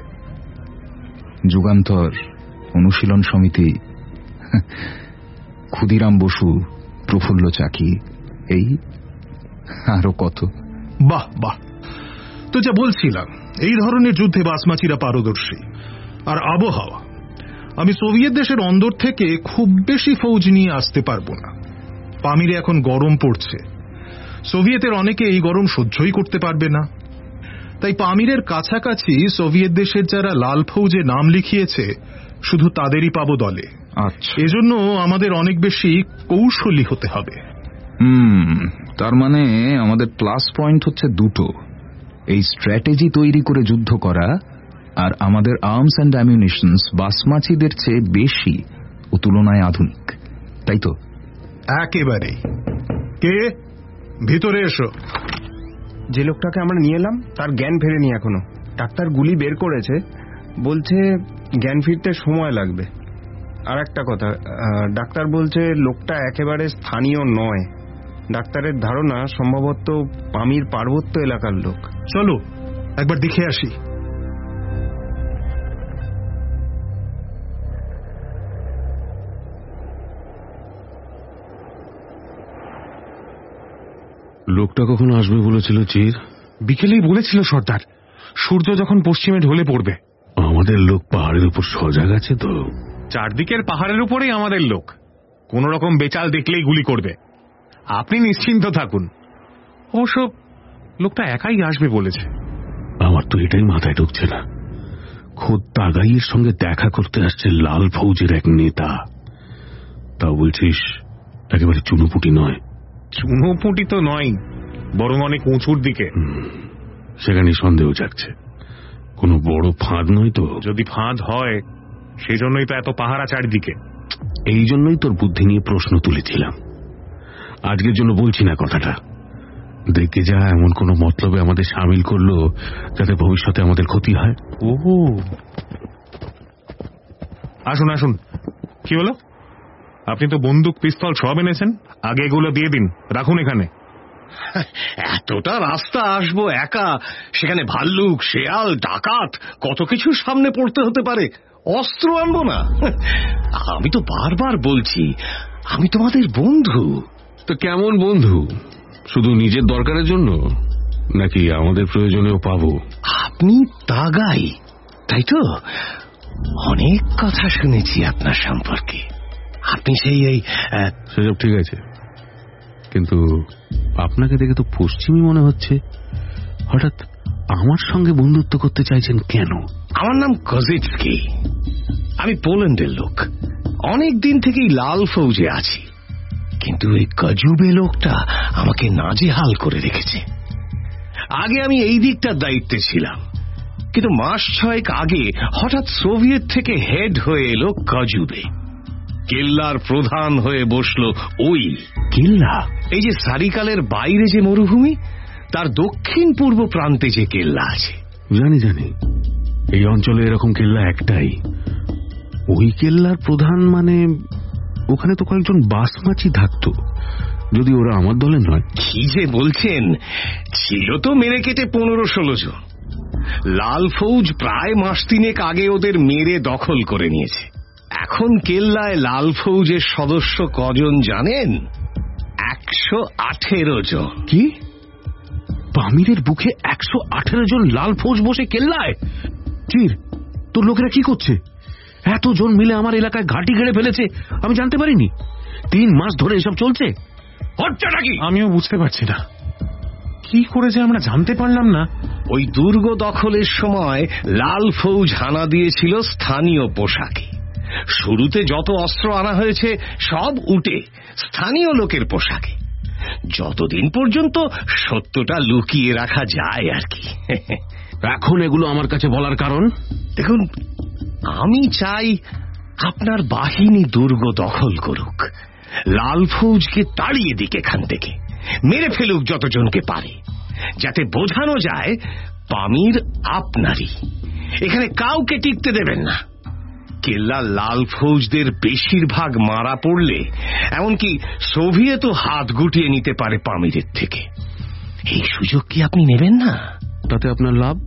যুগান্তর, অনুশীলন সমিতি, ক্ষুদিরাম বসু, প্রফুল্ল চাকি, এই আরো কত। বাহ বাহ, তো যা বলছিলাম, এই ধরনের যুদ্ধে বাসমাচিরা পারদর্শী। আর আবহাওয়া, আমি সোভিয়েত দেশের অন্দর থেকে খুব বেশি ফৌজ নিয়ে আসতে পারবো না। পামিরে এখন গরম পড়ছে, সোভিয়েতের অনেকে এই গরম সহ্যই করতে পারবে না। তাই পামিরের কাছাকাছি সোভিয়েত দেশের যারা লাল ফৌজে নাম লিখিয়েছে শুধু তাদেরই পাবো দলে। আচ্ছা, এজন্য আমাদের অনেক বেশি কৌশলী হতে হবে। হুম, তার মানে আমাদের প্লাস পয়েন্ট হচ্ছে দুটো, এই স্ট্র্যাটেজি তৈরি করে যুদ্ধ করা, আর আমাদের আর্মস অ্যান্ড অ্যামিউনিশনস বাসমাচিদের চেয়ে বেশি ও তুলনায় আধুনিক, তাই তো? একেবারে। কে? ভিতরে এসো। যে লোকটাকে আমরা নিয়ে এলাম তার জ্ঞান ফেরেনি এখনো। ডাক্তার গুলি বের করেছে, বলছে জ্ঞান ফিরতে সময় লাগবে। আর একটা কথা, ডাক্তার বলছে লোকটা একেবারে স্থানীয় নয়। ডাক্তারের ধারণা সম্ভবত পামির পার্বত্য এলাকার লোক। চলো একবার দেখে আসি। লোকটা কখন আসবে বলেছিল চির? বিকেলেই বলেছিল সর্দার, সূর্য যখন পশ্চিমে ঢলে পড়বে। আমাদের লোক পাহাড়ের উপর সজাগ আছে তো? চারদিকের পাহাড়ের উপরেই আমাদের লোক, কোন রকম বেচাল দেখলেই গুলি করবে, আপনি নিশ্চিন্ত থাকুন। অবশ্য লোকটা একাই আসবে বলেছে। আমার তো এটাই মাথায় ঢুকছে না, খোদ তাগাইয়ের সঙ্গে দেখা করতে আসছে লাল ফৌজের এক নেতা, তাও বলছিস একেবারে চুনোপুটি নয়। চুনোপুটি তো নয়, বরং অনেক উঁচুর দিকে। সেখানে সন্দেহ জাগছে, কোনো বড় ফাঁদ নয় তো? যদি ফাঁদ হয় সেজন্যই তো এত পাহারা চারিদিকে। এই জন্যই তোর বুদ্ধি নিয়ে প্রশ্ন তুলেছিলাম। আজকের জন্য বলছি না কথাটা, দেখে যা এমন কোন মতলবে আমাদের সামিল করলো যাতে ভবিষ্যতে আমাদের ক্ষতি হয়। ও, আসুন আসুন। কি হলো? আপনি তো বন্দুক পিস্তল সব এনেছেন, আগে এগুলো দিয়ে দিন, রাখুন এখানে। এতটা রাস্তা আসবো একা, সেখানে ভাল্লুক, শেয়াল, ডাকাত, কত কিছু সামনে পড়তে হতে পারে, অস্ত্র আনবো না? আমি তো বারবার বলছি আমি তোমাদের বন্ধু। তো কেমন বন্ধু? শুধু নিজের দরকারের জন্য, নাকি আমাদের প্রয়োজনেও পাবো? আপনি তাগাই, তাই তো? অনেক কথা শুনেছি আপনার সম্পর্কে। আপনি সেই এই সেসব ঠিক আছে, কিন্তু আপনাকে দেখে তো পশ্চিমী মনে হচ্ছে। হঠাৎ আমার সঙ্গে বন্ধুত্ব করতে চাইছেন কেন? আমার নাম কজিটস্কি, আমি পোল্যান্ডের লোক। অনেক দিন থেকেই লাল ফৌজে আছি, কিন্তু এই কজুবে লোকটা আমাকে নাজেহাল করে রেখেছে। আগে আমি এই দিকটার দায়িত্বে ছিলাম, কিন্তু মাস ছয়েক আগে হঠাৎ সোভিয়েত থেকে হেড হয়ে এলো কজুবে। কেল্লার প্রধান হয়ে বসলো ওই কেল্লা। এই যে সারিকালের বাইরে যে মরুভূমি, তার দক্ষিণ পূর্ব প্রান্তে যে কেল্লা আছে। জানি জানি, এই অঞ্চলে এরকম কেল্লা একটাই। ওই কেল্লার প্রধান মানে ওখানে তো কয়েকজন বাসমাচি থাকতো, যদি ওরা আমার দলে নয়। কি যে বলছেন, ছিল তো মেরে কেটে পনেরো ষোলো জন। লাল ফৌজ প্রায় মাস তিনেক আগে ওদের মেরে দখল করে নিয়েছে। এখন কেল্লায় লাল ফৌজের সদস্য কজন জানেন? একশো আঠেরো জন। কি? পামিরের বুকে একশো আঠেরো জন লাল ফৌজ বসে কেল্লায়? চির, তোর লোকেরা কি করছে? এতজন মিলে আমার এলাকায় ঘাঁটি গেড়ে ফেলেছে, আমি জানতে পারিনি। তিন মাস ধরে এসব চলছে, হচ্ছেটা কি? আমিও বুঝতে পারছি না কি করেছে, আমরা জানতে পারলাম না। ওই দুর্গ দখলের সময় লাল ফৌজ হানা দিয়েছিল স্থানীয় পোশাকে। শুরুতে যত অস্ত্র আনা হয়েছে সব উঠে স্থানীয় লোকের পোশাকে, যতদিন পর্যন্ত সত্যটা লুকিয়ে রাখা যায় আর কি। এখন এগুলো আমার কাছে বলার কারণ? দেখুন, আমি চাই আপনার বাহিনী দুর্গ দখল করুক, লাল ফৌজকে তাড়িয়ে দিক এখান থেকে, মেরে ফেলুক যতজনকে পারে, যাতে বোঝানো যায় পামির আপনারই। এখানে কাউকে টিকতে দেবেন না। কেল্লা লাল ফৌজদের বেশিরভাগ মারা পড়লে এমনকি সোভিয়েতও হাত গুটিয়ে নিতে পারে পামিরের থেকে। এই সুযোগ কি আপনি নেবেন না? তাতে আপনার লাভ?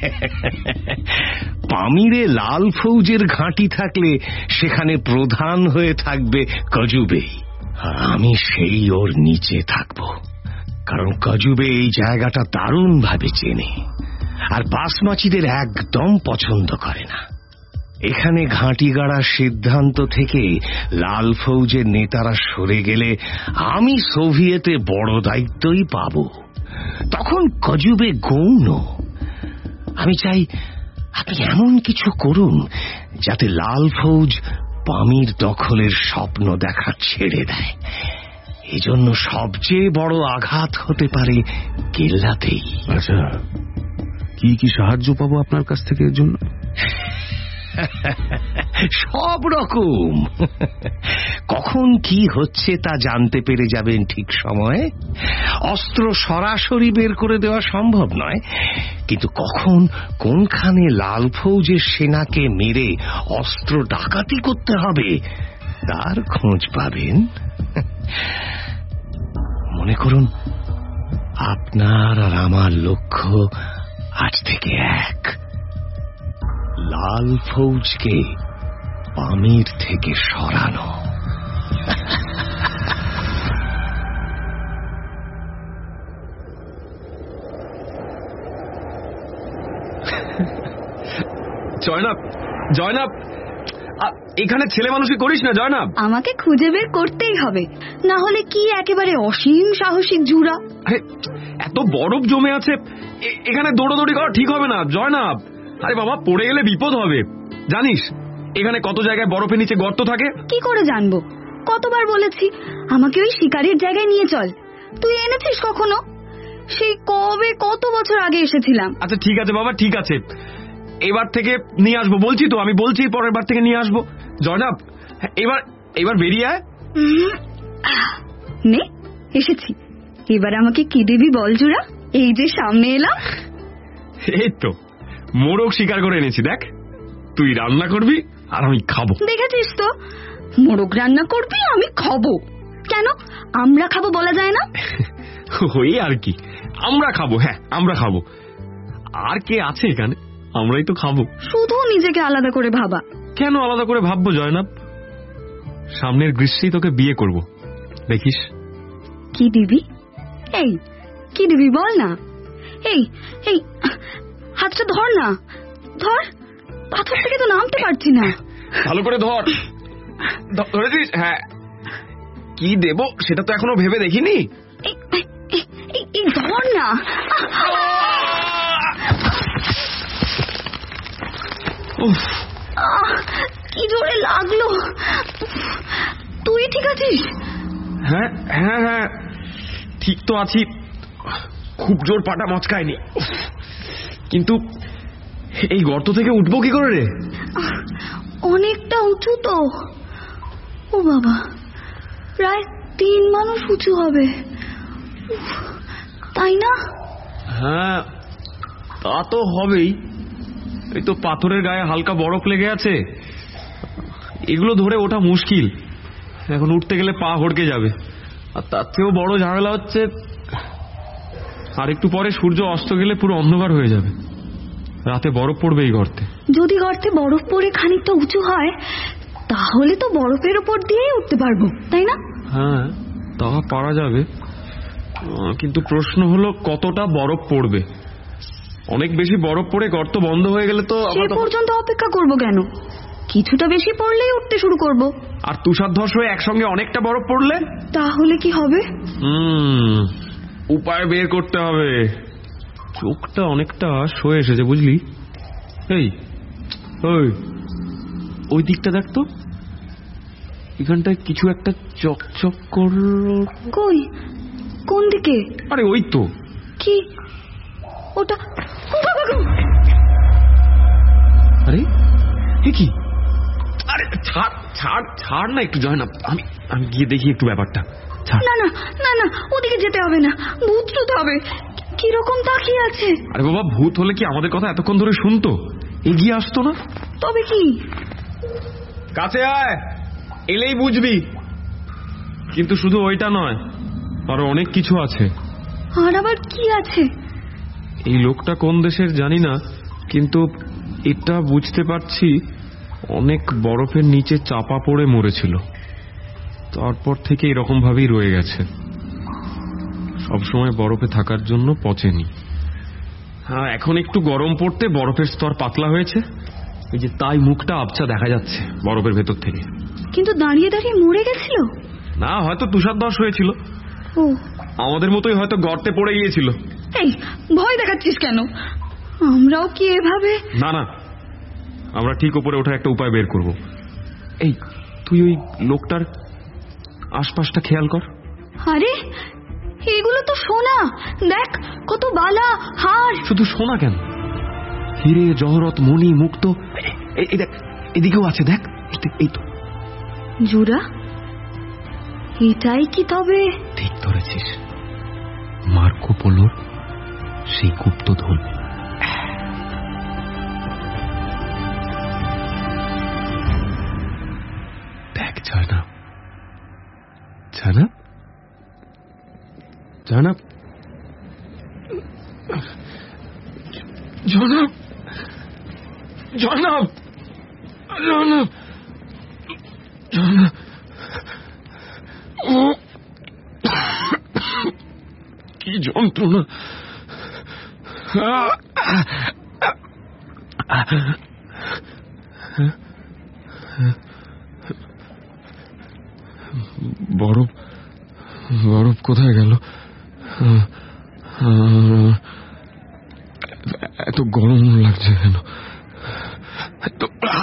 পামিরে লাল ফৌজের ঘাঁটি থাকলে সেখানে প্রধান হয়ে থাকবে কজুবে, আর আমি সেই ওর নিচে থাকব। কারণ কজুবে এই জায়গাটা দারুণ ভাবে চেনে আর বাসমাচিদের একদম পছন্দ করে না। এখানে ঘাঁটি গাড়ার সিদ্ধান্ত থেকে লাল ফৌজের নেতারা সরে গেলে আমি সোভিয়েতে বড় দায়িত্বই পাব। তখন কজুবে গৌণ। আমি চাই আপনি এমন কিছু করুন যাতে লাল ফৌজ পামির দখলের স্বপ্ন দেখা ছেড়ে দেয়। এজন্য সবচেয়ে বড় আঘাত হতে পারে কেল্লাতেই। আচ্ছা, কি কি সাহায্য পাবো আপনার কাছ থেকে এর জন্য? সব রকম। কখন কি হচ্ছে তা জানতে পেরে যাবেন ঠিক সময়ে। অস্ত্র সরাসরি বের করে দেওয়া সম্ভব নয়, কিন্তু কখন কোনখানে লাল ফৌজের সেনাকে মেরে অস্ত্র ডাকাতি করতে হবে তার খোঁজ পাবেন। মনে করুন আপনার আর আমার লক্ষ্য আজ থেকে এক, লাল ফৌজকে পামির থেকে সরানো। জয়নাব, জয়নাব, এখানে ছেলে মানুষই করিস না জয়নাব। আমাকে খুঁজে বের করতেই হবে, না হলে কি একেবারে অসীম সাহসিক জুড়া। এত বরফ জমে আছে, এখানে দৌড়াদৌড়ি করা ঠিক হবে না জয়নাব। আরে বাবা, পড়ে গেলে বিপদ হবে। জানিস এখানে কত জায়গায় বরফের নিচে গর্ত থাকে? কি করে জানবো? কতবার বলেছি আমাকে ওই শিকারের জায়গায় নিয়ে চল। তুই এনেছিস কখনো? সেই কবে কত বছর আগে এসেছিলাম। আচ্ছা ঠিক আছে বাবা, ঠিক আছে, এবার থেকে নিয়ে আসবো। বলছি তো, আমি বলছি পরের বার থেকে নিয়ে আসবো। জয়নাব, এবার এবার বেরিয়ে আয়। নে, এসেছি। এবার আমাকে কি দিবি বল জুড়া? এই যে সামনে এলাম। এই তো মোরগ শিকার করে এনেছি, দেখ। তুই রান্না করবি আর আমি খাবো। দেখেছিস তো, মোরগ রান্না করবি, আমি খাবো। কেন আমরা খাবো বলা যায় না? ওই আর কি, আমরা খাবো। হ্যাঁ আমরা খাবো। আর কে আছে এখানে? আমরাই তো খাবো। শুধু নিজেকে আলাদা করে ভাবা। কেন আলাদা করে ভাববো জয়নাব? সামনের গ্রীষ্মেই তোকে বিয়ে করব, দেখিস। কি দিবি? এই কি দিবি বল না। এই এই হাতটা ধর না, ধর। পাথর থেকে তো নামতে পারছি না। ভালো করে ধর। ধরেছিস? হ্যাঁ। কি দেব সেটা তো এখনো ভেবে দেখিনি। এই ধর না। কি জোরে লাগলো। তুই ঠিক আছিস? হ্যাঁ হ্যাঁ হ্যাঁ ঠিক তো আছি। খুব জোর পাটা মচকায়নি, কিন্তু এই গর্ত থেকে উঠবো কি করে রে? অনেকটা উঁচু তো। ও বাবা, প্রায় তিন মানুষ উঁচু হবে, তাই না? হ্যাঁ তা তো হবেই। এই তো পাথরের গায়ে হালকা বরফ লেগে আছে, এগুলো ধরে ওঠা মুশকিল। এখন উঠতে গেলে পা হড়কে যাবে। আর তার থেকেও বড় ঝামেলা হচ্ছে, আর একটু পরে সূর্য অস্ত গেলে পুরো অন্ধকার হয়ে যাবে। রাতে বরফ পড়বে এই গর্তে। যদি গর্তে বরফ পড়ে খানিকটা উঁচু হয়, তাহলে তো বরফের উপর দিয়েই উঠতে পারবো, তাই না? হ্যাঁ তা পারা যাবে, কিন্তু প্রশ্ন হলো কতটা বরফ পড়বে। অনেক বেশি বরফ পড়ে গর্ত বন্ধ হয়ে গেলে তো সে পর্যন্ত অপেক্ষা করব কেন? কিছুটা বেশি পড়লেই উঠতে শুরু করব। আর তুষার ধস হয়ে একসঙ্গে অনেকটা বরফ পড়লে তাহলে কি হবে? হুম উপায় বের করতে হবে। চোখটা অনেকটা সয়ে এসেছে বুঝলি। এই ওই ওই দিকটা দেখ তো, এখানটায় কিছু একটা চকচক কর। কই? কোন দিকে? আরে ওই তো। কি ওটা? আরে এ কি? আরে ছাড় ছাড় ছাড় না একটু জয়নাব, আমি আমি গিয়ে দেখি একটু ব্যাপারটা। না না না না, ওদিকে যেতে হবে না, ভূত টুত হবে। কিরকম তাকিয়ে আছে? আরে বাবা, ভূত হলে কি আমাদের কথা এতক্ষণ ধরে শুনতো? এগিয়ে আসতো না? তবে কি? কাছে আয়, এলেই বুঝবি। কিন্তু শুধু ওইটা নয়, আরো অনেক কিছু আছে। আর আবার কি আছে? এই লোকটা কোন দেশের জানি না, কিন্তু এটা বুঝতে পারছি অনেক বরফের নিচে চাপা পড়ে মরেছিল, তারপর থেকে এরকম ভাবেই রয়ে গেছে। সবসময় বরফে থাকার জন্য পচেনি। হ্যাঁ, এখন একটু গরম পড়তে বরফের স্তর পাতলা হয়েছে, এই যে তাই মুখটা আবছা দেখা যাচ্ছে বরফের ভেতর থেকে। কিন্তু দাঁড়িয়ে দাঁড়িয়ে মরে গেছিল না, হয়তো তুষারধস হয়েছিল। ও, আমাদের মতোই হয়তো গর্তে পড়ে গিয়েছিল। এই ভয় দেখাচ্ছিস কেন? আমরাও কি এভাবে? না না, আমরা ঠিক উপরে ওঠার একটা উপায় বের করব। এই তুই ওই লোকটার আশপাশটা খেয়াল কর। আরে এগুলো তো সোনা, দেখ কত বালা হার। শুধু সোনা কেন, হিরে জহরত মণি মুক্ত, এই দেখ এদিকেও আছে, দেখ এই তো। জুরা, এটাই কি তবে? ঠিক ধরেছিস, মার্কো পোলোর সেই গুপ্তধন। দেখ জয়নাব, জয়নাব, জয়নাব, জনাব, জনাব, জনাব, জনাব, ও কি যন্ত্রণা! বরফ বরফ কোথায় গেল? এত গরম লাগছে কেন? এত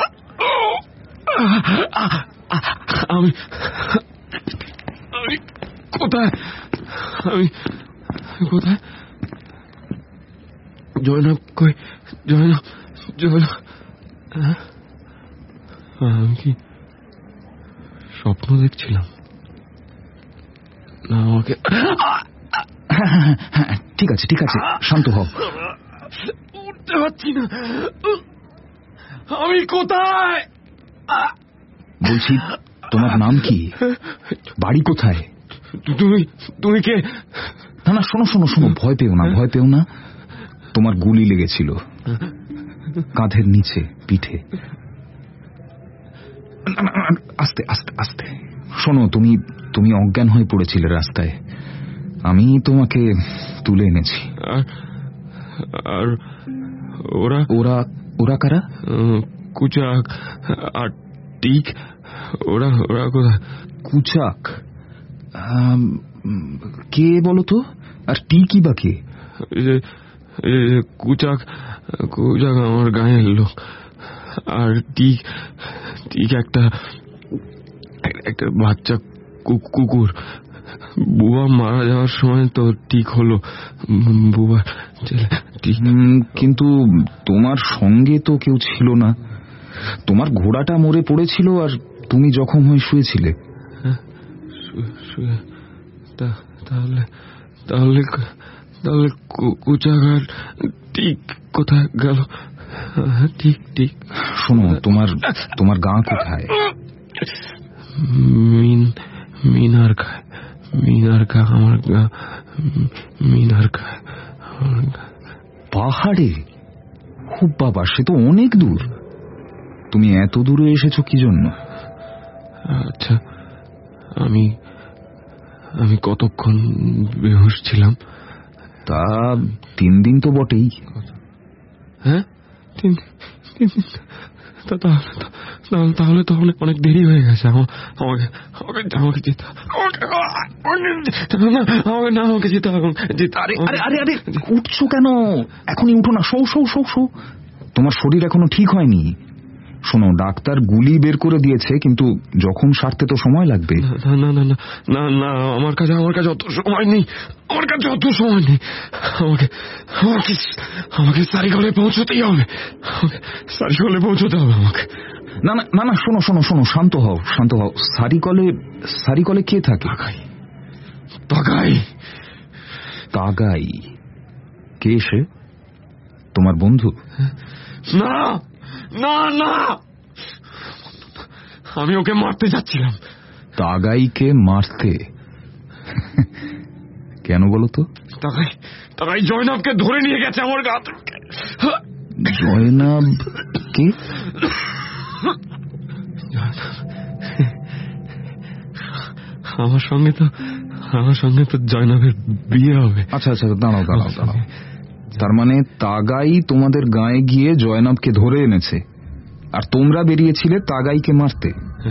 আমি আমি কোথায়? আমি কোথায়? জয়নাব কই? জয়নাব, জয়নাব, আমি কি স্বপ্ন দেখছিলাম? না, আমাকে ঠিক আছে, ঠিক আছে, শান্ত হও। উঠতে পারছি না, আমি কোথায়? বলছি, তোমার নাম কি? বাড়ি কোথায়? তুমি তুমি কে? না না, শোনো শোনো শোনো, ভয় পেও না, ভয় পেও না। তোমার গুলি লেগেছিল কাঁধের নিচে, পিঠে। আস্তে আস্তে আস্তে। শোনো, তুমি তুমি অজ্ঞান হয়ে পড়েছিলে রাস্তায়, আমি তোমাকে তুলে এনেছি। আর ওরা ওরা ওরা কারা? কুচাক আর টিক, ওরা ওরা কোথায়? কুচাক কে বলো তো? আর টিকি বা কে? কুচাক কুচাক আমার গায়ের লোক, আর টিক টিক একটা একটা বাচ্চা কুকুর। বুবা মারা যাওয়ার সময় তো ঠিক হলো, বুবা ছেলে। কিন্তু তোমার সঙ্গে তো কেউ ছিল না, তোমার ঘোড়াটা মরে পড়েছিল আর তুমি জখম হয়ে শুয়েছিলে। তাহলে তাহলে তাহলে কুচাক আর ঠিক কোথায় গেল? ঠিক ঠিক। শোনো, তোমার তোমার গা কোথায়? মিন মিনার খায়, মিনার খা আমার গা, মিনার খায়। পাহাড়ে? খুব বাবা, সে তো অনেক দূর। তুমি এত দূরে এসেছো কি জন্য? আচ্ছা, আমি আমি কতক্ষণ বেহুশ ছিলাম? তা তিন দিন তো বটেই। হ্যাঁ, তিন দিন। তাহলে তো অনেক দেরি হয়ে গেছে। আমাকে আমাকে আমাকে যেতে আমাকে না আমাকে যেতে হবে। আরে আরে আরে উঠছো কেন? এখনই উঠো না, শো শো শো শো। তোমার শরীর এখনো ঠিক হয়নি। শোনো, ডাক্তার গুলি বের করে দিয়েছে, কিন্তু জখম সারতে তো সময় লাগবে। না না না না না, আমার কাছে আমার কাছে অত সময় নেই, আমার কাছে অত সময় নেই। আমাকে আমাকে আমাকে সারিকলে পৌঁছতেই হবে, আমাকে সারিকলে পৌঁছতে হবে আমাকে। না না না না, শোনো শোনো শোনো, শান্ত হও শান্ত হও। সারিকলে সারিকলে কে থাকে? তাগাই। তাগাই কে সে? তোমার বন্ধু? না না না, আমি ওকে মারতে যাচ্ছিলাম। তাগাইকে মারতে? কেন বলো তো? তাগাই তাগাই জয়নাবকে ধরে নিয়ে গেছে আমার গা থেকে। জয়নাব কে? আমার সঙ্গে তো আমার সঙ্গে তো জয়নাবের বিয়ে হবে। আচ্ছা আচ্ছা, দাঁড়াও দাঁড়াও দাঁড়াও তার মানে তাগাই তোমাদের গায়ে গিয়ে জয়নাবকে ধরে এনেছে, আর তোমরা বেরিয়েছিলে তাগাইকে মারতে?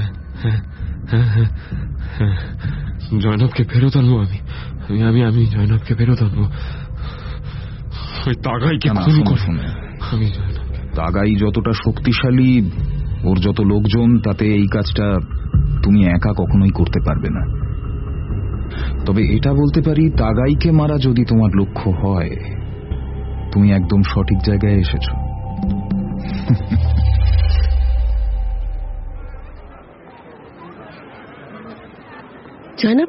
জয়নাবকে ফেরত আনবো আমি আমি আমি আমি জয়নাবকে ফেরত আনবো। ওই তাগাইকে খুন করবো। আমি তাগাই যতটা শক্তিশালী, ওর যত লোকজন, তাতে এই কাজটা তুমি একা কখনোই করতে পারবে না। তবে এটা বলতে পারি, তাগাইকে মারা যদি তোমার লক্ষ্য হয়, তুমি একদম সঠিক জায়গায় এসেছো। জয়নাব,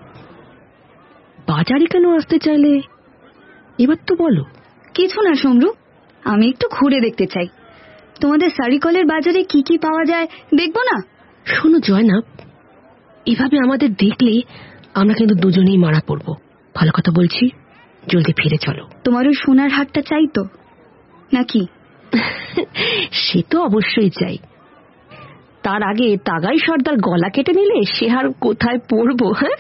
বাজারে কেন আসতে চাইলে এবার তো বলো। কিছু না সমরু, আমি একটু ঘুরে দেখতে চাই। তোমাদের সারিকলের বাজারে কি কি পাওয়া যায় দেখবো না? শোনো জয়নাব, এভাবে আমাদের দেখলে আমরা কিন্তু দুজনেই মারা পড়বো। ভালো কথা বলছি, জলদি ফিরে চলো। তোমার ওই সোনার হারটা চাই তো নাকি? সে তো অবশ্যই চাই। তার আগে তাগাই সর্দার গলা কেটে নিলে সে হার কোথায় পড়বো? হ্যাঁ,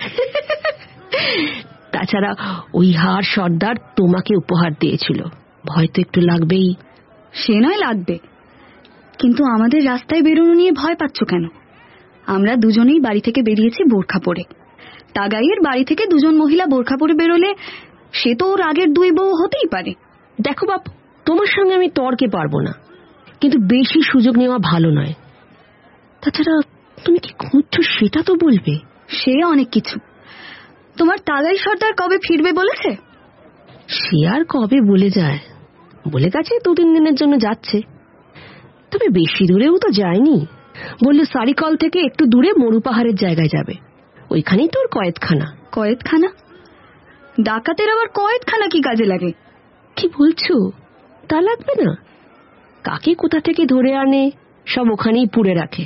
তাছাড়া ওই হার সর্দার তোমাকে উপহার দিয়েছিল, ভয় তো একটু লাগবেই। সে নয় লাগবে, কিন্তু আমাদের রাস্তায় বেরোনো নিয়ে ভয় পাচ্ছ কেন? আমরা দুজনেই বাড়ি থেকে বেরিয়েছি বোরখা পরে। তাগাইয়ের বাড়ি থেকে দুজন মহিলা বোরখা পরে বেরোলে সে তো ওর আগের দুই বউ হতেই পারে। দেখো বাপ, তোমার সঙ্গে আমি তর্কে পারবো না, কিন্তু বেশি সুযোগ নেওয়া ভালো নয়। তাছাড়া তুমি কি খুঁজছো সেটা তো বলবে। সে অনেক কিছু। তোমার তাগাই সর্দার কবে ফিরবে বলেছে? সে আর কবে বলে যায়, বলে গেছে দু তিন দিনের জন্য যাচ্ছে। তবে বেশি দূরেও তো যায়নি, বললো সারিকল থেকে একটু দূরে মরু পাহাড়ের জায়গায় যাবে, ওইখানেই তোর কয়েদখানা। কয়েদখানা? ডাকাতের আবার কয়েদখানা কি কাজে লাগে? কি বলছো, তা লাগবে না? কাকে কোথা থেকে ধরে আনে সব ওখানেই পুড়ে রাখে।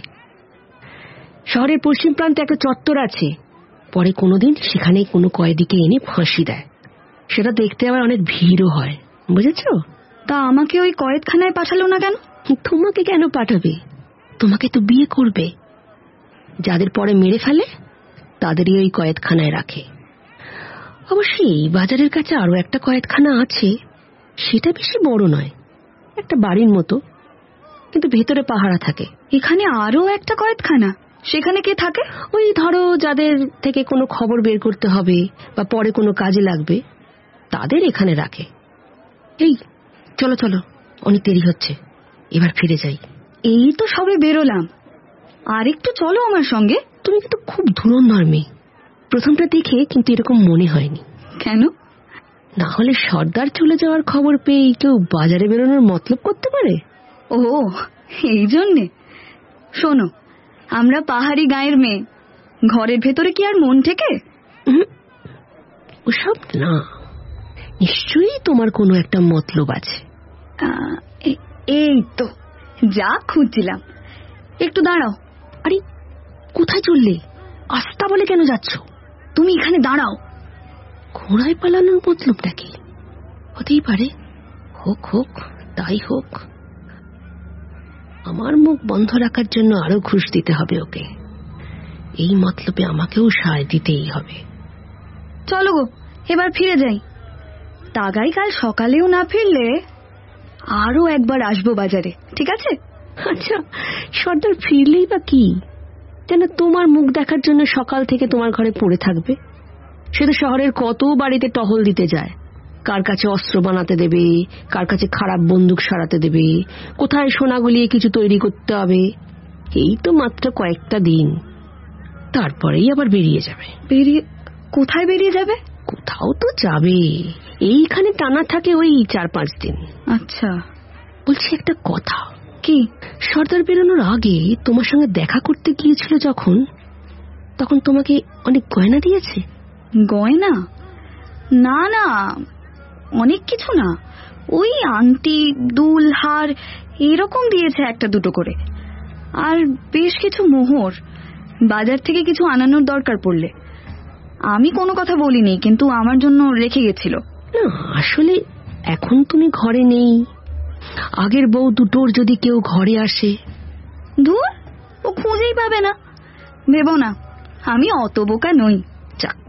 শহরের পশ্চিম প্রান্তে একটা চত্বর আছে, পরে কোনোদিন সেখানে কোনো কয়েদিকে এনে ফাঁসি দেয়। সেটা দেখতে আবার অনেক ভিড়ও হয়, বুঝেছ? তা আমাকে ওই কয়েদখানায় পাঠালো না কেন? তোমাকে কেন পাঠাবে? তোমাকে তো বিয়ে করবে। যাদের পরে মেরে ফেলে তাদেরই ওই কয়েদখানায় রাখে। অবশ্যই এই বাজারের কাছে আরো একটা কয়েদখানা আছে, সেটা বেশি বড় নয়, একটা বাড়ির মতো, কিন্তু ভেতরে পাহারা থাকে। এখানে আরো একটা কয়েদখানা? সেখানে কে থাকে? ওই ধরো যাদের থেকে কোনো খবর বের করতে হবে বা পরে কোনো কাজে লাগবে, তাদের এখানে রাখে। এই চলো চলো, অনেক দেরি হচ্ছে, এবার ফিরে যাই। এই তো সবে বেরোলাম, আর একটু চলো আমার সঙ্গে। তুমি কিন্তু খুব ধুরন্ধর মেয়ে, প্রথমটা দেখে কিন্তু এরকম মনে হয়নি। কেন? না হলে সর্দার চলে যাওয়ার খবর পেয়ে কেউ বাজারে বেরোনোর মতলব করতে পারে? ও এই জন্যে। শোনো, আমরা পাহাড়ি গায়ের মেয়ে, ঘরের ভেতরে কি আর মন থেকে? ওসব না, নিশ্চয়ই তোমার কোনো একটা মতলব আছে। এই তো যা খুঁজছিলাম। একটু দাঁড়াও। আরে কোথায় চললে? আস্তা বলে কেন যাচ্ছ? তুমি এখানে দাঁড়াও। ঘোড়ায় পালানোর মতলবটা কি? হতেই পারে, হোক হোক, তাই হোক। আমার মুখ বন্ধ রাখার জন্য আরো ঘুষ দিতে হবে ওকে। এই মতলবে আমাকেও সায় দিতেই হবে। চলো গো, এবার ফিরে যাই। তাগাই কাল সকালেও না ফিরলে আরো একবার আসবো বাজারে, ঠিক আছে? আচ্ছা, সর্দার ফিরলেই বা কি, যেন তোমার মুখ দেখার জন্য সকাল থেকে তোমার ঘরে পড়ে থাকবে? সে তো শহরের কত বাড়িতে টহল দিতে যায়, কার কাছে অস্ত্র বানাতে দেবে, কার কাছে খারাপ বন্দুক সরাতে দেবে, কোথায় সোনা গলিয়ে কিছু তৈরি করতে হবে। এই তো মাত্র কয়েকটা দিন, তারপরেই আবার বেরিয়ে যাবে। বেরিয়ে কোথায় বেরিয়ে যাবে? কোথাও তো যাবে, এইখানে টানা থাকে ওই চার পাঁচ দিন। আচ্ছা, বলছি একটা কথা। কি? সর্দার বেরোনোর আগে তোমার সঙ্গে দেখা করতে গিয়েছিল যখন, তখন তোমাকে অনেক গয়না দিয়েছে? গয়না? না না, অনেক কিছু না, ওই আংটি, দুল, হার এরকম দিয়েছে একটা দুটো করে, আর বেশ কিছু মোহর, বাজার থেকে কিছু আনানোর দরকার পড়লে। আমি কোনো কথা বলিনি, কিন্তু আমার জন্য রেখে গেছিল। না আসলে এখন তুমি ঘরে নেই, আগের বউ দুটোর যদি কেউ ঘরে আসে, দূর, ও খুঁজেই পাবে না। ভেবো না, আমি অত বোকা নই। যাক,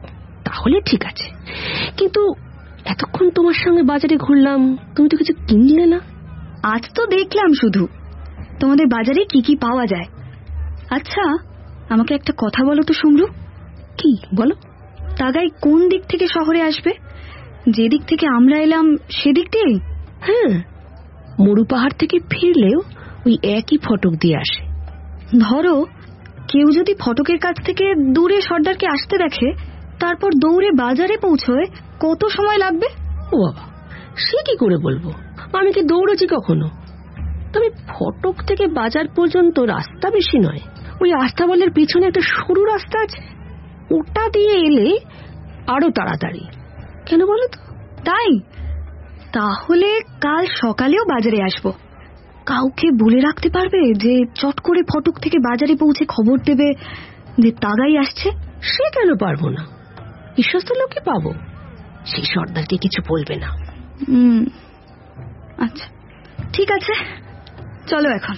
তাহলে ঠিক আছে, কিন্তু এতক্ষণ তোমার সঙ্গে বাজারে ঘুরলাম, তুমি তো কিছু কিনলে না। আজ তো দেখলাম শুধু তোমাদের বাজারে কি কি পাওয়া যায়। আচ্ছা, আমাকে একটা কথা বলো তো শুমরু। কি বলো? তাগাই কোন দিক থেকে শহরে আসবে? যে দিক থেকে আমরা এলাম সেদিক দিয়ে? হ্যাঁ, মরু পাহাড় থেকে ফিরলেও ওই একই ফটক দিয়ে আসে। ধরো কেউ যদি ফটকের কাছ থেকে দূরে সর্দারকে আসতে দেখে, তারপর দৌড়ে বাজারে পৌঁছয়, কত সময় লাগবে? ও বাবা, সে কি করে বলবো, আমি কি দৌড়েছি কখনো। তবে ফটক থেকে বাজার পর্যন্ত রাস্তা বেশি নয়, ওই আস্তাবলের পিছনে একটা সরু রাস্তা আছে, ওটা দিয়ে এলে আরো তাড়াতাড়ি। কেন বলো তো? তাই তাহলে কাল সকালেও বাজারে আসবো। কাউকে বলে রাখতে পারবে যে চট করে ফটক থেকে বাজারে পৌঁছে খবর দেবে যে তাগাই আসছে? সে কেন পারবো না, বিশ্বস্ত লোককে পাবো, সেই সর্দারকে কিছু বলবে না। হুম, আচ্ছা ঠিক আছে, চলো এখন।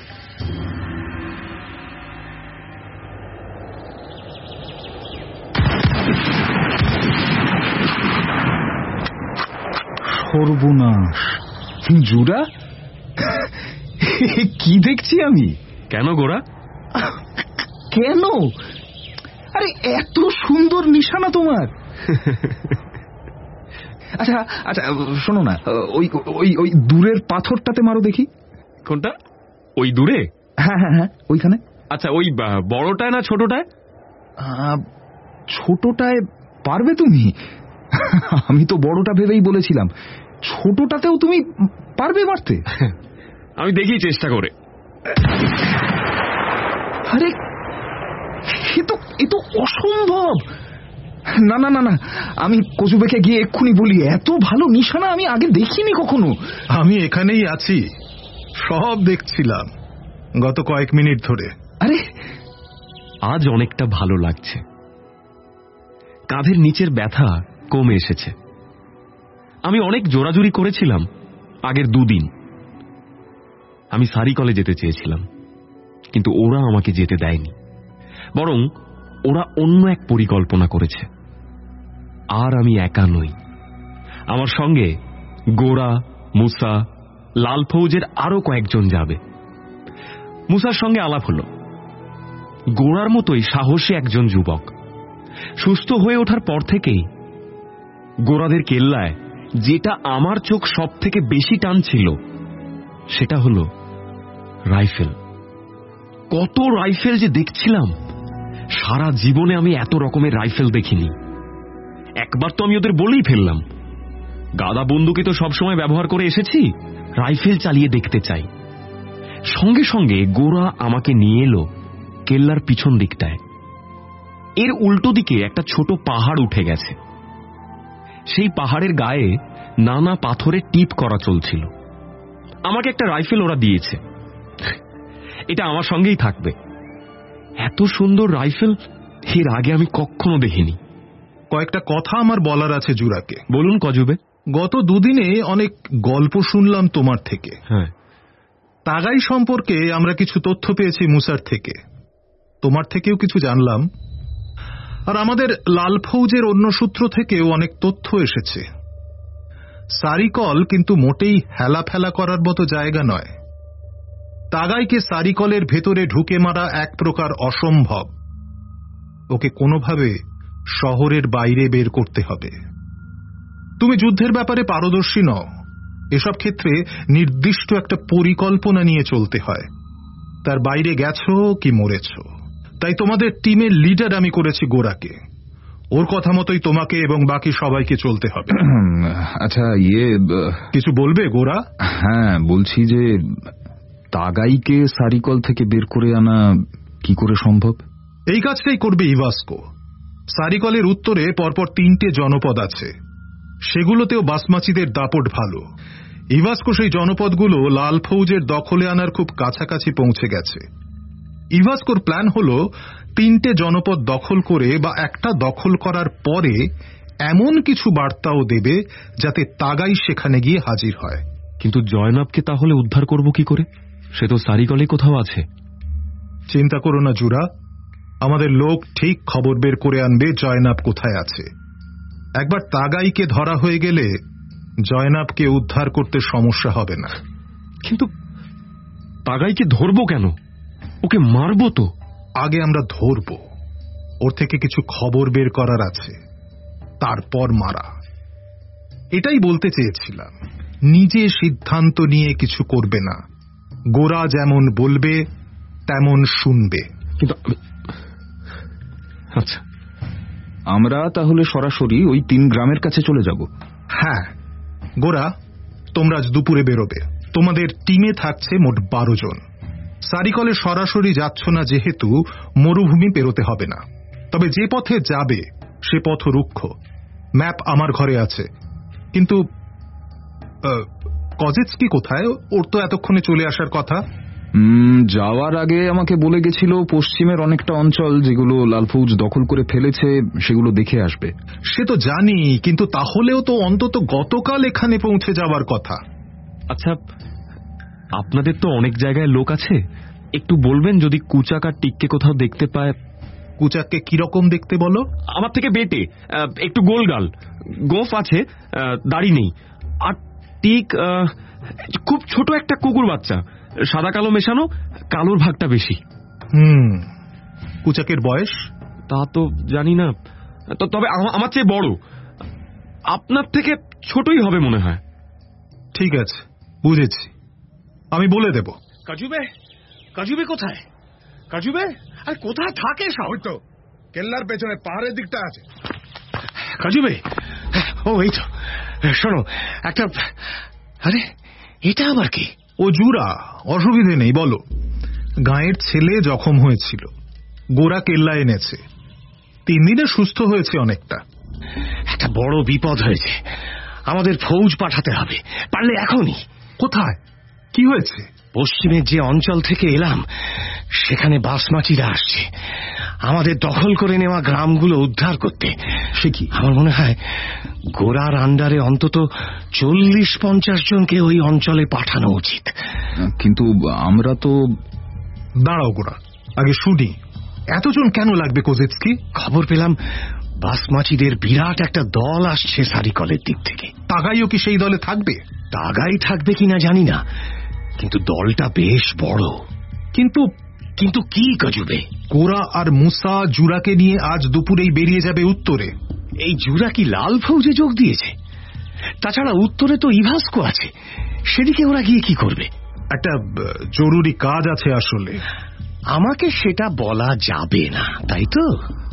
সর্বনাশ, জুরা কি দেখছি আমি? কেন গোরা? কেন? আরে এত সুন্দর নিশানা তোমার। আচ্ছা আচ্ছা শোনো না, ওই ওই ওই দূরের পাথরটাতে মারো দেখি। কোনটা? ওই দূরে? হ্যাঁ হ্যাঁ হ্যাঁ, ওইখানে। আচ্ছা, ওই বড়টায় না ছোটটায়? ছোটটায় পারবে তুমি? আমি তো বড়টা ভেবেই বলেছিলাম, ছোটটাতেও তুমি পারবে মারতে? আমি দেখি চেষ্টা করে। আরে এ তো এ তো অসম্ভব। না না না না, আমি কচুবেকে গিয়ে এক্ষুনি বলি, এত ভালো নিশানা আমি আগে দেখিনি কখনো। আমি এখানেই আছি, সব দেখছিলাম গত কয়েক মিনিট ধরে। আরে আজ অনেকটা ভালো লাগছে, কাঁধের নিচের ব্যথা কমে এসেছে। আমি অনেক জোরাজুরি করেছিলাম আগের দুদিন। আমি সারিকলে যেতে চেয়েছিলাম, কিন্তু ওরা আমাকে যেতে দেয়নি, বরং ওরা অন্য এক পরিকল্পনা করেছে। আর আমি একা নই, আমার সঙ্গে গোরা, মুসা, লাল ফৌজের আরো কয়েকজন যাবে। মুসার সঙ্গে আলাপ হলো। গোরার মতোই সাহসী একজন যুবক। সুস্থ হয়ে ওঠার পর থেকেই গোরাদের কেল্লায় যেটা আমার চোখ সব থেকে বেশি টানছিল সেটা হলো রাইফেল। কত রাইফেল যে দেখছিলাম, সারা জীবনে আমি এত রকমের রাইফেল দেখিনি। একবার তো আমি ওদের বলেই ফেললাম, গাদা বন্দুকে তো সবসময় ব্যবহার করে এসেছি, রাইফেল চালিয়ে দেখতে চাই। সঙ্গে সঙ্গে গোরা আমাকে নিয়ে এলো কেল্লার পিছন দিকটায়। এর উল্টো দিকে একটা ছোট পাহাড় উঠে গেছে। সেই পাহাড়ের গায়ে নানা পাথরের টিপ করা চলছিল। আমাকে একটা রাইফেল ওরা দিয়েছে, এটা আমার সঙ্গেই থাকবে। এত সুন্দর রাইফেল এর আগে আমি কখনো দেখিনি। কয়েকটা কথা আমার বলার আছে জুরাকে। বলুন কজুবে। গত দুদিনে অনেক গল্প শুনলাম তোমার থেকে। হ্যাঁ, তাগাই সম্পর্কে আমরা কিছু তথ্য পেয়েছি মুসার থেকে, তোমার থেকেও কিছু জানলাম, আর আমাদের লাল ফৌজের অন্য সূত্র থেকেও অনেক তথ্য এসেছে। সারিকল কিন্তু মোটেই হেলা ফেলা করার মতো জায়গা নয়। তাগাইকে সারিকলের ভেতরে ঢুকে মারা এক প্রকার অসম্ভব। ওকে কোনোভাবে শহরের বাইরে বের করতে হবে। তুমি যুদ্ধের ব্যাপারে পারদর্শী নও, এসব ক্ষেত্রে নির্দিষ্ট একটা পরিকল্পনা নিয়ে চলতে হয়। তার বাইরে গেছো কি মরেছ। তাই তোমাদের টিমের লিডার আমি করেছি গোরাকে। ওর কথা মতোই তোমাকে এবং বাকি সবাইকে চলতে হবে। আচ্ছা, ইয়ে কিছু বলবে গোরা? হ্যাঁ, বলছি যে তাগাইকে সারিকল থেকে বের করে আনা কি করে সম্ভব? এই কাজটাই করবে ইভাস্কো। সারিকলের উত্তরে পরপর তিনটে জনপদ আছে, সেগুলোতেও বাসমাচিদের দাপট ভালো। ইভাস্কো সেই জনপদগুলো লাল ফৌজের দখলে আনার খুব কাছাকাছি পৌঁছে গেছে। ইভাস্কোর প্ল্যান হলো তিনটে জনপদ দখল করে বা একটা দখল করার পরে এমন কিছু বার্তাও দেবে যাতে তাগাই সেখানে গিয়ে হাজির হয়। কিন্তু জয়নাবকে তাহলে উদ্ধার করব কি করে? সে তো সারিকলে কোথাও আছে। চিন্তা করো না জুরা, আমাদের লোক ঠিক খবর বের করে আনবে জয়নাব কোথায় আছে। একবার তাগাইকে ধরা হয়ে গেলে জয়নাবকে উদ্ধার করতে সমস্যা হবে না। কিন্তু তাগাইকে ধরবো কেন? ওকে মারবো তো। আগে আমরা ধরবো, ওর থেকে কিছু খবর বের করার আছে, তারপর মারা। এটাই বলতে চেয়েছিলাম। নিজে সিদ্ধান্ত নিয়ে কিছু করবে না, গোরা যেমন বলবে তেমন শুনবে। কিন্তু আচ্ছা, আমরা তাহলে সরাসরি ওই তিন গ্রামের কাছে চলে যাব। হ্যাঁ গোরা, তোমরা আজ দুপুরে বেরোবে। তোমাদের টিমে থাকছে মোট বারো জন। সারিকলে সরাসরি যাচ্ছ না যেহেতু মরুভূমি পেরোতে হবে না, তবে যে পথে যাবে সে পথ রুক্ষ। ম্যাপ আমার ঘরে আছে। কিন্তু কজেটস্কি কোথায়? ওর তো এতক্ষণে চলে আসার কথা। যাওয়ার আগে আমাকে বলে গেছিল পশ্চিমের অনেকটা অঞ্চল যেগুলো লালফৌজ দখল করে ফেলেছে সেগুলো দেখে আসবে। সে তো জানি, কিন্তু তাহলেও তো অন্তত গতকাল এখানে পৌঁছে যাওয়ার কথা। আচ্ছা, আপনাদের তো অনেক জায়গায় লোক আছে, একটু বলবেন যদি কুচাক আর টিককে কোথাও দেখতে পায়। কুচাককে কিরকম দেখতে বলো? আমার থেকে বেটে, একটু গোলগাল, গোফ আছে, দাড়ি নেই। আর টিক খুব ছোট একটা কুকুর বাচ্চা, সাদা কালো মেশানো, কালোর ভাগটা বেশি। হুম, কুচাকের বয়স? তা তো জানি না, তবে আমার চেয়ে বড়। আপনার থেকে ছোটই হবে মনে হয়। ঠিক আছে, বুঝেছি, আমি বলে দেব। কাজুবে, কাজুবে কোথায়? কাজুবে আর কোথায় থাকে? ওই তো কেল্লার পেছনে পাহাড়ের দিকটা আছে। কাজুবে, ও এই তো। শোনো একটা, আরে এটা আবার কি? ও জুরা, অসুবিধে নেই, বলো। গাঁয়ের ছেলে জখম হয়েছিল, গোরা কেল্লা এনেছে, তিন দিনে সুস্থ হয়েছে অনেকটা। একটা বড় বিপদ হয়েছে, আমাদের ফৌজ পাঠাতে হবে, পারলে এখনই। কোথায়? কি হয়েছে? পশ্চিমের যে অঞ্চল থেকে এলাম সেখানে বাসমাচিরা আসছে আমাদের দখল করে নেওয়া গ্রামগুলো উদ্ধার করতে। সে কি? আমার মনে হয় গোরার আন্ডারে অন্তত চল্লিশ পঞ্চাশ জনকে ওই অঞ্চলে পাঠানো উচিত। কিন্তু আমরা তো। দাঁড়াও গোরা, আগে শুনি এতজন কেন লাগবে কোজেটস্কি? খবর পেলাম বাসমাচিদের বিরাট একটা দল আসছে সারিকলের দিক থেকে। তাগাইও কি সেই দলে থাকবে? তাগাই থাকবে কিনা জানি না, কিন্তু দলটা বেশ বড়। কিন্তু কিন্তু কি কাজুবে? গোরা আর মুসা জুরাকে নিয়ে আজ দুপুরেই বেরিয়ে যাবে উত্তরে। এই জুরা কি লাল ফৌজে যোগ দিয়েছে? তাছাড়া উত্তরে তো ইভাস্কো আছে, সেদিকে ওরা গিয়ে কি করবে? একটা জরুরি কাজ আছে আসলে। আমাকে সেটা বলা যাবে না, তাই তো?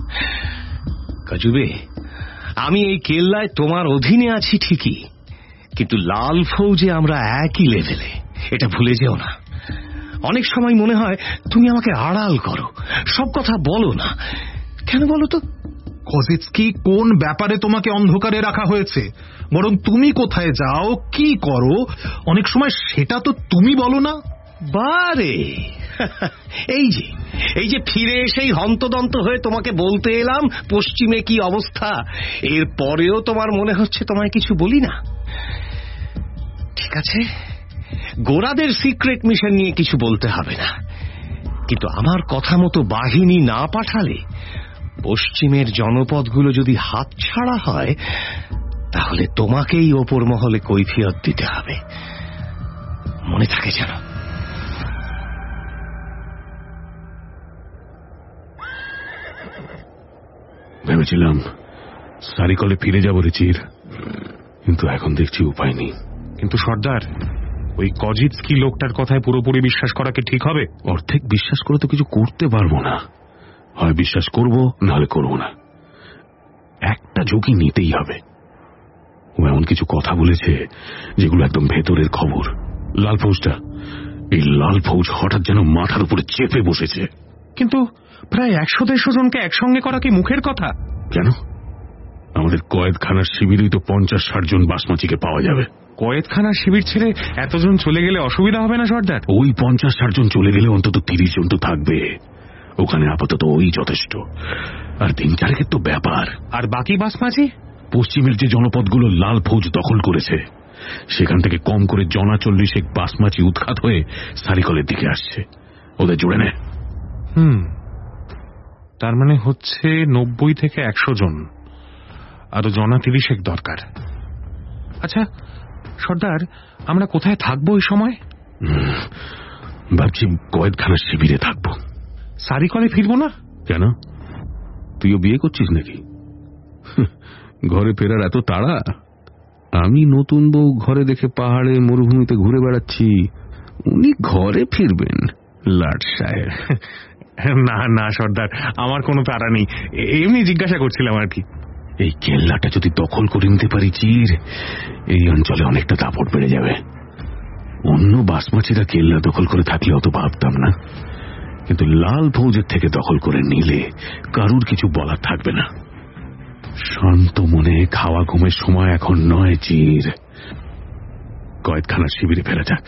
কাজুবে, আমি এই কেল্লায় তোমার অধীনে আছি ঠিকই, কিন্তু লাল ফৌজে আমরা একই লেভেলে, এটা ভুলে যেও না। অনেক সময় মনে হয় তুমি আমাকে আড়াল করো, সব কথা বলো না। কেন বলো তো? কোজেটস্কি কোন ব্যাপারে তোমাকে অন্ধকারে রাখা হয়েছে? বরং তুমি কোথায় যাও, কি করো, অনেক সময় সেটা তো তুমি বলো না। বারে, এই যে এই যে ফিরে এসেই হন্তদন্ত হয়ে তোমাকে বলতে এলাম পশ্চিমে কি অবস্থা, এর পরেও তোমার মনে হচ্ছে তোমায় কিছু বলি না। ঠিক আছে, গোরাদের সিক্রেট মিশন নিয়ে কিছু বলতে হবে না, কিন্তু আমার কথা মতো বাহিনী না পাঠালে পশ্চিমের জনপদগুলো যদি হাতছাড়া হয় তাহলে তোমাকেই ওপর মহলে কৈফিয়ত দিতে হবে, মনে থাকে যেন। ভেবেছিলাম সারিকলে ফিরে যাব রে চির, কিন্তু এখন দেখছি উপায় নেই। কিন্তু সর্দার, ওই কজিটস্কি লোকটার কথায় পুরোপুরি বিশ্বাস করা কি ঠিক হবে? অর্ধেক বিশ্বাস করে তো কিছু করতে পারবো না, হয় বিশ্বাস করব নাহলে করব না। একটা ঝুঁকি নিতেই হবে। ও এমন কিছু কথা বলেছে যেগুলো একদম ভেতরের খবর। লাল ফৌজটা, এই লাল ফৌজ হঠাৎ যেন মাথার উপরে চেপে বসেছে। কিন্তু প্রায় একশো দেড়শো জনকে একসঙ্গে করা কি মুখের কথা? কেন? আমাদের কয়েদখানার শিবিরেই তো পঞ্চাশ ষাট জন বাসমাচিকে পাওয়া যাবে। কয়েদখানার শিবির ছেড়ে এতজন চলে গেলে অসুবিধা হবে না সর্দার? ওই পঞ্চাশ ষাট জন চলে গেলে অন্তত তিরিশ জন তো থাকবে ওখানে, আপাতত ওই যথেষ্ট। আর দিন চারেকের তো ব্যাপার। আর বাকি বাসমাচি? পশ্চিমের যে জনপদগুলো লাল ফৌজ দখল করেছে সেখান থেকে কম করে জনা চল্লিশেক বাসমাচি উৎখাত হয়ে সারিকলের দিকে আসছে, ওদের জুড়ে নে। হুম, তার মানে হচ্ছে নব্বই থেকে একশো জন। আরো জনা তিরিশেক দরকার। আচ্ছা সর্দার, আমরা কোথায় থাকবো এই সময়? ভাবছি কয়েদখানার শিবিরে থাকবো। সারিকলে ফিরবো না কেন? তুইও বিয়ে করছিস নাকি? ঘরে ফেরার এত তাড়া? আমি নতুন বউ ঘরে দেখে পাহাড়ে মরুভূমিতে ঘুরে বেড়াচ্ছি, উনি ঘরে ফিরবেন লাট সাহেব। না না সর্দার, আমার কোনো তাড়া নেই, এমনি জিজ্ঞাসা করছিলাম আর কি। এই কেল্লাটা যদি দখল করে নিতে পারি চির, এই অঞ্চলে অনেকটা দাপট বেড়ে যাবে। অন্য বাসমাছিরা কেল্লা দখল করে থাকলে অত ভাবতাম না, কিন্তু লাল ফৌজের থেকে দখল করে নিলে কারুর কিছু বলার থাকবে না। শান্ত মনে খাওয়া ঘুমের সময় এখন নয় চির, কয়েদখানার শিবিরে ফেরা যাক।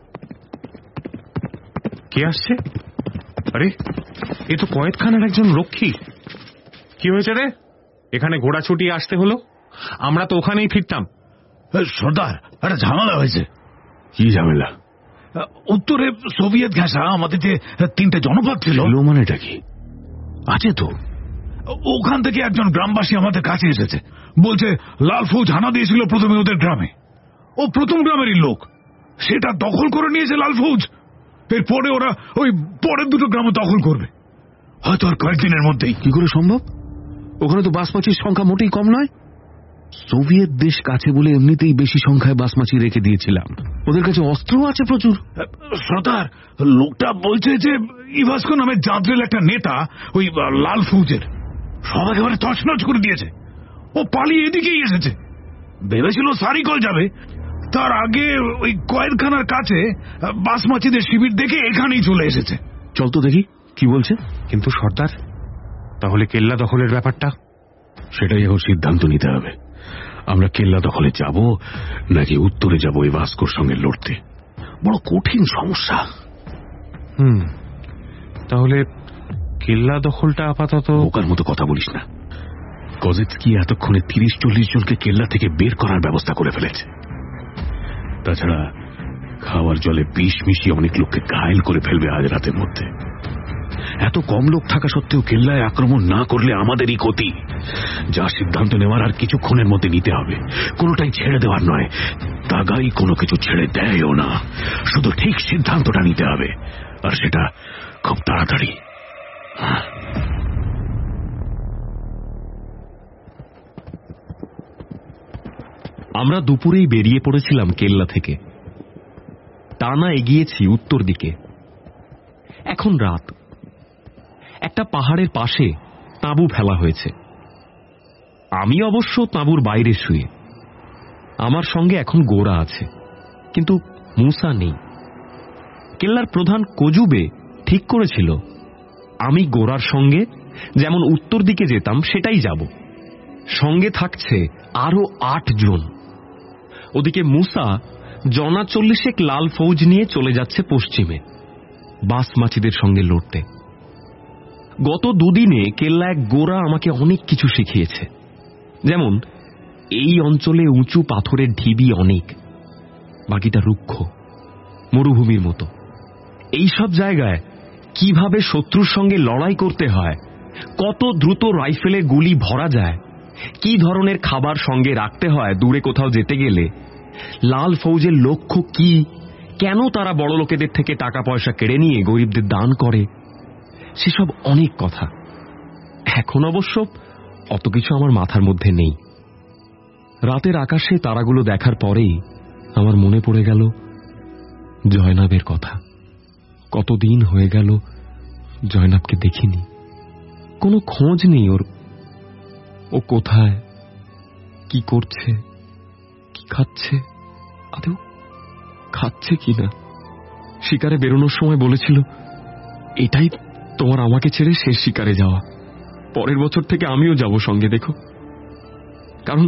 কে আসছে? আরে এ তো কয়েদখানার একজন রক্ষী। কি হয়েছে রে, এখানে ঘোড়া ছুটিয়ে আসতে হলো? আমরা তো ওখানেই ফিরতাম। সর্দার, একটা ঝামেলা হয়েছে। কি ঝামেলা? উত্তরে সোভিয়েত ঘেঁষা আমাদের যে তিনটে জনপদ ছিল, মানেটা কি? আছে তো, ওখান থেকে একজন গ্রামবাসী আমাদের কাছে এসেছে, বলছে লাল ফৌজ হানা দিয়েছিল প্রথমে ওদের গ্রামে। ও প্রথম গ্রামেরই লোক, সেটা দখল করে নিয়েছে লাল ফৌজ। এরপরে ওরা ওই পরের দুটো গ্রামও দখল করবে, হয়তো আর কয়েকদিনের মধ্যেই। কি করে সম্ভব? ওখানে তো বাসমাছির সংখ্যা মোটেই কম নয়। সোভিয়েত দেশ কাছে বলে এমনিতেই বেশি সংখ্যায় বাসমাছি রেখে দিয়েছিলাম, ওদের কাছে অস্ত্র আছে প্রচুর। সর্দার, লোকটা বলছে যে ইভাস্কো নামে জাদ্রেল একটা নেতা ওই লাল ফৌজের সব একেবারে তছনছ করে দিয়েছে। ও পালিয়ে এদিকেই এসেছে, ভেবেছিল সারিকল যাবে, তার আগে ওই কয়েদখানার কাছে বাসমাছিদের শিবির দেখে এখানেই চলে এসেছে। চল তো দেখি কি বলছে। কিন্তু সর্দার, তাহলে কেল্লা দখলের ব্যাপারটা? সেটাই এখন সিদ্ধান্ত নিতে হবে। আমরা কেল্লা দখলে যাব নাকি উত্তরে যাব এই ভাস্কোর সঙ্গে লড়তে? বড় কঠিন সমস্যা। হুম, তাহলে কেল্লা দখলটা আপাতত। বোকার মতো কথা বলিস না। কজেৎস্কি এতক্ষণে তিরিশ চল্লিশ জনকে কেল্লা থেকে বের করার ব্যবস্থা করে ফেলেছে। তাছাড়া খাওয়ার জলে বিষ মিশিয়ে অনেক লোককে ঘায়েল করে ফেলবে আজ রাতের মধ্যে। এত কম লোক থাকা সত্ত্বেও কেল্লায় আক্রমণ না করলে আমাদেরই ক্ষতি। যা সিদ্ধান্ত নেওয়ার আর কিছুক্ষণের মধ্যে নিতে হবে, কোনোটাই ছেড়ে দেওয়ার নয়। তাগাই কোনো কিছু ছেড়ে দেয়ও না, শুধু ঠিক সিদ্ধান্তটা নিতে হবে, আর সেটা খুব তাড়াতাড়ি। আমরা দুপুরেই বেরিয়ে পড়েছিলাম কেল্লা থেকে। টানা এগিয়েছি উত্তর দিকে। এখন রাত। একটা পাহাড়ের পাশে তাঁবু ফেলা হয়েছে। আমি অবশ্য তাঁবুর বাইরে শুয়ে। আমার সঙ্গে এখন গোরা আছে, কিন্তু মুসা নেই। কেল্লার প্রধান কজুবে ঠিক করেছিল আমি গোরার সঙ্গে যেমন উত্তর দিকে যেতাম সেটাই যাব। সঙ্গে থাকছে আরো আট জন। ওদিকে মুসা জনা চল্লিশেক লাল ফৌজ নিয়ে চলে যাচ্ছে পশ্চিমে বাসমাছিদের সঙ্গে লড়তে। গত দুদিনে কেল্লা এক গোরা আমাকে অনেক কিছু শিখিয়েছে। যেমন এই অঞ্চলে উঁচু পাথরের ঢিবি অনেক, বাকিটা রুক্ষ মরুভূমির মতো। এই সব জায়গায় কিভাবে শত্রুর সঙ্গে লড়াই করতে হয়, কত দ্রুত রাইফেলে গুলি ভরা যায়, কি ধরনের খাবার সঙ্গে রাখতে হয় দূরে কোথাও যেতে গেলে, লাল ফৌজের লক্ষ্য কি, কেন তারা বড় লোকেদের থেকে টাকা পয়সা কেড়ে নিয়ে গরিবদের দান করে, সেসব অনেক কথা। এখন অবশ্য অত কিছু আমার মাথার মধ্যে নেই। রাতের আকাশে তারাগুলো দেখার পরেই আমার মনে পড়ে গেল জয়নাবের কথা। কতদিন হয়ে গেল জয়নাবকে দেখিনি, কোনো খোঁজ নেই ওর। ও কোথায়, কি করছে, কি খাচ্ছে, আদৌ খাচ্ছে কিনা। শিকারে বেরোনোর সময় বলেছিল এটাই তোমার আমাকে ছেড়ে শেষ শিকারে যাওয়া, পরের বছর থেকে আমিও যাব সঙ্গে, দেখো। কারণ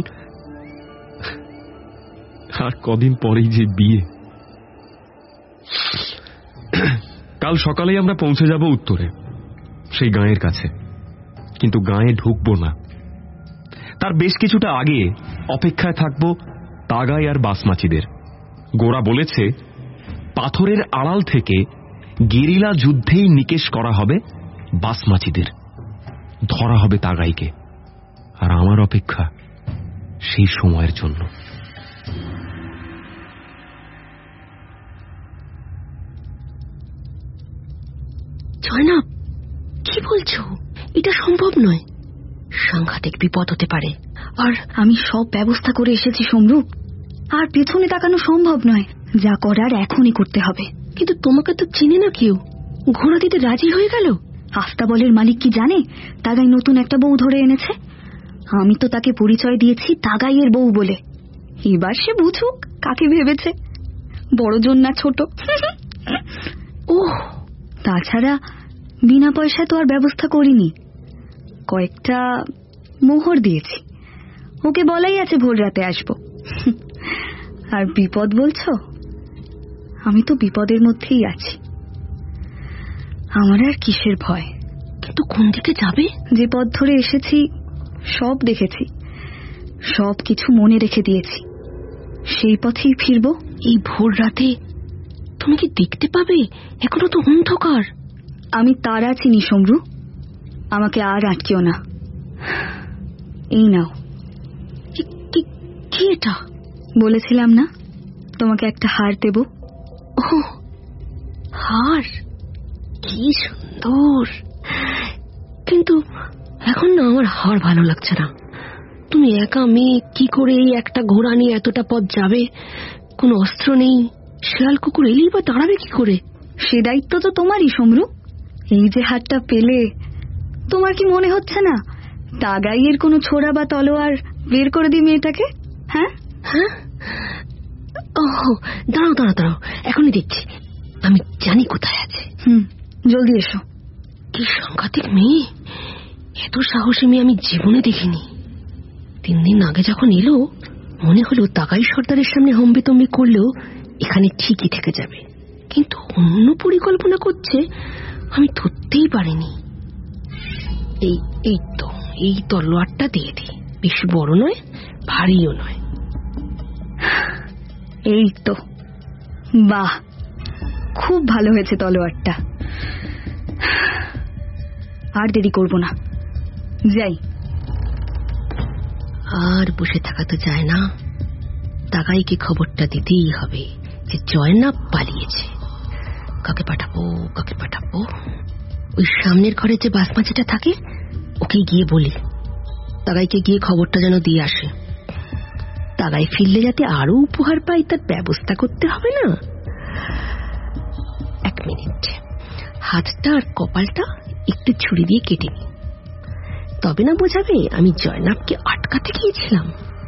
আর কদিন পরেই যে বিয়ে। কাল সকালেই আমরা পৌঁছে যাব উত্তরে, সেই গাঁয়ের কাছে। কিন্তু গাঁয়ে ঢুকবো না, তার বেশ কিছুটা আগে অপেক্ষায় থাকবো তাগাই আর বাসমাছিদের। গোরা বলেছে পাথরের আড়াল থেকে গেরিলা যুদ্ধেই নিকেশ করা হবে বাসমাছিদের, ধরা হবে তাগাইকে। আর আমার অপেক্ষা সেই সময়ের জন্য। জয়নাব, কি বলছো? এটা সম্ভব নয়। সাংঘাতিক বিপদ হতে পারে। আর আমি সব ব্যবস্থা করে এসেছি সমরূপ, আর পেছনে তাকানো সম্ভব নয়। যা করার এখনই করতে হবে। কিন্তু তোমাকে তো চিনি না কেউ, ঘোড়া দিতে রাজি হয়ে গেল। আস্তাবলের মালিক কি জানে তাগাই নতুন একটা বউ ধরে এনেছে? আমি তো তাকে পরিচয় দিয়েছি তাগাইয়ের বউ বলে। এবার সে বুঝুক কাকে ভেবেছে, বড়জন না ছোট। ওহ, তাছাড়া বিনা পয়সায় তো আর ব্যবস্থা করিনি, কয়েকটা মোহর দিয়েছি। ওকে বলাই আছে ভোর রাতে আসবো। আর বিপদ বলছো? আমি তো বিপদের মধ্যেই আছি, আমার আর কিসের ভয়। কিন্তু কোন দিকে যাবে? যে পথ ধরে এসেছি সব দেখেছি, সব কিছু মনে রেখে দিয়েছি, সেই পথেই ফিরবো। এই ভোর রাতে তুমি কি দেখতে পাবে? এখনো তো অন্ধকার। আমি তারা চিনি সমরু, আমাকে আর আটকেও না। এই নাও। কি এটা? বলেছিলাম না তোমাকে একটা হার দেব। ও, হার? কি সুন্দর। কিন্তু এখন না আমার হার ভালো লাগছে না। তুমি একা মেয়ে, কি করে এই একটা ঘোড়া নিয়ে এতটা পথ যাবে? কোনো অস্ত্র নেই, শিয়াল কুকুর এলেই বা দাঁড়াবে কি করে? সে দায়িত্ব তো তোমারই সমরু। এই যে হারটা পেলে, তোমার কি মনে হচ্ছে না তাগাইয়ের কোনো ছোড়া বা তলোয়ার বের করে দিই মেয়েটাকে? হ্যাঁ হ্যাঁ। ও, দাঁড়াও দাঁড়াও দাঁড়াও, এখনই দেখছি। আমি জানি কোথায় আছে। হুম, জলদি এসো। কি সাংঘাতিক মেয়ে, এত সাহসী মেয়ে আমি জীবনে দেখিনি। তিন দিন আগে যখন এলো মনে হলো তাগাই সর্দারের সামনে হম্বে তম্বে করলেও এখানে ঠিকই থেকে যাবে, কিন্তু অন্য পরিকল্পনা করছে আমি ধরতেই পারিনি। এই এই তো এই তলোয়ারটা দিয়ে দিই, বেশি বড় নয়, ভারীও নয়। এই তো, বাহ, খুব ভালো হয়েছে তলোয়ারটা। আর দেরি করব না, যাই। আর বসে থাকা তো যায় না, তাগাইকে খবরটা দিতেই হবে যে জয়নাব পালিয়েছে। কাকে পাঠাবো কাকে পাঠাবো? ওই সামনের ঘরে যে বাসমাছিটা থাকে ওকে গিয়ে বলি তাগাইকে গিয়ে খবরটা যেন দিয়ে আসে। তাগাই ফিরলে যাতে আরো উপহার পাই তার ব্যবস্থা করতে হবে না? এক মিনিট, হাতটা আর কপালটা একটু ছুরি দিয়ে কেটে নি, তবে না বোঝাবে আমি জয়নাবকে আটকাতে গিয়েছিলাম।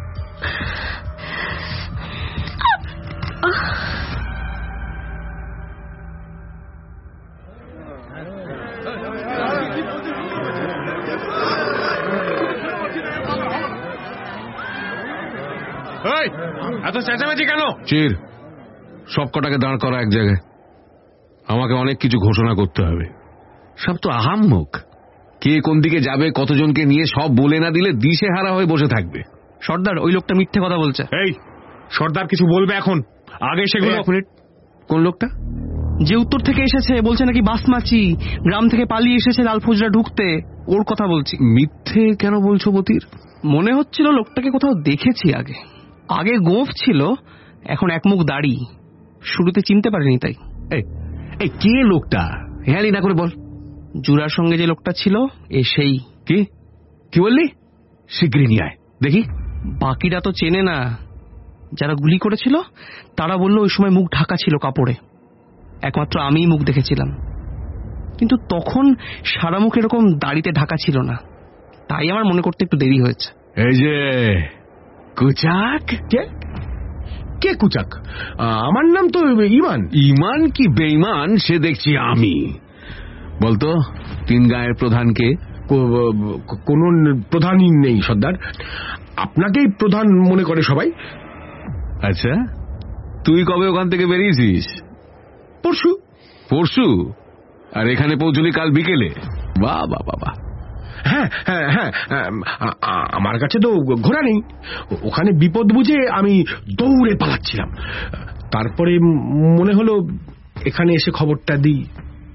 এত চেঁচামেচি কেন? চির, সব কটাকে দাঁড় করা এক জায়গায়। আমাকে অনেক কিছু ঘোষণা করতে হবে। সব তো আহাম্মক, কে কোন দিকে যাবে, কতজনকে নিয়ে সব বলে না দিলে দিশে হারা হয়ে বসে থাকবে। সর্দার, ওই লোকটা মিথ্যে কথা বলছে। এই সর্দার কিছু বলবে এখন, আগে সেগুলো। কোন লোকটা? যে উত্তর থেকে এসেছে, বলছে নাকি বাসমাচি গ্রাম থেকে পালিয়ে এসেছে লালফৌজরা ঢুকতে, ওর কথা বলছি। মিথ্যে কেন বলছো মতির? মনে হচ্ছিল লোকটাকে কোথাও দেখেছি আগে। আগে গোঁফ ছিল, এখন এক মুখ দাড়ি। শুরুতে চিনতে পারিনি তাই। এই কে লোকটা? হেয়ালি না করে বল। জুরার সঙ্গে যে লোকটা ছিল এ সেই। কি কি বললি? শিগগিরই নিয়ে আয় দেখি। বাকিরা তো চেনে না, যারা গুলি করেছিল তারা বলল ওই সময় মুখ ঢাকা ছিল কাপড়ে, একমাত্র আমিই মুখ দেখেছিলাম। কিন্তু তখন সারা মুখ এরকম দাড়িতে ঢাকা ছিল না, তাই আমার মনে করতে একটু দেরি হয়েছে। এই যে কুচাক। কে কে কুচাক? আমার নাম তো ইমান। ইমান কি বেঈমান সে দেখছি আমি। বলতো তিন গায়ের প্রধান কে? কোন প্রধানই নেই সর্দার, আপনাকেই প্রধান মনে করে সবাই। আচ্ছা, তুই কবে ওখান থেকে বেরিয়েছিস? পরশু। পরশু? আর এখানে পৌঁছলি কাল বিকেলে? বাহ বাহ বাহ। হ্যাঁ হ্যাঁ হ্যাঁ, আমার কাছে তো ঘোড়া নেই, ওখানে বিপদ বুঝে আমি দৌড়ে পালাচ্ছিলাম। তারপরে মনে হলো এখানে এসে খবরটা দিই।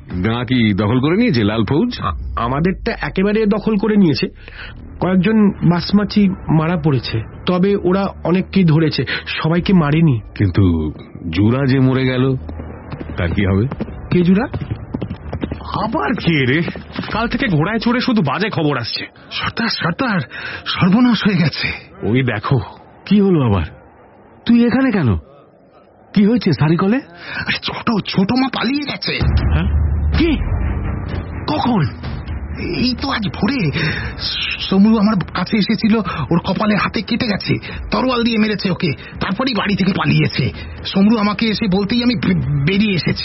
গাঁ কি দখল করে নিয়েছে লাল ফৌজ? আমাদেরটা একেবারে দখল করে নিয়েছে। কয়েকজন বাসমাছি মারা পড়েছে, তবে ওরা অনেককেই ধরেছে, সবাইকে মারেনি। কিন্তু জুরা যে মরে গেল, তার কি হবে? কে জুরা? আবার কে রে? কাল থেকে ঘোড়ায় চড়ে শুধু বাজে খবর আসছে। সর্দার সর্দার সর্বনাশ হয়ে গেছে। ওই দেখো কি হলো আবার। তুই এখানে কেন? কি হয়েছে সারিকলে? ছোট ছোট মা পালিয়ে গেছে। কি? কখন? এই তো আজ ভোরে। সমরু আমার কাছে এসেছিল, ওর কপালে হাতে কেটে গেছে, তরোয়াল দিয়ে মেরেছে ওকে, তারপরেই বাড়ি থেকে পালিয়েছে। সমরু আমাকে এসে বলতেই আমি বেরিয়ে এসেছি।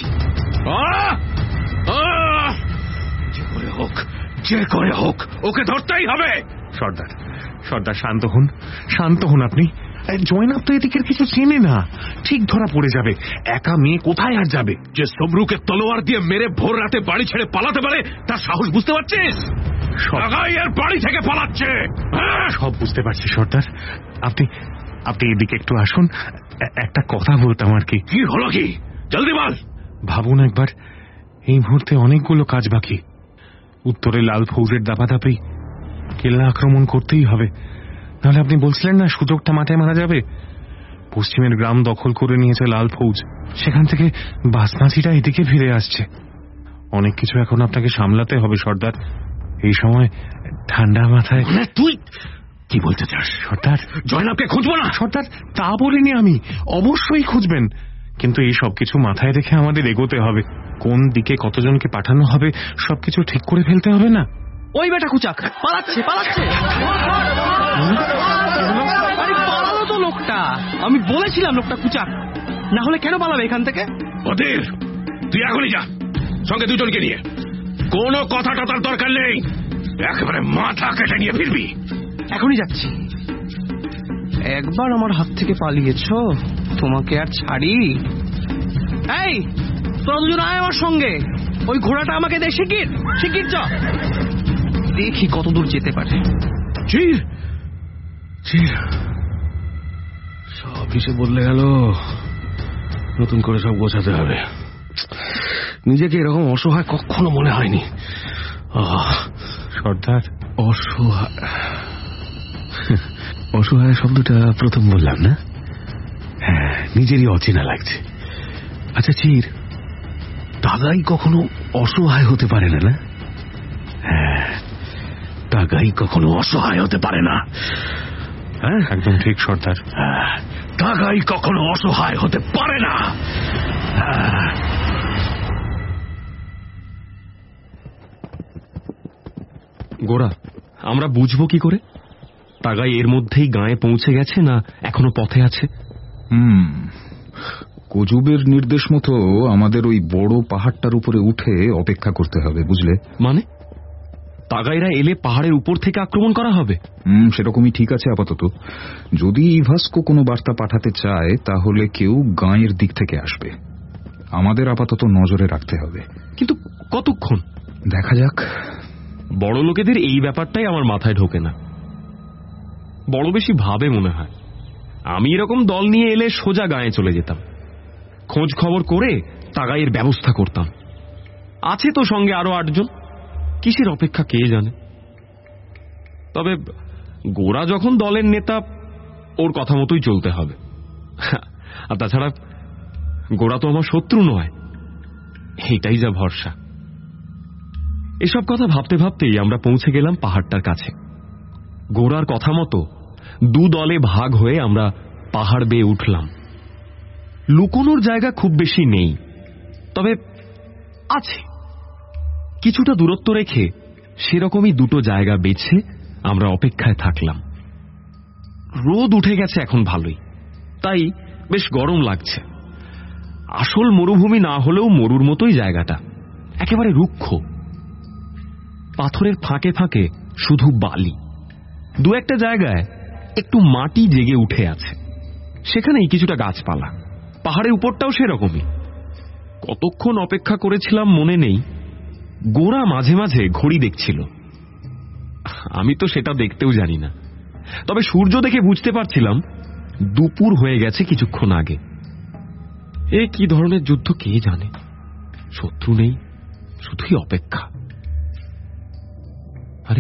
যে করে হোক, যে করে হোক ওকে ধরতেই হবে। সর্দার সর্দার শান্ত হন, শান্ত হন আপনি। জয়নাব তো এদিকের কিছু চেনে না, ঠিক ধরা পড়ে যাবে। একা মেয়ে কোথায় আর যাবে? যে সমরুকে তলোয়ার দিয়ে মেরে ভোর রাতে বাড়ি ছেড়ে পালাতে পারে তার সাহস বুঝতে পারছিস? সবাই আর বাড়ি থেকে পালাচ্ছে। সব বুঝতে পারছি সর্দার, আপনি আপনি এদিকে একটু আসুন, একটা কথা বলতাম আর কি। কি হলো কি? জলদি বল। ভাবুন একবার, এই মুহূর্তে অনেকগুলো কাজ বাকি। উত্তরে লাল ফৌজের দাপাদাপি, কেল্লা আক্রমণ করতেই হবে, নাহলে আপনি বলছিলেন না সুযোগটা মাথায় মারা যাবে। পশ্চিমের গ্রাম দখল করে নিয়েছে লাল ফৌজ, সেখান থেকে বাসমাছিরা এদিকে ফিরে আসছে। অনেক কিছু এখন আপনাকে সামলাতে হবে সর্দার। এই সময় ঠান্ডা মাথায়। তুই কি বলতে চাস সর্দার? জয়নাবকে খুঁজবো না সর্দার, তা বলিনি আমি, অবশ্যই খুঁজবেন, কিন্তু এই সবকিছু মাথায় রেখে আমাদের এগোতে হবে। কোন দিকে কতজনকে পাঠানো হবে সবকিছু ঠিক করে ফেলতে হবে না? ওই বেটা কুচাক পালাচ্ছে পালাচ্ছে পালালো তো লোকটা। আমি বলেছিলাম লোকটা কুচাক, না হলে কেন পালাবে এখান থেকে? ওদের তুই এখনই যা, সঙ্গে দুজনকে নিয়ে। কোনো কথাটা তার দরকার নেই, একেবারে মাথা কেটে নিয়ে ফিরবি। এখনই যাচ্ছি। একবার আমার হাত থেকে পালিয়েছ, তোমাকে আর ছাড়ি। এই তোরা দুজন আয় আমার সঙ্গে, ওই ঘোড়াটা আমাকে দে। শিগগির শিগগির চ, দেখি কতদূর যেতে পারে। চির চির সব হিসেবে বদলে গেল, নতুন করে সব গোছাতে হবে। নিজেকে এরকম অসহায় কখনো মনে হয়নি। সর্দার অসহায়, অসহায় শব্দটা প্রথম বললাম না? হ্যাঁ, নিজেরই অচেনা লাগছে। আচ্ছা চির, তাগাই কখনো অসহায় হতে পারে না? না, হ্যাঁ, তাগাই কখনো অসহায় হতে পারে না। হ্যাঁ, একদম ঠিক সর্দার, তাগাই কখনো অসহায় হতে পারে না। গোরা, আমরা বুঝবো কি করে তাগাই এর মধ্যেই গাঁয়ে পৌঁছে গেছে না এখনো পথে আছে? হুম কজুবের নির্দেশ মতো আমাদের ওই বড় পাহাড়টার উপরে উঠে অপেক্ষা করতে হবে, বুঝলে? মানে তাগাইরা এলে পাহাড়ের উপর থেকে আক্রমণ করা হবে? হুম সেরকমই ঠিক আছে আপাতত। যদি ইভাস্কো কোনো বার্তা পাঠাতে চায় তাহলে কেউ গাঁয়ের দিক থেকে আসবে, আমাদের আপাতত নজরে রাখতে হবে। কিন্তু কতক্ষণ? দেখা যাক। বড় লোকেদের এই ব্যাপারটাই আমার মাথায় ঢোকে না, বড় বেশি ভাবে মনে হয়। আমি এরকম দল নিয়ে এলে সোজা গাঁয়ে চলে যেতাম, খোঁজ খবর করে তাগাইয়ের ব্যবস্থা করতাম। আছে তো সঙ্গে আরো আটজন, কিসের অপেক্ষা কে জানে। তবে গোরা যখন দলের নেতা, ওর কথা মতোই চলতে হবে। আর তাছাড়া গোরা তো আমার শত্রু নয়, এটাই যা ভরসা। এসব কথা ভাবতে ভাবতেই আমরা পৌঁছে গেলাম পাহাড়টার কাছে। গোরার কথা মতো দু দলে ভাগ হয়ে আমরা পাহাড় বেয়ে উঠলাম। লুকোনোর জায়গা খুব বেশি নেই, তবে আছে কিছুটা দূরত্ব রেখে। সেরকমই দুটো জায়গা বেছে আমরা অপেক্ষায় থাকলাম। রোদ উঠে গেছে এখন ভালোই, তাই বেশ গরম লাগছে। আসল মরুভূমি না হলেও মরুর মতোই জায়গাটা, একেবারে রুক্ষ। পাথরের ফাঁকে ফাঁকে শুধু বালি, দু একটা জায়গায় একটু মাটি জেগে উঠে আছে, সেখানেই কিছুটা গাছপালা। পাহাড়ের উপরটাও সেরকমই। কতক্ষণ অপেক্ষা করেছিলাম মনে নেই। গোরা মাঝে মাঝে ঘড়ি দেখছিল, আমি তো সেটা দেখতেও জানি না। তবে সূর্য দেখে বুঝতে পারছিলাম দুপুর হয়ে গেছে কিছুক্ষণ আগে। এ কি ধরনের যুদ্ধ কে জানে। শত্রু নেই, শুধুই অপেক্ষা। আরে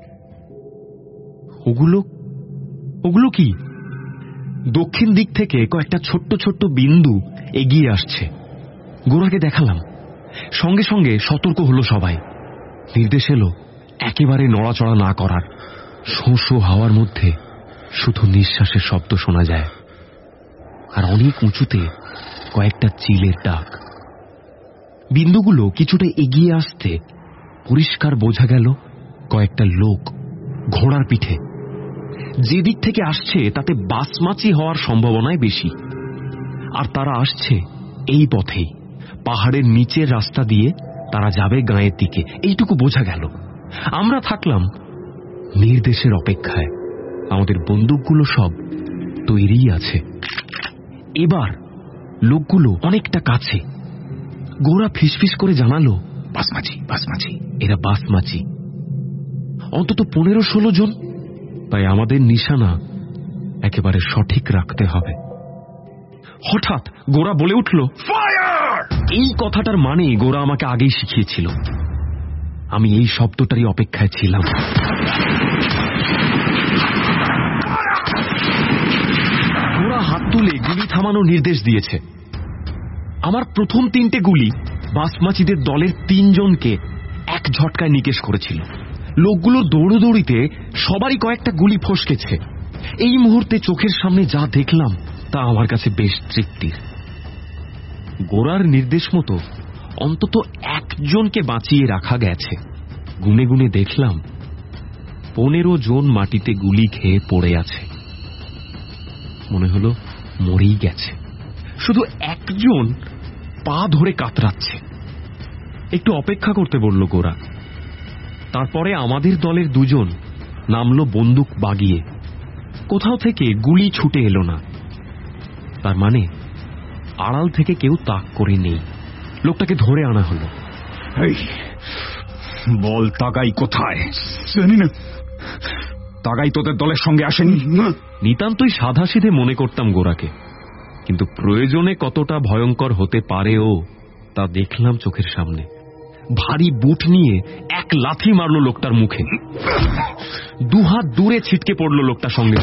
ওগুলো ওগুলো কি? দক্ষিণ দিক থেকে কয়েকটা ছোট্ট ছোট্ট বিন্দু এগিয়ে আসছে। গোরাকে দেখালাম, সঙ্গে সঙ্গে সতর্ক হলো সবাই। নির্দেশ এলো একেবারে নড়াচড়া না করার। শোঁ শোঁ হাওয়ার মধ্যে শুধু নিঃশ্বাসের শব্দ শোনা যায়, আর অনেক উঁচুতে কয়েকটা চিলের ডাক। বিন্দুগুলো কিছুটা এগিয়ে আসতে পরিষ্কার বোঝা গেল কয়েকটা লোক ঘোড়ার পিঠে। যে দিক থেকে আসছে তাতে বাসমাচি হওয়ার সম্ভাবনাই বেশি, আর তারা আসছে এই পথেই, পাহাড়ের নিচের রাস্তা দিয়ে তারা যাবে গাঁয়ের দিকে, এইটুকু বোঝা গেল। আমরা থাকলাম নির্দেশের অপেক্ষায়। আমাদের বন্দুকগুলো সব তৈরি আছে। এবার লোকগুলো অনেকটা কাছে। গোরা ফিসফিস করে জানালো, বাসমাচি বাসমাচি এরা বাসমাচি, অন্তত পনেরো ষোলো জন। তাই আমাদের নিশানা একেবারে সঠিক রাখতে হবে। হঠাৎ গোরা বলে উঠল, ফায়ার! এই কথাটার মানে গোরা আমাকে আগেই শিখিয়েছিল। আমি এই শব্দটারই অপেক্ষায় ছিলাম। গোরা হাত তুলে গুলি থামানোর নির্দেশ দিয়েছে। আমার প্রথম তিনটে গুলি বাসমাচিদের দলের তিনজনকে এক ঝটকায় নিকেশ করেছিল। লোকগুলো দৌড়োদৌড়িতে সবারই কয়েকটা গুলি ফসকেছে। এই মুহূর্তে চোখের সামনে যা দেখলাম তা আমার কাছে বেশ তৃপ্তির। গোরার নির্দেশ মতো অন্তত একজনকে বাঁচিয়ে রাখা গেছে। গুনে গুনে দেখলাম পনেরো জন মাটিতে গুলি খেয়ে পড়ে আছে। মনে হলো মরেই গেছে। শুধু একজন পা ধরে কাতরাচ্ছে। একটু অপেক্ষা করতে বলল গোরা। তারপরে আমাদের দলের দুজন নামলো বন্দুক বাগিয়ে। কোথাও থেকে গুলি ছুটে এলো না, তার মানে আড়াল থেকে কেউ তাক করে নেই। লোকটাকে ধরে আনা হলো। বল, তাগাই কোথায়? জানি না। তাগাই তোদের দলের সঙ্গে আসেনি? নিতান্তই সাধাসিধে মনে করতাম গোরাকে, কিন্তু প্রয়োজনে কতটা ভয়ঙ্কর হতে পারেও তা দেখলাম চোখের সামনে। ভারী বুট নিয়ে এক লাথি মারল লোকটার মুখে। দুহাত দূরে ছিটকে পড়ল লোকটার সঙ্গে।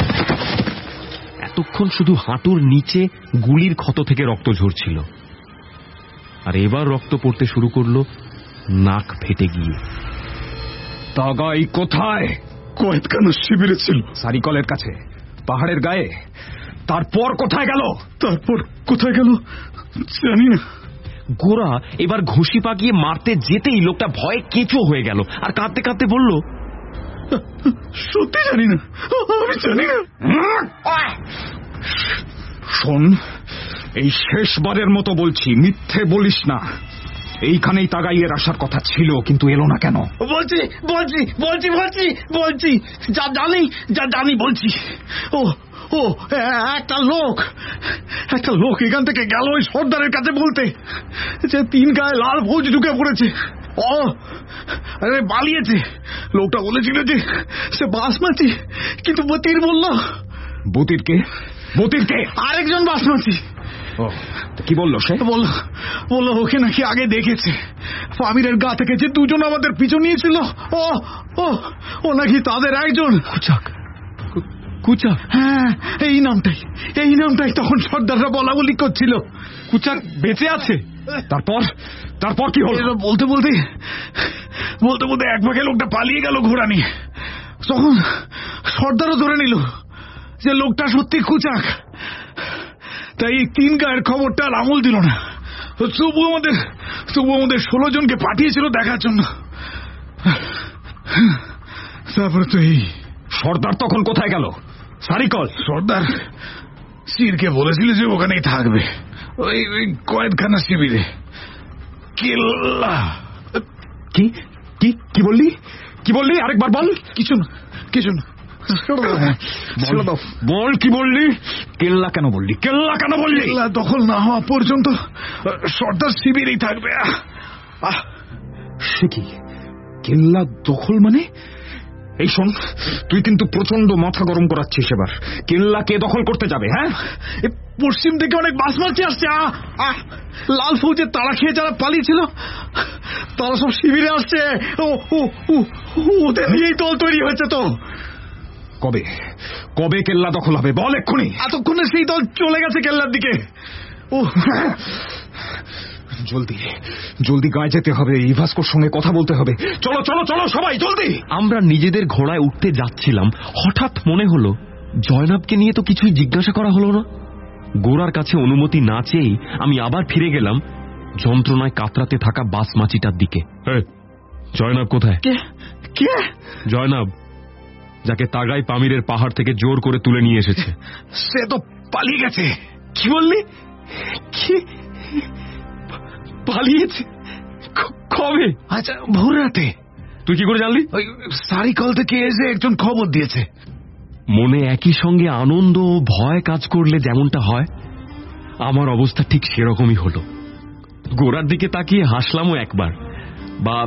এতক্ষণ শুধু হাঁটুর নিচে গুলির ক্ষত থেকে রক্ত ঝরছিল, আর এবার রক্ত পড়তে শুরু করলো নাক ফেটে গিয়ে। তাগাই কোথায়? কয়েকখানা শিবিরে ছিল, সারিকলের কাছে, পাহাড়ের গায়ে। তারপর কোথায় গেল? তারপর কোথায় গেল জানি না। গোরা এবার ঘুষি পাকিয়ে মারতে যেতেই লোকটা ভয়ে কেঁচো হয়ে গেল, আর কাঁদতে কাঁদতে বলল, সত্যি জানি না, আমি জানি না। শোন, এই শেষবারের মতো বলছি, মিথ্যে বলিস না। এইখানেই তাগাইয়ের আসার কথা ছিল, কিন্তু এলো না কেন? বলছি বলছি বলছি বলছি বলছি যা জানি যা জানি বলছি। ও ও একটা লোক একটা লোক এখান থেকে গেল ওই সর্দারের কাছে বলতে যে তিন গায়ে লাল ফৌজ ঢুকে পড়েছে। ও আরে পালিয়েছে। লোকটা বলেছিল যে সে বাসমাচি, কিন্তু বতির বলল। বতির কে? বতির কে? আরেকজন বাসমাচি। কি বললো সে? বললো বললো ওকে নাকি আগে দেখেছে। ফামিরের গা থেকে যে দুজন আমাদের পিছু নিয়েছিল, ও ও ও নাকি তাদের একজন। কুচাক কুচাক হ্যাঁ, এই নামটাই এই নামটাই তখন সর্দাররা বলা বলি করছিল। কুচাক বেঁচে আছে? তারপর তারপর কি হলো? বলতে বলতে বলতে বলতে এক ভাগে লোকটা পালিয়ে গেল ঘোড়া নিয়ে। তখন সর্দারও ধরে নিল যে লোকটা সত্যি কুচাক। তাই এই তিন গায়ের খবরটা আর আমল দিল না। তবু আমাদের তবু আমাদের ষোলো জনকে পাঠিয়েছিল দেখার জন্য। তারপরে তো এই সর্দার তখন কোথায় গেল? সারিকল? সর্দার সিরকে বলেছিল যে ওখানেই থাকবে, ওই ওই কয়েকখানা শিবিরে। কেল্লা। কি কি কি বললি? কি বললি? আরেকবার বল। কিছু না কিছু না। বল, কি বললি? কেল্লা কেন বললি? কেল্লা কেন বললি? কেল্লা দখল না হওয়া পর্যন্ত সর্দার শিবিরেই থাকবে। আহ, সে কি? কেল্লা দখল মানে? এই শোন, তুই কিন্তু প্রচন্ড মাথা গরম করাচ্ছিস এবার। কেল্লা কে দখল করতে যাবে? হ্যাঁ, পশ্চিম থেকে অনেক বাসমাচি আসছে। লাল ফৌজের তাড়া খেয়ে যারা পালিয়েছিল তারা সব শিবিরে আসছে। ও ওদের নিয়েই দল তৈরি হয়েছে। তো কবে কবে কেল্লা দখল হবে বল এক্ষুনি। এতক্ষণে সেই দল চলে গেছে কেল্লার দিকে। ও জলদি জলদি গায়ে যেতে হবে, ইভাস্কোর সঙ্গে কথা বলতে হবে। চলো চলো চলো সবাই জলদি। আমরা নিজেদের ঘোড়ায় উঠতে যাচ্ছিলাম, হঠাৎ মনে হলো জয়নাবকে নিয়ে তো কিছুই জিজ্ঞাসা করা হলো না। গোরার কাছে অনুমতি না চেয়েই আমি আবার ফিরে গেলাম যন্ত্রণায় কাতরাতে থাকা বাসমাচিটার দিকে। জয়নাব কোথায়? কে? জয়নাব, যাকে তাগাই পামিরের পাহাড় থেকে জোর করে তুলে নিয়ে এসেছে। সে তো পালিয়ে গেছে। কি বললি? কি পালিয়েছে? কবে? আচ্ছা, ভোর রাতে। তুই কি করে জানলি? ওই সারিকল থেকে এসে একজন খবর দিয়েছে। মনে একই সঙ্গে আনন্দ ও ভয় কাজ করলে যেমনটা হয়, আমার অবস্থা ঠিক সেরকমই হলো। গোরার দিকে তাকিয়ে হাসলামও একবার, বা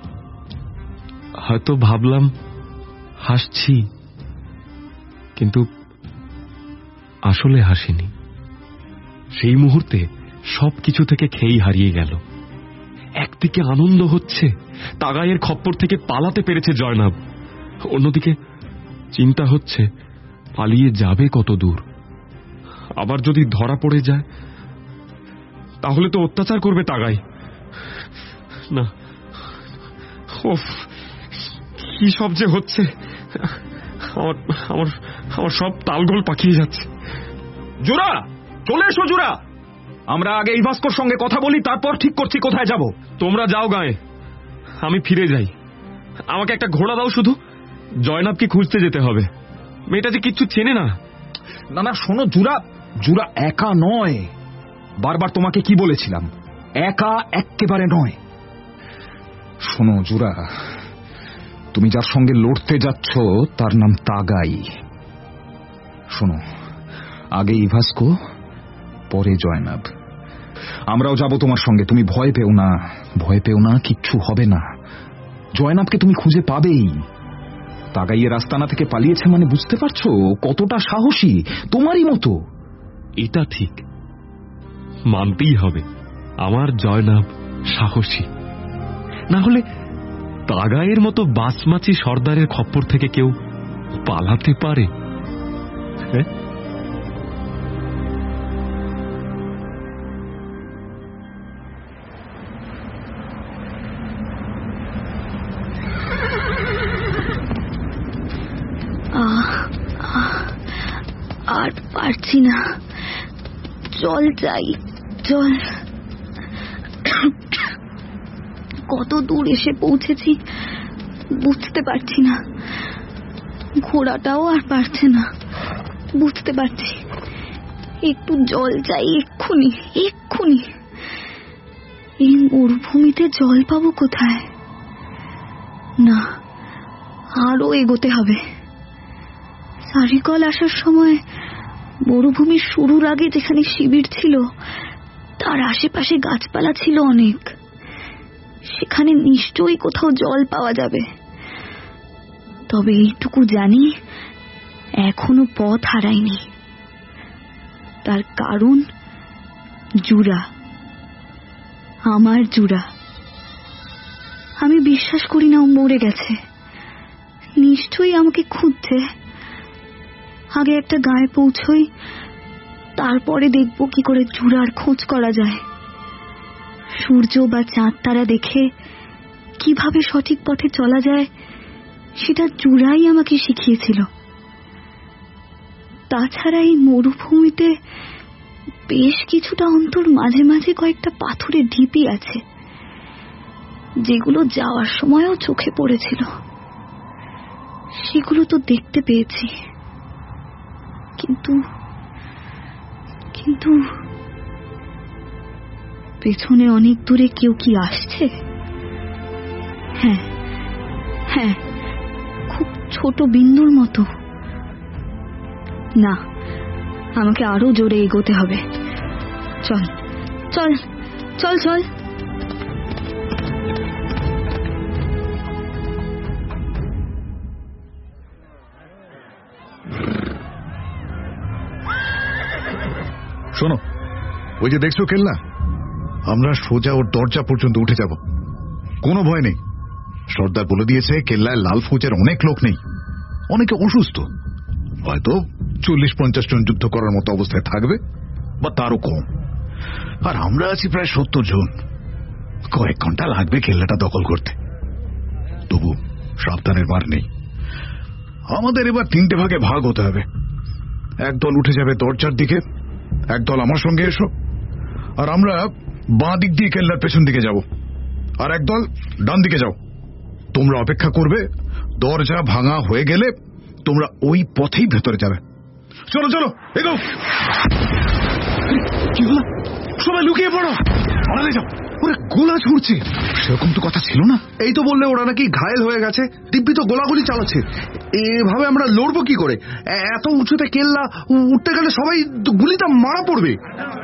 হয়তো ভাবলাম হাসছি, কিন্তু আসলে হাসিনি। সেই মুহূর্তে সবকিছু থেকে খেই হারিয়ে গেল। একদিকে আনন্দ হচ্ছে, তাগাইয়ের খপ্পর থেকে পালাতে পেরেছে জয়নাব, অন্যদিকে চিন্তা হচ্ছে পালিয়ে যাবে কত দূর। আবার যদি ধরা পড়ে যায় তাহলে তো অত্যাচার করবে তাগাই। না, ওফ, কি সব যে হচ্ছে, আমার আমার আমার সব তালগোল পাকিয়ে যাচ্ছে। জোড়া, চলে এসো জোড়া। আমরা আগে ইভাস্কোর সঙ্গে কথা বলি, তারপর ঠিক করছি কোথায় যাব। তোমরা যাও গায়ে, আমি ফিরে যাই। আমাকে একটা ঘোড়া দাও শুধু, জয়নাবকে খুঁজতে যেতে হবে। মেয়েটা যে কিচ্ছু চেনে না। না না শোনো জুরা, জুরা একা নয়। বারবার তোমাকে কি বলেছিলাম, একা একেবারে নয়। শোনো জুরা, তুমি যার সঙ্গে লড়তে যাচ্ছ তার নাম তাগাই। শোনো, আগে ইভাস্কো, পরে জয়নাব। আমরাও যাব তোমার সঙ্গে, তুমি ভয় পেও না, ভয় পেও না, কিচ্ছু হবে না। জয়নাবকে তুমি খুঁজে পাবেই। তাগাইয়ের আস্তানা থেকে পালিয়েছে মানে বুঝতে পারছো কতটা সাহসী, তোমারই মতো। এটা ঠিক, মানতেই হবে আমার জয়নাব সাহসী। না হলে তাগাইয়ের মতো বাসমাচি সর্দারের খপ্পর থেকে কেউ পালাতে পারে? হ্যাঁ, আর পারছি না, জল চাই, জল। কত দূর এসে পৌঁছেছি বুঝতে পারছি না, ঘোড়াটাও আর পারছে না, বুঝতে পারছি। একটু জল চাই এক্ষুনি, এক্ষুনি। এই মরুভূমিতে জল পাবো কোথায়? না, আরো এগোতে হবে। সারিকল আসার সময় মরুভূমির শুরুর আগে যেখানে শিবির ছিল তার আশেপাশে গাছপালা ছিল অনেক, সেখানে নিশ্চয়ই কোথাও জল পাওয়া যাবে। তবে এইটুকু জানি, এখনো পথ হারাইনি। তার কারণ জুরা, আমার জুরা। আমি বিশ্বাস করি না ও মরে গেছে, নিশ্চয়ই আমাকে খুঁজছে। আগে একটা গায়ে পৌঁছই, তারপরে দেখব কি করে জুরার খোঁজ করা যায়। সূর্য বা চাঁদ তারা দেখে কিভাবে সঠিক পথে চলা যায় সেটা জুরাই আমাকে শিখিয়েছিল। তাছাড়া এই মরুভূমিতে বেশ কিছুটা অন্তর মাঝে মাঝে কয়েকটা পাথরের ঢিপি আছে, যেগুলো যাওয়ার সময়ও চোখে পড়েছিল। সেগুলো তো দেখতে পেয়েছি, কিন্তু কিন্তু পেছনে অনেক দূরে কেউ কি আসছে? হ্যাঁ হ্যাঁ, খুব ছোট বিন্দুর মতো। না, আমাকে আরো জোরে এগোতে হবে। চল চল চল চল। শোনো, ওই যে দেখছো কেল্লা, আমরা সোজা ওর দরজা পর্যন্ত উঠে যাব। কোনো ভয় নেই। সর্দার বলে দিয়েছে কেল্লায় লাল ফৌজের অনেক লোক নেই, অনেকে অসুস্থ, হয়তো চল্লিশ পঞ্চাশ জন যুদ্ধ করার মতো অবস্থায় থাকবে বা তারও কম। আর আমরা আছি প্রায় সত্তর জন। কয়েক ঘন্টা লাগবে কেল্লাটা দখল করতে। তবু সাবধানের মার নেই। আমাদের এবার তিনটে ভাগে ভাগ হতে হবে। একদল উঠে যাবে দরজার দিকে, একদল আমার সঙ্গে এসো, আর আমরা বাঁ দিক দিয়ে কেল্লার পেছন দিকে যাব, আর একদল ডান দিকে যাও। তোমরা অপেক্ষা করবে, দরজা ভাঙা হয়ে গেলে তোমরা ওই পথেই ভেতরে যাবে। চলো চলো এগো। কি হলো? সবাই লুকিয়ে পড়ো, আড়ালে যাও। ওরা গোলা ছুড়ছে। সেরকম তো কথা ছিল না। এই তো বললে ওরা নাকি ঘায়েল হয়ে গেছে, দিব্যি তো গোলাগুলি চালাচ্ছে। এভাবে আমরা লড়বো কি করে? এত উঁচুতে কেল্লা, উঠতে গেলে সবাই গুলিটা মারা পড়বে।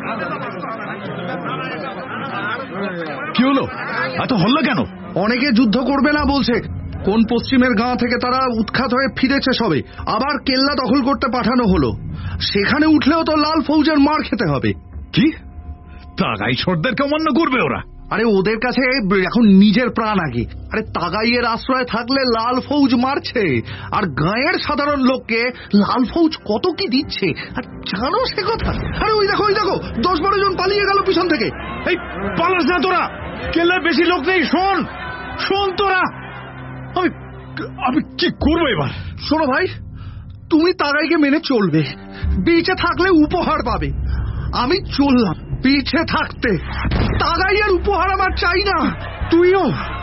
কি হলো? এত হল্লা কেন? অনেকে যুদ্ধ করবে না বলছে। কোন পশ্চিমের গাঁ থেকে তারা উৎখাত হয়ে ফিরেছে সবে, আবার কেল্লা দখল করতে পাঠানো হলো। সেখানে উঠলেও তো লাল ফৌজের মার খেতে হবে। কি তাগাই সর্দারকে অমান্য করবে ওরা? আরে ওদের কাছে এখন নিজের প্রাণ আগে। আরে তাগাইয়ের আশ্রয় থাকলে লাল ফৌজ মারছে, আর গাঁয়ের সাধারণ লোককে লাল ফৌজ কত কি দিচ্ছে আর জানো সে কথা? আরে ওই দেখো ওই দেখো দশ বারো জন পালিয়ে গেল পিছন থেকে। এই পালাস না তোরা, কেল্লায় বেশি লোক নেই। শোন শোন তোরা, আমি আমি কি করবো এবার? শোনো ভাই, তুমি তাগাইকে মেনে চলবে, বেঁচে থাকলে উপহার পাবে। আমি চললাম পিছে থাকতে। তাগাইয়ের উপহার আমার চাই না। তুইও।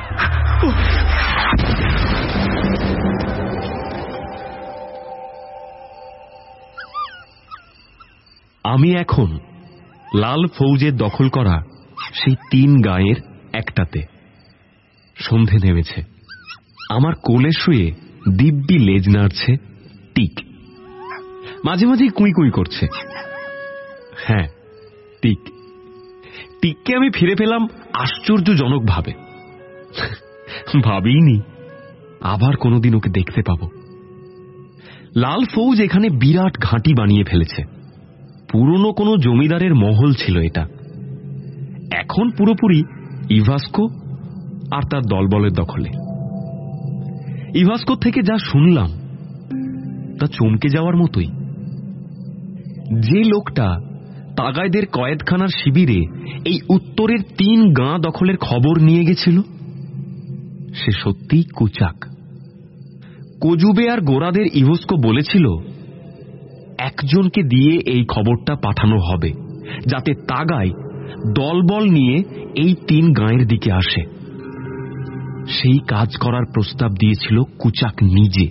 আমি এখন লাল ফৌজের দখল করা সেই তিন গাঁয়ের একটাতে। সন্ধে নেমেছে। আমার কোলে শুয়ে দিব্যি লেজ নাড়ছে টিক, মাঝে মাঝে কুই কুই করছে। হ্যাঁ, টিক। টিককে আমি ফিরে পেলাম আশ্চর্যজনক ভাবে। ভাবিনি আবার কোনোদিন ওকে দেখতে পাব। লাল ফৌজ এখানে বিরাট ঘাঁটি বানিয়ে ফেলেছে। পুরনো কোনো জমিদারের মহল ছিল এটা। এখন পুরোপুরি ইভাস্কো আর তার দলবলের দখলে। ইভাস্কো থেকে যা শুনলাম তা চমকে যাওয়ার মতোই। যে লোকটা তাগাইদের কয়েদখানার শিবিরে এই উত্তরের তিন গাঁ দখলের খবর নিয়ে গেছিল, সে সত্যিই কুচাক। কজুবে আর গোরাদের ইভাস্কো বলেছিল একজনকে দিয়ে এই খবরটা পাঠানো হবে, যাতে তাগাই দলবল নিয়ে এই তিন গাঁয়ের দিকে আসে। সেই কাজ করার প্রস্তাব দিয়েছিল কুচাক নিজে।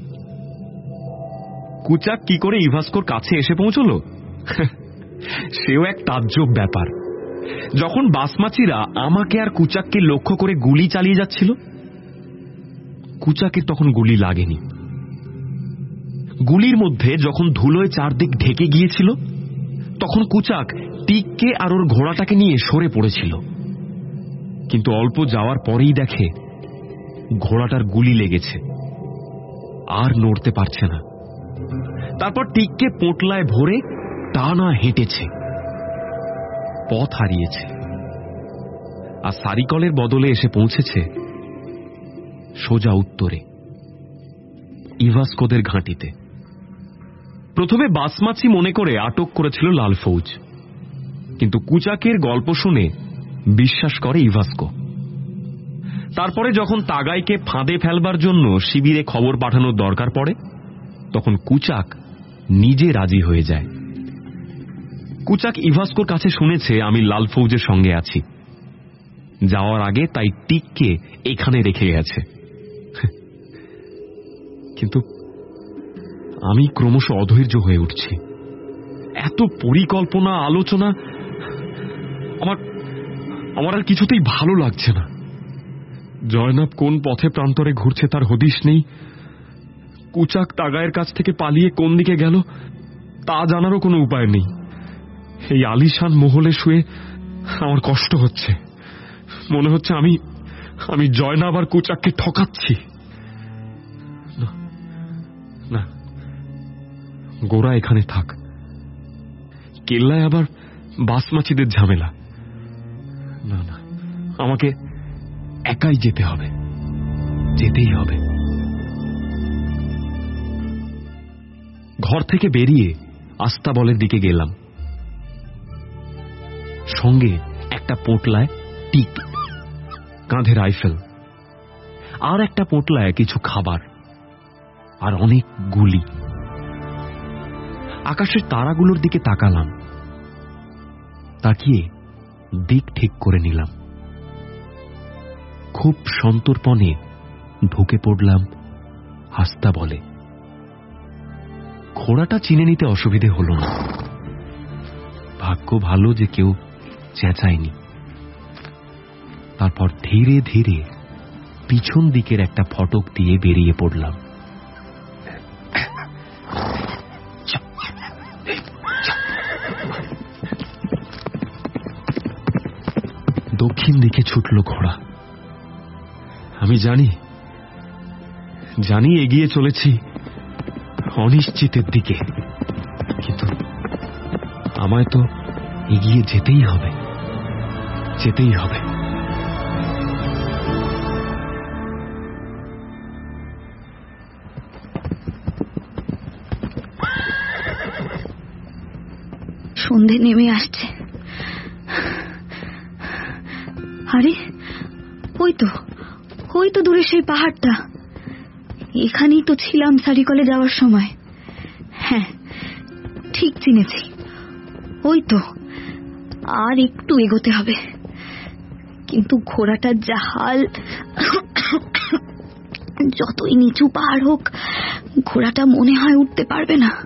কুচাক কি করে ইভাস্কোর কাছে এসে পৌঁছল সেও এক তাজ্জব ব্যাপার। যখন বাসমাচিরা আমাকে আর কুচাককে লক্ষ্য করে গুলি চালিয়ে যাচ্ছিল, কুচাকের তখন গুলি লাগেনি। গুলির মধ্যে যখন ধুলোয় চারদিক ঢেকে গিয়েছিল, তখন কুচাক টিককে আর ওর ঘোড়াটাকে নিয়ে সরে পড়েছিল। কিন্তু অল্প যাওয়ার পরেই দেখে ঘোড়াটার গুলি লেগেছে, আর নড়তে পারছে না। তারপর টিককে পোটলায় ভরে টানা হেঁটেছে, পথ হারিয়েছে, আর সারিকলের বদলে এসে পৌঁছেছে সোজা উত্তরে ইভাস্কোদের ঘাঁটিতে। প্রথমে বাসমাচি মনে করে আটক করেছিল লাল ফৌজ, কিন্তু কুচাকের গল্প শুনে বিশ্বাস করে ইভাস্কো। তারপরে যখন তাগাইকে ফাঁদে ফেলবার জন্য শিবিরে খবর পাঠানোর দরকার পড়ে, তখন কুচাক নিজে রাজি হয়ে যায়। কুচাক ইভাস্কোর কাছে শুনেছে আমি লাল ফৌজের সঙ্গে আছি, যাওয়ার আগে তাই টিককে এখানে রেখে গেছে। কিন্তু আমি ক্রমশ অধৈর্য হয়ে উঠছি। এত পরিকল্পনা আলোচনা আমার আমার আর কিছুতেই ভালো লাগছে না। জয়নাব কোন পথে প্রান্তরে ঘুরছে তার হদিশ নেই। কুচাক তাগায়ের কাছ থেকে পালিয়ে কোন দিকে গেল তা জানারও কোনো উপায় নেই। এই আলিশান মহলে শুয়ে আমার কষ্ট হচ্ছে। মনে হচ্ছে আমি আমি জয়নাব আর কুচাককে ঠকাচ্ছি। না, গোরা এখানে থাক। কেল্লায় আবার বাসমাচিদের ঝামেলা। না না, আমাকে একাই যেতে হবে, যেতেই হবে। ঘর থেকে বেরিয়ে আস্তাবলের দিকে গেলাম। সঙ্গে একটা পোটলায় টিক, কাঁধে রাইফেল, আর একটা পোটলায় কিছু খাবার, আর অনেক গুলি। আকাশের তারাগুলোর দিকে তাকালাম, তাকিয়ে দিক ঠিক করে নিলাম। খুব সন্তর্পণে ঢুকে পড়লাম আস্তাবলে। ঘোড়াটা চিনে নিতে অসুবিধে হল না। ভাগ্য ভালো যে কেউ চেঁচায়নি। তারপর ধীরে ধীরে পিছন দিকের একটা ফটক দিয়ে বেরিয়ে পড়লাম। দক্ষিণ দিকে ছুটল ঘোড়া। আমি জানি জানি এগিয়ে চলেছি অনিশ্চিতের দিকে, কিন্তু আমায় তো এগিয়ে যেতেই হবে, যেতেই হবে। সন্ধে নেমে আসছে। আরে ওই তো ওই তো দূরে সেই পাহাড়টা। এখানেই তো ছিলাম সারিকলে যাওয়ার সময়। হ্যাঁ, ঠিক চিনেছি। ওই তো, আর একটু এগোতে হবে। কিন্তু ঘোড়াটার যা হাল, যতই নিচু পাহাড় হোক ঘোড়াটা মনে হয় উঠতে পারবে না।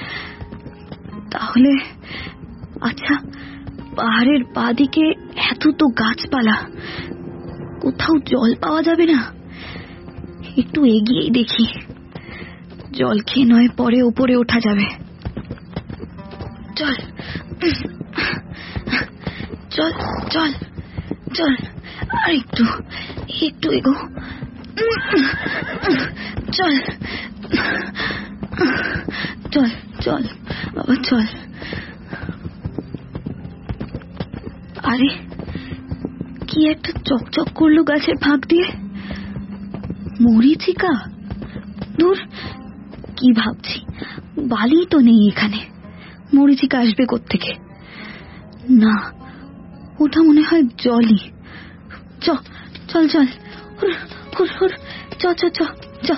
তাহলে আচ্ছা, পাহাড়ের বাঁদিকে এত তো গাছপালা, কোথাও জল পাওয়া যাবে না? একটু এগিয়েই দেখি, জল খেয়ে নয় পরে উপরে ওঠা যাবে। চল চল চল চল, আর একটু একটু এগো। চল চল চল বাবা, চল। আরে কি একটা চকচক করলো গাছের ফাঁক দিয়ে। মরিচিকা? দূর, কি ভাবছি, বালি তো নেই এখানে, মরিচিকা আসবে কোত্থেকে? না, ওটা মনে হয় জলই। চ চল চল, হুর হুর হুর, চ চ চ চ।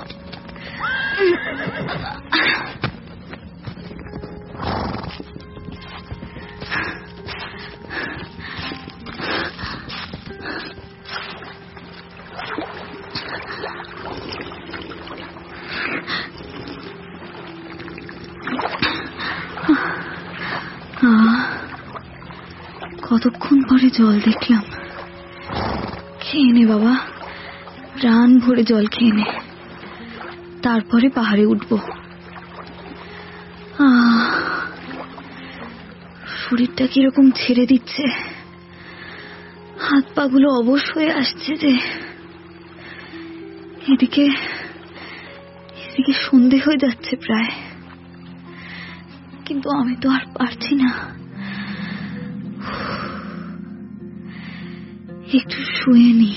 কতক্ষণ পরে জল দেখলাম। খেয়ে নে বাবা, প্রাণ ভরে জল খেয়ে নে, তারপরে পাহাড়ে উঠবো। শরীরটা কিরকম ছেড়ে দিচ্ছে, হাত পা গুলো অবশ হয়ে আসছে যে। এদিকে এদিকে সন্ধে হয়ে যাচ্ছে প্রায়, কিন্তু আমি তো আর পারছি না। একটু শুয়ে নি।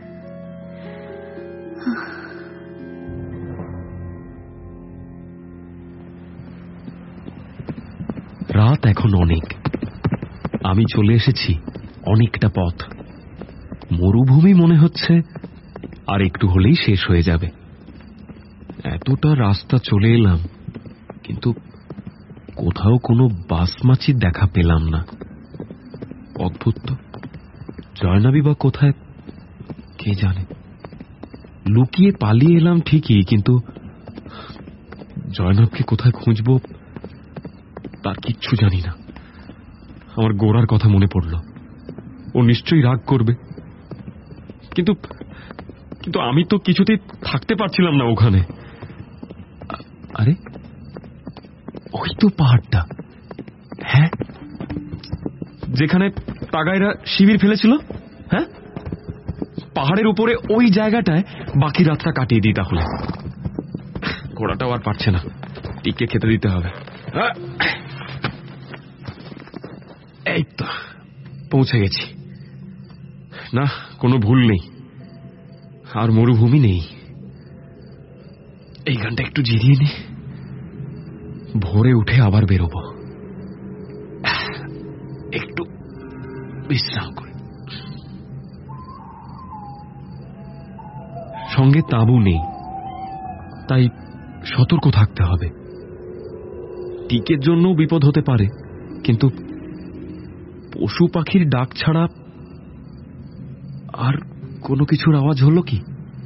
রাত এখন অনেক। আমি চলে এসেছি অনেকটা পথ। মরুভূমি মনে হচ্ছে, আর একটু হলেই শেষ হয়ে যাবে। এতটা রাস্তা চলে এলাম, কিন্তু কোথাও কোনো বাস মাছির দেখা পেলাম না। অদ্ভুত তো, জয়নাবী বা কোথায় কে জানে। লুকিয়ে পালিয়ে এলাম ঠিকই, কিন্তু জয়নাবকে কোথায় খুঁজবো তার কিচ্ছু জানি না। আমার গোড়ার কথা মনে পড়ল, ও নিশ্চয়ই রাগ করবে, কিন্তু কিন্তু আমি তো কিছুতেই থাকতে পারছিলাম না ওখানে। আরে ওই তো পাহাড়টা, হ্যাঁ, যেখানে তাগাইরা শিবির ফেলেছিল। হ্যাঁ, পাহাড়ের উপরে ওই জায়গাটায় বাকি রাতটা কাটিয়ে দিই তাহলে। ঘোড়াটাও আর পারছে না, টিকে খেতে দিতে হবে। এই তো পৌঁছে গেছি। না, কোনো ভুল নেই, আর মরুভূমি নেই। এই গানটা একটু জিরিয়ে নে, ভোরে উঠে আবার বেরোবো। একটু বিশ্রাম করে। সঙ্গে তাঁবু নেই, তাই সতর্ক থাকতে হবে। টিকের জন্য বিপদ হতে পারে, কিন্তু পশু পাখির ডাক ছাড়া আর কোনো কিছুর আওয়াজ হলো কি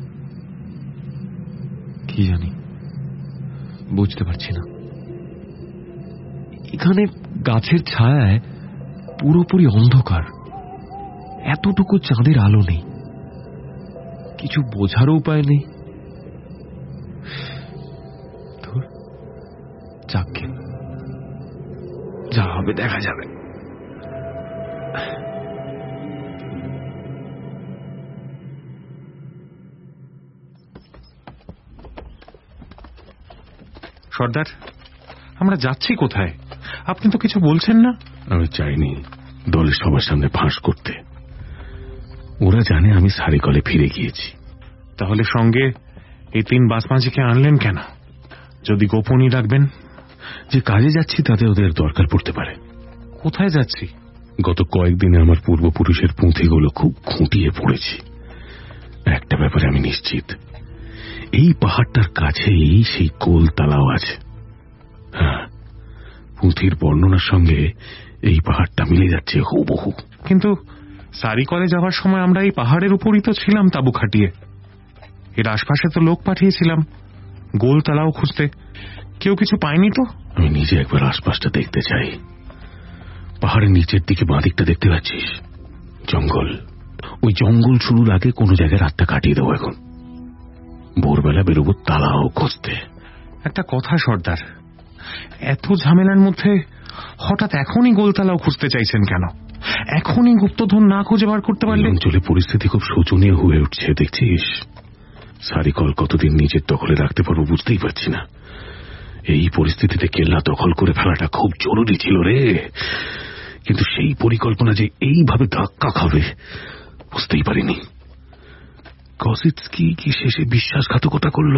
কি জানি, বুঝতে পারছি না। এখানে গাছের ছায়ায় পুরোপুরি অন্ধকার, এতটুকু চাঁদের আলো নেই, কিছু বোঝারও উপায় নেই। যাকে যা হবে দেখা যাবে। সর্দার, আমরা যাচ্ছি কোথায়? আপনি তো কিছু বলছেন না। আমি চাইনি দলের সবার সামনে ফাঁস করতে। ওরা জানে আমি সারিকলে ফিরে গিয়েছি। তাহলে সঙ্গে এই তিন বাসমাঝিকে আনলেন কেন? যদি গোপনই রাখবেন। যে কাজে যাচ্ছি তাতে ওদের দরকার পড়তে পারে। কোথায় যাচ্ছি? গত কয়েকদিনে আমার পূর্বপুরুষের পুঁথিগুলো খুব খুঁটিয়ে পড়েছি। একটা ব্যাপারে আমি নিশ্চিত, এই পাহাড়টার কাছেই সেই কোল তালাও আছে। হ্যাঁ, পুঁথির বর্ণনার সঙ্গে এই পাহাড়টা মিলে যাচ্ছে হুবহু। কিন্তু সারিকলে যাওয়ার সময় আমরা এই পাহাড়ের উপরই তো ছিলাম তাঁবু খাটিয়ে। এর আশপাশে তো লোক পাঠিয়েছিলাম গোল তালাও খুঁজতে, কেউ কিছু পায়নি তো। আমি নিজে একবার আশপাশটা দেখতে চাই। পাহাড়ের নিচের দিকে বাঁদিকটা দেখতে পাচ্ছিস? জঙ্গল। ওই জঙ্গল শুরুর আগে কোনো জায়গায় রাতটা কাটিয়ে দেবো। এখন ভোরবেলা বেরোবো তালাও খুঁজতে। একটা কথা সর্দার, এত ঝামেলার মধ্যে হঠাৎ এখনই গোলতালাও খুঁজতে চাইছেন কেন? এখনই গুপ্তধন না খুঁজে বার করতে পারলে? অঞ্চলে পরিস্থিতি খুব শোচনীয় হয়ে উঠছে দেখছিস। সারিকল কতদিন নিজের দখলে রাখতে পারবো বুঝতেই পারছি না। এই পরিস্থিতিতে কেল্লা দখল করে ফেলাটা খুব জরুরি ছিল রে। কিন্তু সেই পরিকল্পনা যে এইভাবে ধাক্কা খাবে বুঝতেই পারিনি। কসিৎস্কি কি শেষে বিশ্বাসঘাতকতা করল?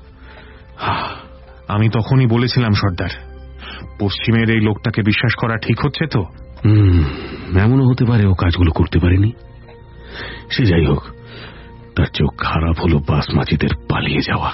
আমি তখনই বলেছিলাম সর্দার, পশ্চিমের এই লোকটাকে বিশ্বাস করা ঠিক হচ্ছে তো? হুম, এমনও হতে পারে ও কাজগুলো করতে পারেনি। সে যাই হোক, তার চোখ খারাপ হলো বাসমাঝিদের পালিয়ে যাওয়া।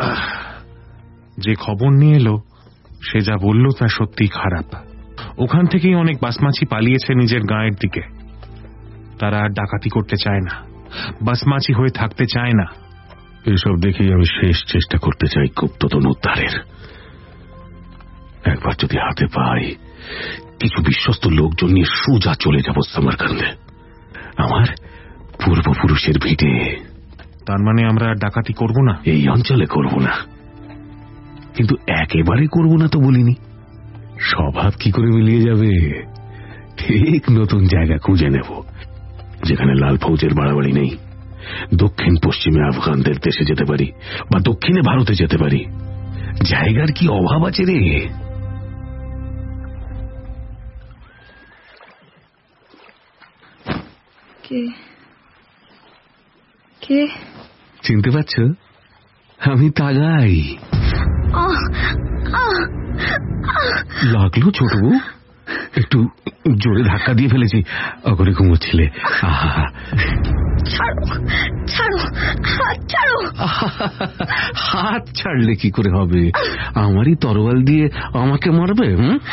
যে খবর নিয়ে এলো সে যা বলল তা সত্যি খারাপ। ওখান থেকেই অনেক বাসমাছি পালিয়েছে নিজের গাঁয়ের দিকে। তারা আর ডাকাতি করতে চায় না, বাসমাছি হয়ে থাকতে চায় না। এসব দেখেই আমি শেষ চেষ্টা করতে চাই গুপ্তধন উদ্ধারের। একবার যদি হাতে পাই, কিছু বিশ্বস্ত লোকজন নিয়ে সোজা চলে যাব সামারকান্দে, আমার পূর্বপুরুষের ভিটে। তার মানে আমরা ডাকাতি করব না? এই অঞ্চলে করব না, কিন্তু একেবারে করব না তো বলিনি। স্বভাব কি করে মিলিয়ে যাবে? ঠিক নতুন জায়গা খুঁজে নেব, যেখানে লাল ফৌজের বাড়াবাড়ি নেই। দক্ষিণ পশ্চিমে আফগানদের দেশে যেতে পারি, বা দক্ষিণে ভারতে যেতে পারি। জায়গার কি অভাব আছে রে? কে কে চিনতে পারছ? আমি তাগাই। লাগলো ছোট বউ? একটু জোরে ধাক্কা দিয়ে ফেলেছি, অগরে ঘুমোচ্ছিলে। আহা, ছাড়ো ছাড়ো, হাত ছাড়ো। হাত ছাড়লে কি করে হবে? আমারই তরোয়াল দিয়ে আমাকে মারবে?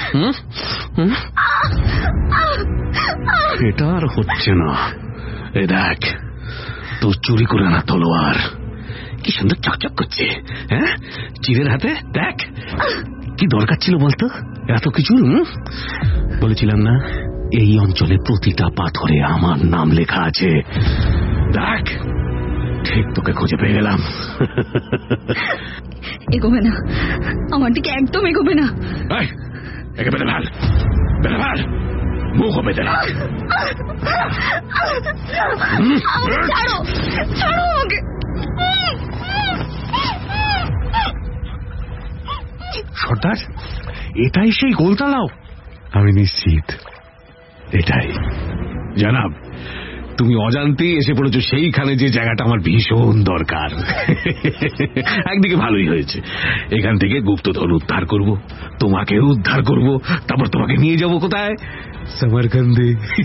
এটা আর হচ্ছে না। এ দেখ, তোর চুরি করে না তলোয়ার কি সুন্দর চকচক করছে। হ্যাঁ, চিরের হাতে দেখ। কি দরকার ছিল বলতো এত কিছু? বলেছিলাম না এই অঞ্চলে প্রতিটা পাথরে আমার নাম লেখা আছে। দেখ, ঠিক তোকে খুঁজে পেয়ে গেলাম। এগোবে না, আমার দিকে একদম এগোবে না। একে বেঁধে ফেল, বেঁধে ফেল, মুখ বেঁধে রাখ। ছাড়ো ছাড়ো আমাকে। সর্দার, এটাই সেই গোলতালাও? আমি নিশ্চিত এটাই। জানাব, তুমি অজান্তেই এসে পড়েছো সেইখানে যে জায়গাটা আমার ভীষণ দরকার। একদিকে ভালোই হয়েছে, এখান থেকে গুপ্তধন উদ্ধার করব, তোমাকেও উদ্ধার করব, তারপর তোমাকে নিয়ে যাব কোথায়? সমরকন্দে।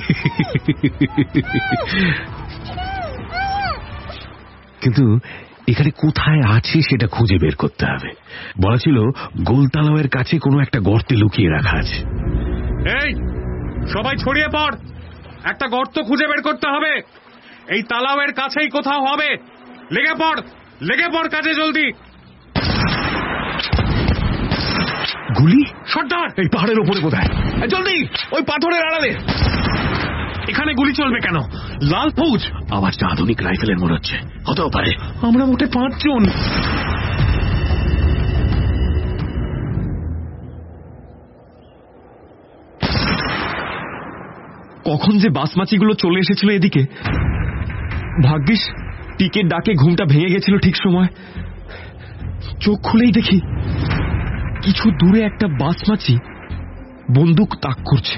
কিন্তু এখানে কোথায় আছে সেটা খুঁজে বের করতে হবে। বলা ছিল গোলতালাওয়ের কাছে কোনো একটা গর্তে লুকিয়ে রাখা আছে। এই সবাই ছড়িয়ে পড়, একটা গর্ত খুঁজে বের করতে হবে। এই তালাওয়ের কাছেই কোথাও হবে। লেগে পড়, লেগে পড় কাজে, জলদি। গুলি? সর্দার, এই পাহাড়ের উপরে কোথায়? জলদি ওই পাথরের আড়ালে। এখানে গুলি চলবে কেন? লাল ফৌজ। আওয়াজটা আধুনিক রাইফেলের মনে হচ্ছে, হতেও পারে। আমরা মোটে পাঁচজন। কখন যে বাসমাচিগুলো চলে এসেছিল এদিকে। ভাগ্যিস টিকের ডাকে ঘুমটা ভেঙে গেছিল ঠিক সময়। চোখ খুলেই দেখি কিছু দূরে একটা বাসমাচি বন্দুক তাক করছে।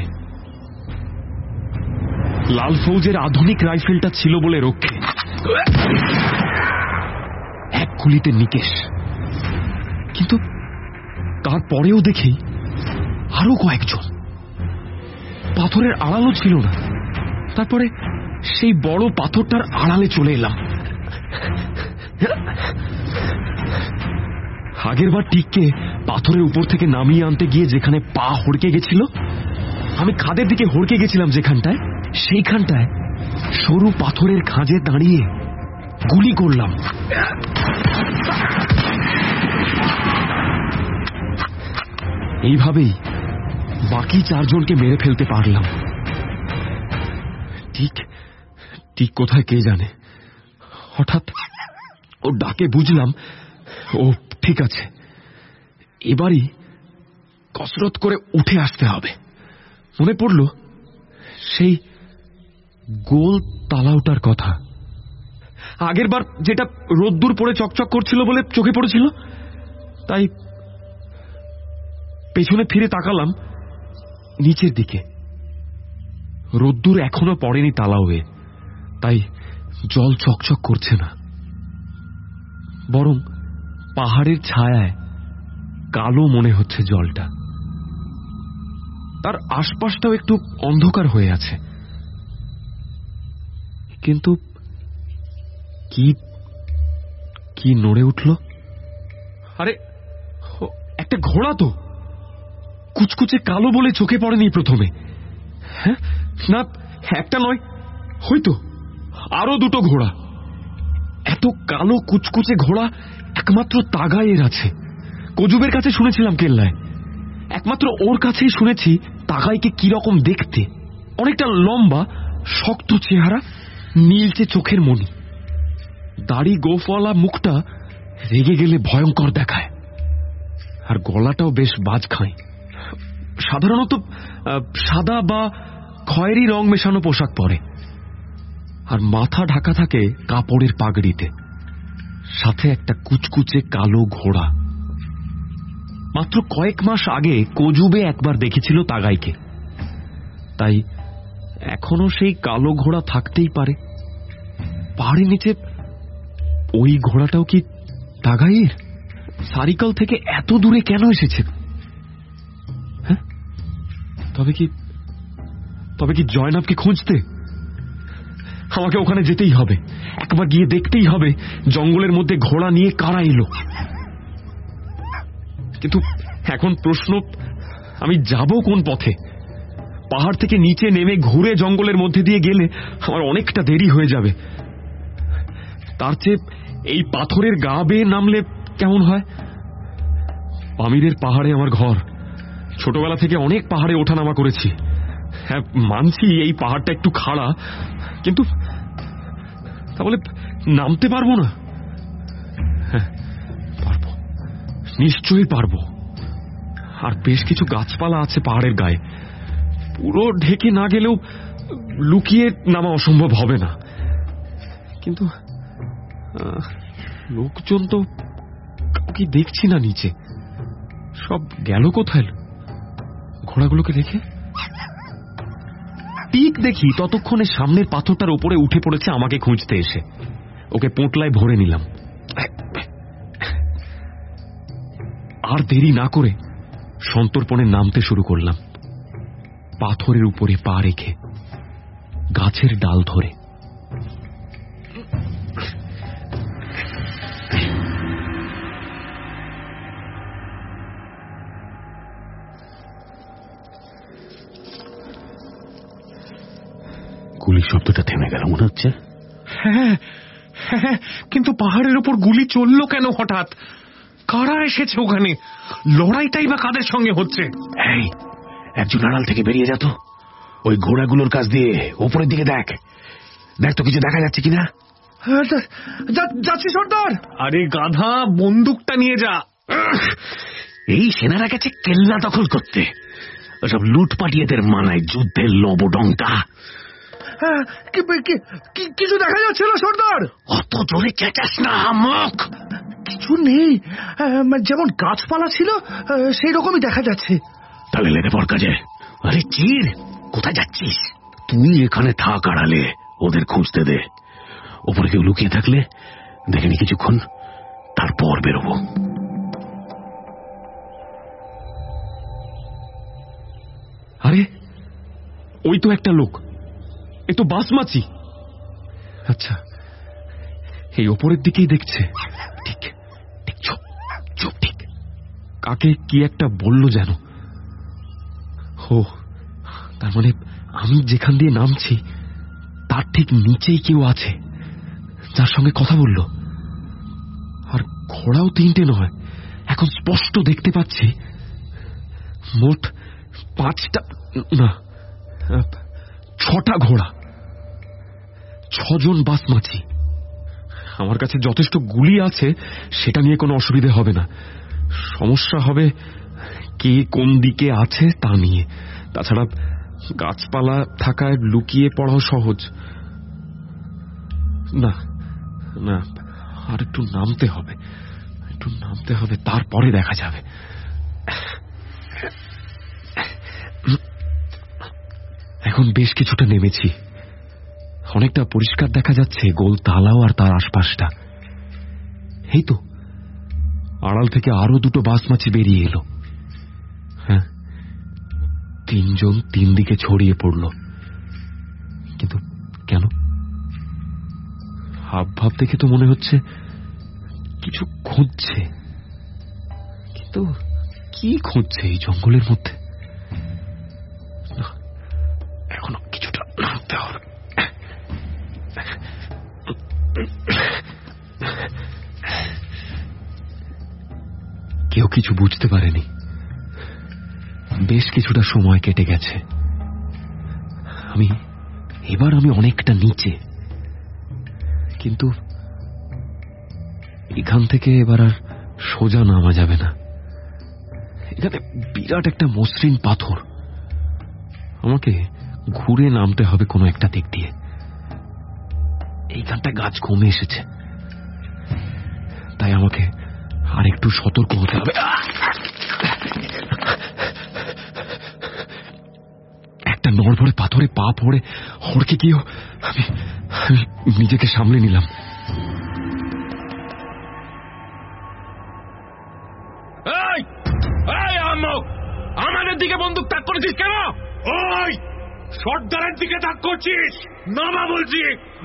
লাল ফৌজের আধুনিক রাইফেলটা ছিল বলে রক্ষে। এক গুলিতে নিকেশ। কিন্তু তারপরেও দেখি আরো কয়েকজন। পাথরের আড়ালও ছিল না। তারপরে সেই বড় পাথরটার আড়ালে চলে এলাম। আগের বার টিককে পাথরের উপর থেকে নামিয়ে আনতে গিয়ে যেখানে পা হড়কে গেছিল, আমি খাদের দিকে হড়কে গেছিলাম যেখানটায়, সেইখানটায় সরু পাথরের খাঁজে দাঁড়িয়ে গুলি করলাম। এইভাবেই বাকি চারজনকে মেরে ফেলতে পারলাম। ঠিক ঠিক কোথায় কে জানে। হঠাৎ ও ডাকে বুঝলাম ও ঠিক আছে, এবারই কসরত করে উঠে আসতে হবে। মনে পড়ল সেই গোল তালাওটার কথা। আগের বার যেটা রোদ্দুর পড়ে চকচক করছিল বলে চোখে পড়েছিল, তাই পেছনে ফিরে তাকালাম নিচের দিকে। রোদ্দুর এখনো পড়েনি তালাওয়ে, তাই জল চকচক করছে না, বরং পাহাড়ের ছায়ায় কালো মনে হচ্ছে জলটা। তার আশপাশটাও একটু অন্ধকার হয়ে আছে। কিন্তু কি কি নড়ে উঠল? আরে একটা ঘোড়া তো, কুচকুচে কালো বলে চোখে পড়েনি প্রথমে। হ্যাঁ, না একটা নয়, হয়তো আরো দুটো ঘোড়া। এত কালো কুচকুচে ঘোড়া একমাত্র তাগাইয়ের আছে। কজুবের কাছে শুনেছিলাম কেল্লায়, একমাত্র ওর কাছেই শুনেছি তাগাইকে কিরকম দেখতে। অনেকটা লম্বা, শক্ত চেহারা, নীলচে চোখের মনি, দাড়ি গোফওয়ালা, মুখটা রেগে গেলে ভয়ঙ্কর দেখায়, আর গলাটাও বেশ বাজ খায়। সাধারণত সাদা বা খয়েরি রং মেশানো পোশাক পরে, আর মাথা ঢাকা থাকে কাপড়ের পাগড়িতে, সাথে একটা কুচকুচে কালো ঘোড়া। মাত্র কয়েক মাস আগে কজুবে একবার দেখেছিল তাগাইকে, তাই এখনো সেই কালো ঘোড়া থাকতেই পারে। পাহাড়ের নিচে ওই ঘোড়াটাও কি তাগাইয়ের? সারিকাল থেকে এত দূরে কেন এসেছে? হ্যাঁ, তবে কি তবে কি জয়নাবকে খুঁজতে? আমাকে ওখানে যেতেই হবে, একবার গিয়ে দেখতেই হবে জঙ্গলের মধ্যে ঘোড়া নিয়ে কারা এলো। কিন্তু এখন প্রশ্ন, আমি যাব কোন পথে? পাহাড় থেকে নিচে নেমে ঘুরে জঙ্গলের মধ্যে দিয়ে গেলে আমার অনেকটা দেরি হয়ে যাবে। তার চেয়ে এই পাথরের গা বেয়ে নামলে কেমন হয়? পামিরের পাহাড়ে আমার ঘর। ছোটবেলা থেকে অনেক পাহাড়ে ওঠানামা করেছি। হ্যাঁ, মানছি এই পাহাড়টা একটু খাড়া, কিন্তু তাহলে নামতে পারবো না? হ্যাঁ, পারবো, নিশ্চয়ই পারবো। আর বেশ কিছু গাছপালা আছে পাহাড়ের গায়ে, পুরো ঢেকে না গেলেও লুকিয়ে নামা অসম্ভব হবে না। কিন্তু লোকজন তো কাউকে দেখছি না নিচে, সব গেল কোথায় ঘোড়াগুলোকে রেখে? ঠিক দেখি ততক্ষণে সামনের পাথরটার উপরে উঠে পড়েছে আমাকে খুঁজতে এসে। ওকে পোঁটলায় ভরে নিলাম। আর দেরি না করে সন্তর্পণে নামতে শুরু করলাম, পাথরের উপরে পা রেখে, গাছের ডাল ধরে। গুলির শব্দটা থেমে গেল মনে হচ্ছে। হ্যাঁ হ্যাঁ, কিন্তু পাহাড়ের ওপর গুলি চললো কেন হঠাৎ? কারা এসেছে ওখানে? লড়াইটাই বা কাদের সঙ্গে হচ্ছে? এই, একজন আড়াল থেকে বেরিয়ে যেত, ওই ঘোড়াগুলোর কাছ দিয়ে ওপরের দিকে দেখ, দেখ তো কিছু দেখা যাচ্ছে কিনা। যাচ্ছি সর্দার। আরে গাধা, বন্দুকটা নিয়ে যা। এই সেনারা গেছে কেল্লা দখল করতে, ওসব লুটপাটিয়েদের মানায় যুদ্ধের লবডঙ্কা। কিছু দেখা যাচ্ছে না সর্দার। অত জোরে চেঁচাস না, মুখ কিছু নেই, যেমন গাছপালা ছিল সেই রকমই দেখা যাচ্ছে। তাহলে লেগে পড় কাজে। আরে চির, কোথায় যাচ্ছিস? তুই এখানে থাক আড়ালে, ওদের খুঁজতে দে। ওপরে কেউ লুকিয়ে থাকলে দেখেনি কিছুক্ষণ, তারপর বেরোবো। আরে ওই তো একটা লোক, এ তো বাসমাচি। আচ্ছা, এই ওপরের দিকেই দেখছে। ঠিক ঠিক, চুপ চুপ, ঠিক। কাকে কি একটা বলল যেন। ও, তার মানে আমি যেখান দিয়ে নামছি তার ঠিক নিচেই কেউ আছে যার সঙ্গে কথা বলল। আর ঘোড়াও তিনটে নয়, এখন স্পষ্ট দেখতে পাচ্ছি মোট পাঁচটা না ছটা ঘোড়া, ছজন বাসমাচি। আমার কাছে যথেষ্ট গুলি আছে, সেটা নিয়ে কোনো অসুবিধা হবে না। সমস্যা হবে কে কোন দিকে আছে তা নিয়ে। তাছাড়া গাছপালা থাকায় লুকিয়ে পড়াও সহজ। না না, আর একটু নামতে হবে, একটু নামতে হবে, তারপরে দেখা যাবে। এখন বেশ কিছুটা নেমেছি, অনেকটা পরিষ্কার দেখা যাচ্ছে গোল তালাও আর তার আশপাশটা। এই তো আড়াল থেকে আরো দুটো বাসমাছি বেরিয়ে এলো। হ্যাঁ, তিনজন তিন দিকে ছড়িয়ে পড়ল। কিন্তু কেন? হাব ভাব দেখে তো মনে হচ্ছে কিছু খুঁজছে, কিন্তু কি খুঁজছে এই জঙ্গলের মধ্যে? এখনো কিছুটা নামতে হবে। কেউ কিছু বুঝতে পারেনি। বেশ কিছুটা সময় কেটে গেছে। আমি এবার আমি অনেকটা নিচে, কিন্তু এখান থেকে এবার আর সোজা নামা যাবে না। এখানে বিরাট একটা মসৃণ পাথর, আমাকে ঘুরে নামতে হবে কোনো একটা দিক দিয়ে। এইখানটা গাছ কমে এসেছে, তাই আমাকে আর একটু সতর্ক হতে হবে। একটা নড়বড়ে পাথরে পা পড়ে হড়কে গিয়েও আমি নিজেকে সামলে নিলাম। আমাদের দিকে বন্দুক তাক করেছিস কেন? ওই সর্দারের দিকে তাক করছিস? নামা বলছি।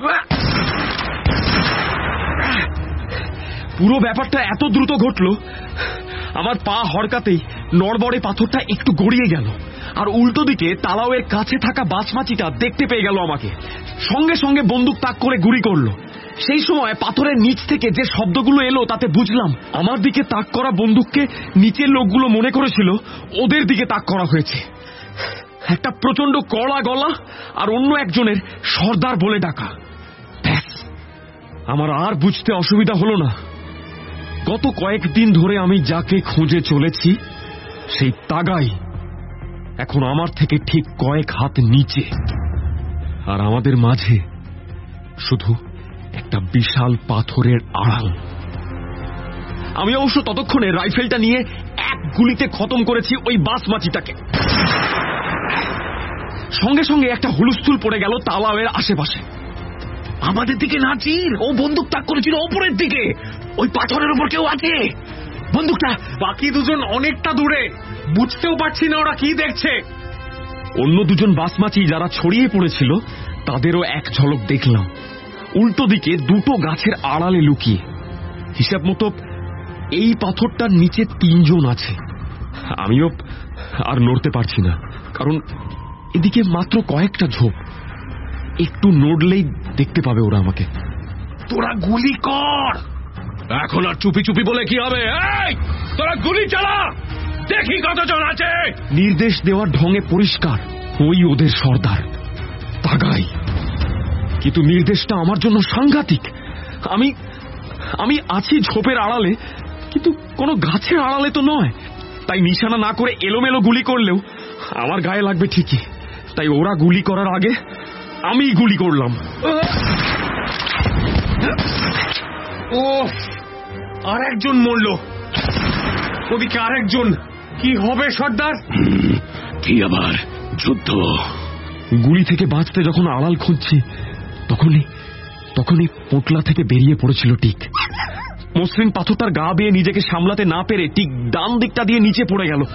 পুরো ব্যাপারটা এত দ্রুত ঘটল, আমার পা হড়কাতেই নড়বড়ে পাথরটা একটু গড়িয়ে গেল, আর উল্টো দিকে তালাওয়ের কাছে থাকা বাসমাচিটা দেখতে পেয়ে গেল আমাকে। সঙ্গে সঙ্গে বন্দুক তাক করে গুলি করলো। সেই সময় পাথরের নিচ থেকে যে শব্দগুলো এলো তাতে বুঝলাম আমার দিকে তাক করা বন্দুককে নিচের লোকগুলো মনে করেছিল ওদের দিকে তাক করা হয়েছে। একটা প্রচন্ড কড়া গলা আর অন্য একজনের সর্দার বলে ডাকা। ব্যাস, আমার আর বুঝতে অসুবিধা হলো না। গত কয়েকদিন ধরে আমি যাকে খুঁজে চলেছি সেই তাগাই এখন আমার থেকে ঠিক কয়েক হাত নিচে, আর আমাদের মাঝে শুধু একটা বিশাল পাথরের আড়াল। আমি অবশ্য ততক্ষণে রাইফেলটা নিয়ে এক গুলিতে খতম করেছি ওই বাসমাচিটাকে। সঙ্গে সঙ্গে একটা হুলস্থুল পড়ে গেল তালাওয়ের আশেপাশে। আমাদের দিকে নাচির, ও বন্দুক তাক করেছিল ওপরের দিকে, ওই পাথরের উপর কেউ আছে। বন্দুকটা বাকি দুজন অনেকটা দূরে, বুঝতেও পারছি না ওরা কি দেখছে। অন্য দুজন বাসমাচি যারা ছড়িয়ে পড়েছিল তাদেরও এক ঝলক দেখলাম, উল্টো দিকে দুটো গাছের আড়ালে লুকিয়ে। হিসাব মতো এই পাথরটার নিচে তিনজন আছে। আমিও আর নড়তে পারছি না, কারণ এদিকে মাত্র কয়েকটা ঝোপ, একটু নড়লেই দেখতে পাবে ওরা আমাকে। তোরা গুলি কর, এখন আর চুপি চুপি বলে কি হবে? এই তোরা গুলি চালা, দেখি কতজন আছে। নির্দেশ দেওয়ার ঢঙে পরিষ্কার ওই ওদের সর্দার তাগাই, কিন্তু নির্দেশটা আমার জন্য সাংঘাতিক। আমি আমি আছি ঝোপের আড়ালে, কিন্তু কোনো গাছের আড়ালে তো নয়। তাই নিশানা না করে এলোমেলো গুলি করলেও আমার গায়ে লাগবে ঠিকই। তাই ওরা গুলি করার আগে আমি গুলি করলাম। ও, আর একজন মরল, ওদিকে আরেকজন। কি হবে সর্দার? কি আবার যুদ্ধ? গুলি থেকে বাঁচতে যখন আড়াল খুঁজছি তখনই তখনই পোটলা থেকে বেরিয়ে পড়েছিল টিক। মসৃণ পাথরটার গা বেয়ে নিজেকে সামলাতে না পেরে টিক ডান দিকটা দিয়ে নিচে পড়ে গেল।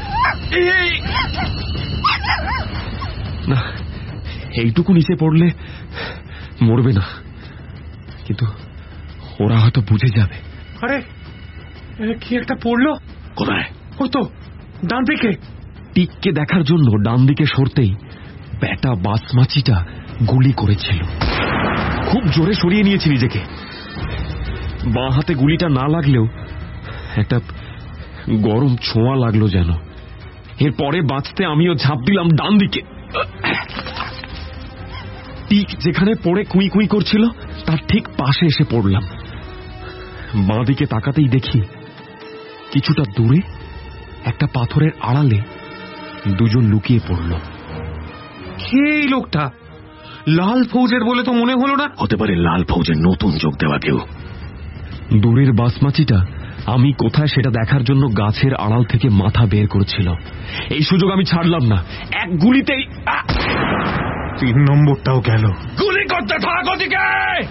না, এইটুকু নিচে পড়লে মরবে না, কিন্তু ওরা হয়তো বুঝে যাবে। আরে কি একটা পড়লো। কোথায়? ওই তো ডান দিকে। টিককে দেখার জন্য ডান দিকে সরতেই ব্যাটা বাসমাচিটা গুলি করেছিল। খুব জোরে সরিয়ে নিয়েছি নিজেকে। বাঁ হাতে গুলিটা না লাগলেও একটা গরম ছোঁয়া লাগলো যেন। এরপরে বাঁচতে আমিও ঝাঁপ দিলাম ডান দিকে। টিক যেখানে পড়ে কুই কুই করছিল তার ঠিক পাশে এসে পড়লাম। বাঁ দিকে তাকাতেই দেখি কিছুটা দূরে একটা পাথরের আড়ালে দুজন লুকিয়ে পড়ল। কে এই লোকটা? লাল ফৌজের বলে তো মনে হলো না। হতে পারে লাল ফৌজের নতুন যোগ দেওয়া কেউ। দূরের বাসমাচিটা আমি কোথায় সেটা দেখার জন্য গাছের আড়াল থেকে মাথা বের করেছিল। এই সুযোগ আমি ছাড়লাম না, এক গুলিতেই তিন নম্বরটাও গেল। গুলি করতে থাক ওদিকে।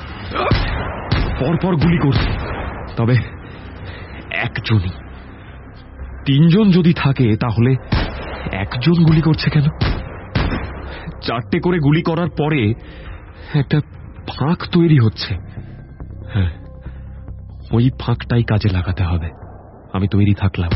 পরপর গুলি করছে, তবে একজনই। তিনজন যদি থাকে তাহলে একজন গুলি করছে কেন? চারটে করে গুলি করার পরে একটা ফাঁক তৈরি হচ্ছে। হ্যাঁ, ওই ফাঁকটাই কাজে লাগাতে হবে। আমি তৈরি থাকলাম।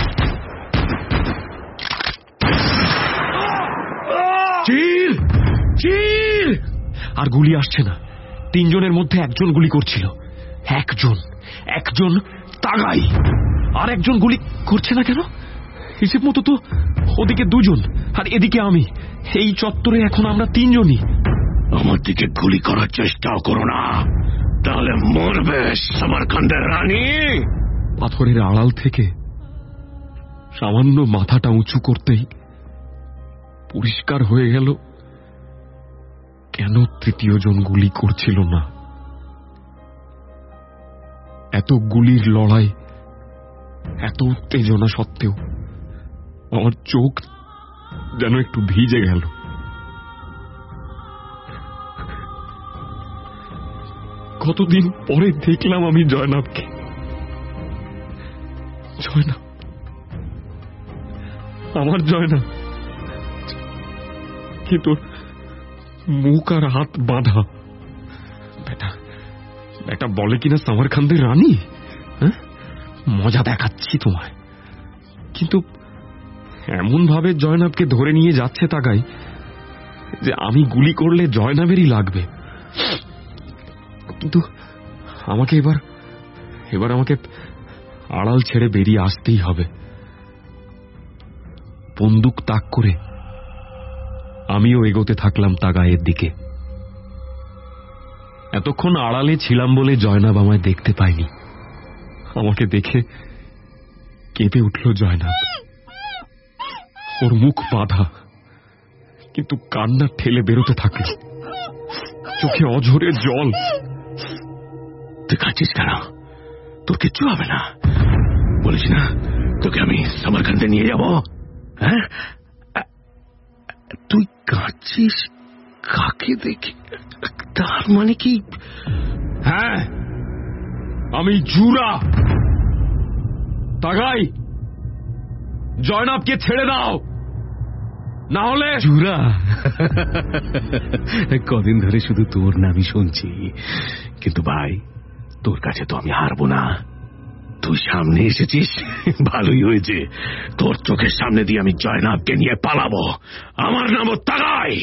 চিল চিল! আর গুলি আসছে না। তিনজনের মধ্যে একজন গুলি করছিল। একজন একজন তাগাই। আর একজন গুলি করছে না কেন? হিসেব মতো তো ওদিকে দুজন আর এদিকে আমি। এই চত্বরে এখন আমরা তিনজনই। আমার দিকে গুলি করার চেষ্টাও করো না, তাহলে মরবে সমরখন্দের রানী। পাথরের আড়াল থেকে সামান্য মাথাটা উঁচু করতেই পরিষ্কার হয়ে গেল কেন তৃতীয় জন গুলি করছিল না। এত গুলির লড়াই, এত উত্তেজনা সত্ত্বেও আমার চোখ যেন একটু ভিজে গেল। কতদিন পরে দেখলাম আমি জয়নাবকে। জয়নাব, আমার জয়নাব, কিন্তু মুখ আর হাত বাঁধা। বেটা বেটা বলে কিনা সমরখন্দের রানী। হ্যাঁ, মজা দেখাচ্ছি তোমায়। কিন্তু এমন ভাবে জয়নাবকে ধরে নিয়ে যাচ্ছে তাগাই যে আমি গুলি করলে জয়নাবেরই লাগবে। কিন্তু আমাকে এবার এবার আমাকে আড়াল ছেড়ে বেরিয়ে আসতেই হবে। বন্দুক তাক করে আমিও এগোতে থাকলাম তাগাইয়ের দিকে। এতক্ষণ আড়ালে ছিলাম বলে জয়নাব আমায় দেখতে পায়নি। আমাকে দেখে কেঁপে উঠল জয়নাব। ওর মুখ বাঁধা, কিন্তু কান্না ঠেলে বেরোতে থাকে, চোখে অঝরে জল। তুই কাঁদছিস কেন? তোর কিচ্ছু হবে না, বলিস না তোকে আমি সমরখন্দে নিয়ে যাব। হ্যাঁ, তুই কাঁদছিস কাকে দেখি? তার মানে কি? হ্যাঁ, আমি জুরা। তাগাই, জয়নাবকে ছেড়ে দাও, না হলে। জুরা? কদিন ধরে শুধু তোর নামই শুনছি, কিন্তু ভাই তোর কাছে তো আমি হারবো না। তুই সামনে এসেছিস, ভালোই হয়েছে। তোর চোখের সামনে দিয়ে আমি জয়নাবকে নিয়ে পালাবো। আমার নাম তাগাই।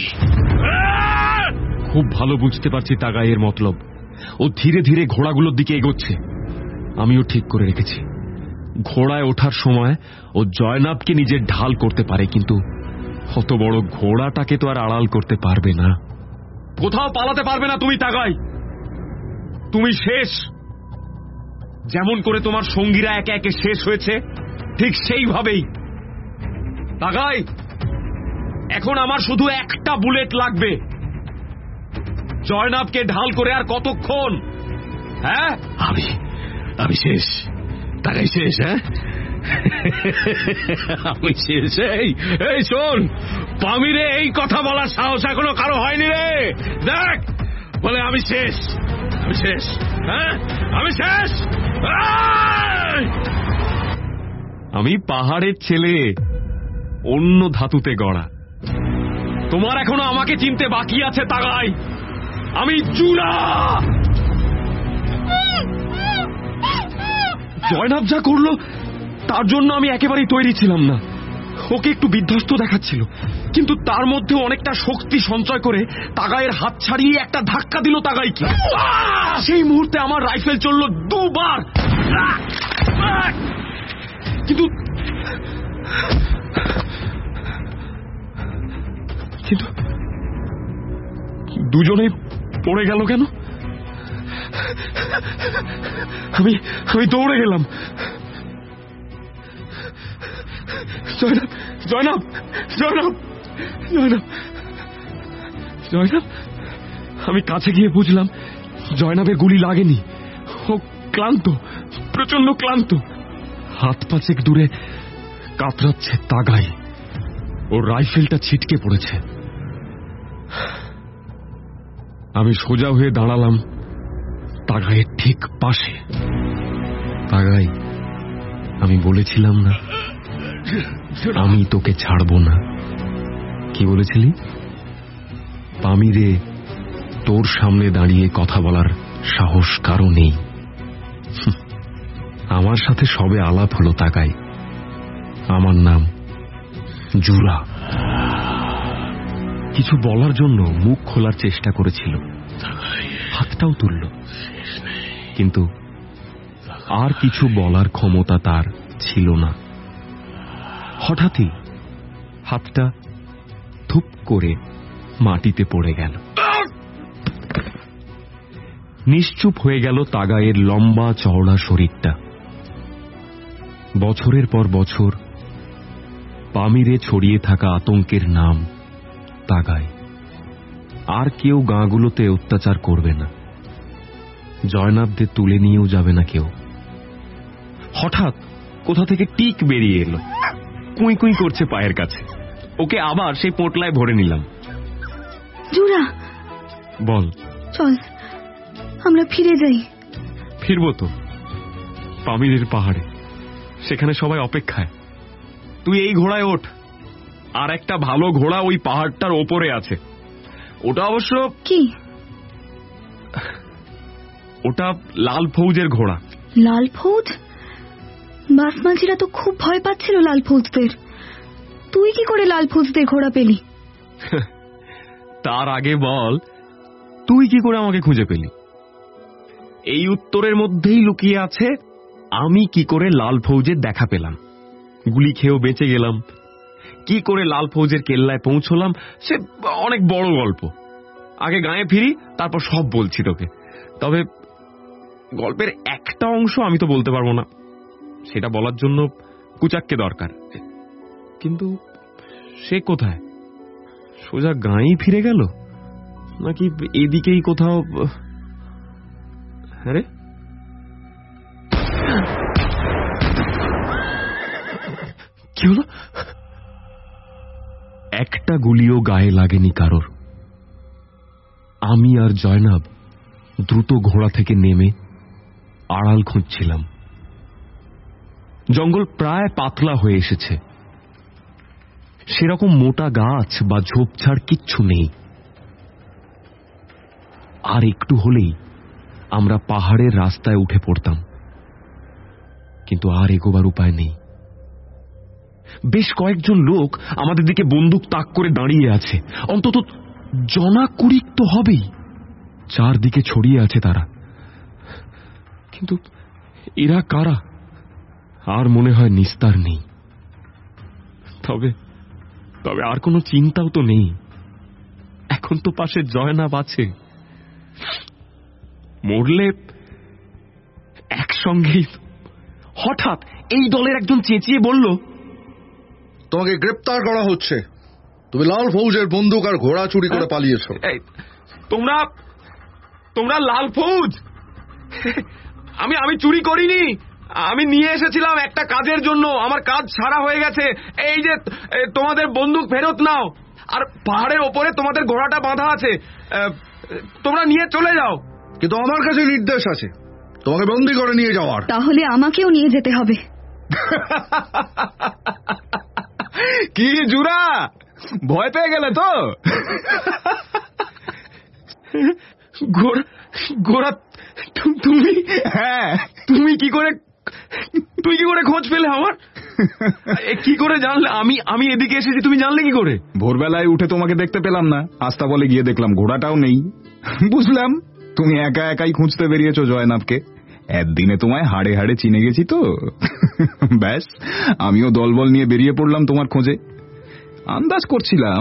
খুব ভালো বুঝতে পারছি তাগাইয়ের মতলব। ও ধীরে ধীরে ঘোড়াগুলোর দিকে এগোচ্ছে। আমিও ঠিক করে রেখেছি, ঘোড়ায় ওঠার সময় ও জয়নাবকে নিজের ঢাল করতে পারে, কিন্তু অত বড় ঘোড়াটাকে তো আর আড়াল করতে পারবে না। কোথাও পালাতে পারবে না তুমি তাগাই। তুমি শেষ। যেমন করে তোমার সঙ্গীরা একে একে শেষ হয়েছে, ঠিক সেইভাবেই। তাগাই, এখন আমার শুধু একটা বুলেট লাগবে। জয়নাবকে ঢাল করে আর কতক্ষণ? হ্যাঁ, আমি আমি শেষ। তাগাই শেষ? হ্যাঁ, আমি শেষ। এই এই শোন পামিরে, এই কথা বলার সাহস এখনো কারো হয়নি রে। দেখ, বলে আমি শেষ, আমি শেষ। হ্যাঁ, আমি শেষ। আমি পাহাড়ের ছেলে, অন্য ধাতুতে গড়া। তোমার এখনো আমাকে চিনতে বাকি আছে তাগাই। আমি জুরা। জয়নাব যা করলো তার জন্য আমি একেবারেই তৈরি ছিলাম না। ওকে একটু বিধ্বস্ত দেখাচ্ছিল, কিন্তু তার মধ্যে অনেকটা শক্তি সঞ্চয় করে তাগাইয়ের হাত ছাড়িয়ে একটা ধাক্কা দিল তাগাইকে। সেই মুহূর্তে আমার রাইফেল চলল দুবার, কিন্তু কিন্তু দুজনেই পড়ে গেল কেন? আমি আমি দৌড়ে গেলাম। জয়নাব, জয়নাব, জয়নাব, জয়নাব, জয়নাব। আমি কাছে গিয়ে বুঝলাম জয়নাবের গুলি লাগেনি। ও ক্লান্ত, প্রচন্ড ক্লান্ত। হাত পাঁচেক দূরে কাতরাচ্ছে তাগাই। ওর রাইফেলটা ছিটকে পড়েছে। আমি সোজা হয়ে দাঁড়ালাম তাগাইয়ের ঠিক পাশে। তাগাই, আমি বলেছিলাম না আমি তোকে ছাড়বো না? কি বলেছিলি? পামিরে, তোর সামনে দাঁড়িয়ে কথা বলার সাহস কারো নেই। আমার সাথে সবে আলাপ হলো তাগাই। আমার নাম জুরা। কিছু বলার জন্য মুখ খোলার চেষ্টা করেছিল, হাতটাও তুলল, কিন্তু আর কিছু বলার ক্ষমতা তার ছিল না। হঠাৎই হাতটা থুপ করে মাটিতে পড়ে গেল। নিশ্চুপ হয়ে গেল তাগাইয়ের লম্বা চওড়া শরীরটা। বছরের পর বছর পামিরে ছড়িয়ে থাকা আতঙ্কের নাম তাগাই। আর কেউ গাঁগুলোতে অত্যাচার করবে না, জয়নাবদের তুলে নিয়েও যাবে না কেউ। হঠাৎ কোথা থেকে টিক বেরিয়ে এলো, কুই কুই করছে পায়ের কাছে। ওকে আবার সেই পোটলায় ভরে নিলাম। জুরা, বল। চল আমরা ফিরে যাই। ফিরবো তো, পামিরের পাহাড়ে, সেখানে সবাই অপেক্ষায়। তুই এই ঘোড়ায় ওঠ, আর একটা ভালো ঘোড়া ওই পাহাড়টার ওপরে আছে। ওটা অবশ্য কি? ওটা লাল ফৌজের ঘোড়া। লাল ফৌজ? বাসমাঝিরা তো খুব ভয় পাচ্ছিল লাল ফৌজদের। তুই কি করে লাল ফৌজদের ঘোড়া পেলি? তার আগে বল, তুই কি করে আমাকে খুঁজে পেলি? এই উত্তরের মধ্যেই লুকিয়ে আছে আমি কি করে লাল ফৌজের দেখা পেলাম, গুলি খেয়েও বেঁচে গেলাম, কি করে লাল ফৌজের কেল্লায় পৌঁছলাম, সে অনেক বড় গল্প। আগে গায়ে ফিরি, তারপর সব বলছি তোকে। তবে গল্পের একটা অংশ আমি তো বলতে পারবো না, সেটা বলার জন্য কুচাক্কে দরকার। কিন্তু সে কোথায়? সোজা গাঁয়েই ফিরে গেল, নাকি এদিকেই কোথাও? আরে কি হলো? একটা গুলিও গায়ে লাগেনি কারোর। আমি আর জয়নাব দ্রুত ঘোড়া থেকে নেমে আড়াল খুঁজছিলাম। জঙ্গল প্রায় পাতলা হয়ে এসেছে, সেরকম মোটা গাছ বা ঝোপঝাড় কিচ্ছু নেই। আর একটু হলেই আমরা পাহাড়ের রাস্তায় উঠে পড়তাম, কিন্তু আর এগোবার উপায় নেই। বেশ কয়েকজন লোক আমাদের দিকে বন্দুক তাক করে দাঁড়িয়ে আছে, অন্তত জনা কুড়িক তো হবেই। চারদিকে ছড়িয়ে আছে তারা, কিন্তু এরা কারা আর মনে হয় নিস্তার নেই। তবে তবে আর কোনো চিন্তাও তো নেই, এখন তো পাশে জয়নাব আছে। মরলে একসঙ্গেই। হঠাৎ এই দলের একজন চেঁচিয়ে বলল, তোমাকে গ্রেপ্তার করা হচ্ছে, তুমি লাল ফৌজের বন্দুক আর ঘোড়া চুরি করে পালিয়েছো। তোমরা তোমরা লাল ফৌজ? আমি আমি চুরি করিনি, আমি নিয়ে এসেছিলাম একটা কাজের জন্য, আমার কাজ ছাড়া হয়ে গেছে। এই যে তোমাদের বন্দুক ফেরত নাও, আর পাহাড়ের ওপরে তোমাদের ঘোড়াটা বাঁধা আছে, তোমরা নিয়ে চলে যাও। কিন্তু আমার কাছে নির্দেশ আছে তোমাকে বন্দী করে নিয়ে যাওয়ার। তাহলে আমাকেও নিয়ে যেতে হবে। কি জুরা, ভয় পেয়ে গেলে তো? ঘোড়া ঘোড়া তুমি? হ্যাঁ। তুমি কি করে তুই কি করে খোঁজ পেলে আমার? কি করে জানলে আমি আমি এদিকে এসেছি? তুমি জানলে কি করে? ভোরবেলায় উঠে তোমাকে দেখতে পেলাম না, আস্তা বলে গিয়ে দেখলাম ঘোড়াটাও নেই। বুঝলাম তুমি একা একাই খুঁজতে বেরিয়েছো জয়নাবকে। একদিনে তোমায় হাড়ে হাড়ে চিনে গেছি তো। ব্যাস, আমিও দলবল নিয়ে বেরিয়ে পড়লাম তোমার খোঁজে। আন্দাজ করছিলাম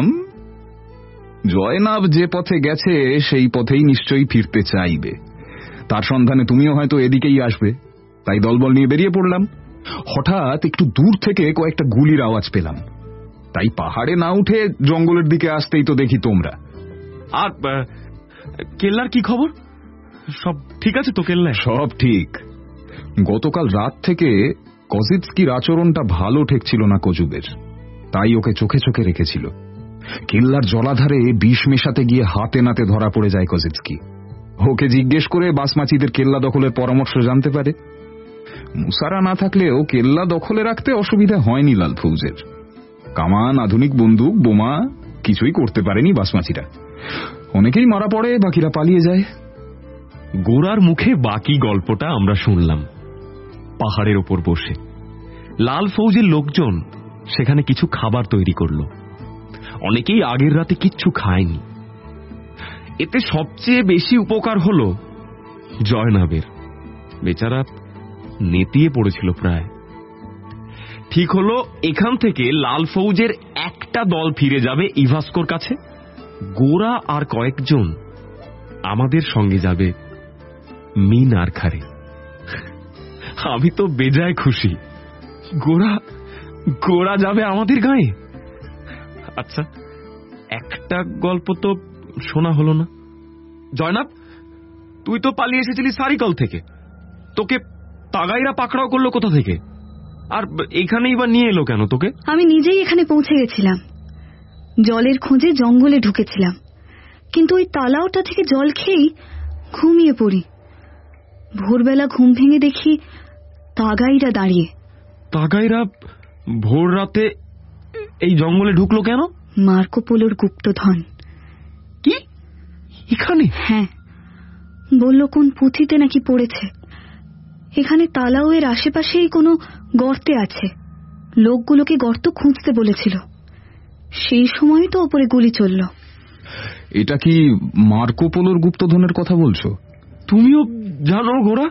জয়নাব যে পথে গেছে সেই পথেই নিশ্চয়ই ফিরতে চাইবে, তার সন্ধানে তুমিও হয়তো এদিকেই আসবে, তাই দলবল নিয়ে বেরিয়ে পড়লাম। হঠাৎ একটু দূর থেকে কয়েকটা গুলির আওয়াজ পেলাম, তাই পাহাড়ে না উঠে জঙ্গলের দিকে আসতেই তো দেখি তোমরা। আর কেল্লার কি খবর? সব ঠিক আছে তো? কেল্লা সব ঠিক। গতকাল রাত থেকে কজিৎস্কির আচরণটা ভালো ঠেকছিল না কজুবের, তাই ওকে চোখে চোখে রেখেছিল। কেল্লার জলাধারে বিষ মেশাতে গিয়ে হাতে নাতে ধরা পড়ে যায় কজিৎস্কি। ওকে জিজ্ঞেস করে বাসমাচিদের কেল্লা দখলের পরামর্শ জানতে পারে। মুসারা না থাকলেও কেল্লা দখলে রাখতে অসুবিধা হয়নি লাল ফৌজের। কামান, আধুনিক বন্দুক, বোমা কিছুই করতে পারেনি বাসমাচিরা। অনেকেই মারা পড়ে, বাকিরা পালিয়ে যায়। গোরার মুখে বাকি গল্পটা আমরা শুনলাম। পাহাড়ের ওপর বসে লাল ফৌজের লোকজন সেখানে কিছু খাবার তৈরি করল। অনেকেই আগের রাতে কিচ্ছু খায়নি। এতে সবচেয়ে বেশি উপকার হল জয়নাবের। বেচারা নেতিয়ে পড়েছিল প্রায়। ঠিক হলো এখান থেকে লাল ফৌজের একটা দল ফিরে যাবে ইভাস্কোর কাছে, গোরা আর কয়েকজন আমাদের সঙ্গে যাবে মিনার খারে। আমি তো বেজায় খুশি। গোরা গোরা যাবে আমাদের গায়ে। আচ্ছা, একটা গল্প তো শোনা হলো না। জয়নাব, তুই তো পালিয়ে এসেছিলি সারিকল থেকে, তোকে তাগাইরা পাকড়াও করলো কোথা থেকে? আর এখানেই বা নিয়ে এলো কেন তোকে? আমি নিজেই এখানে পৌঁছে গেছিলাম। জলের খোঁজে জঙ্গলে ঢুকেছিলাম, কিন্তু ওই তালাওটা থেকে জল খেয়েই ঘুমিয়ে পড়ি। ভোরবেলা ঘুম ভেঙে দেখি তাগাইরা দাঁড়িয়ে। তাগাইরা ভোর রাতে এই জঙ্গলে ঢুকলো কেন? মার্কো পোলোর গুপ্তধন। কি এখানে? হ্যাঁ, বলল কোন পুঁথিতে নাকি পড়েছে। এখানে তালাও এর আশেপাশেই কোনো গর্তে আছে। লোকগুলোকে গর্ত খুঁজতে বলেছিল। সেই সময় তো ওপরে গুলি চলল। এটা কি মার্কো পোলোর গুপ্তধনের কথা বলছো? তুমিও জানো গোরা?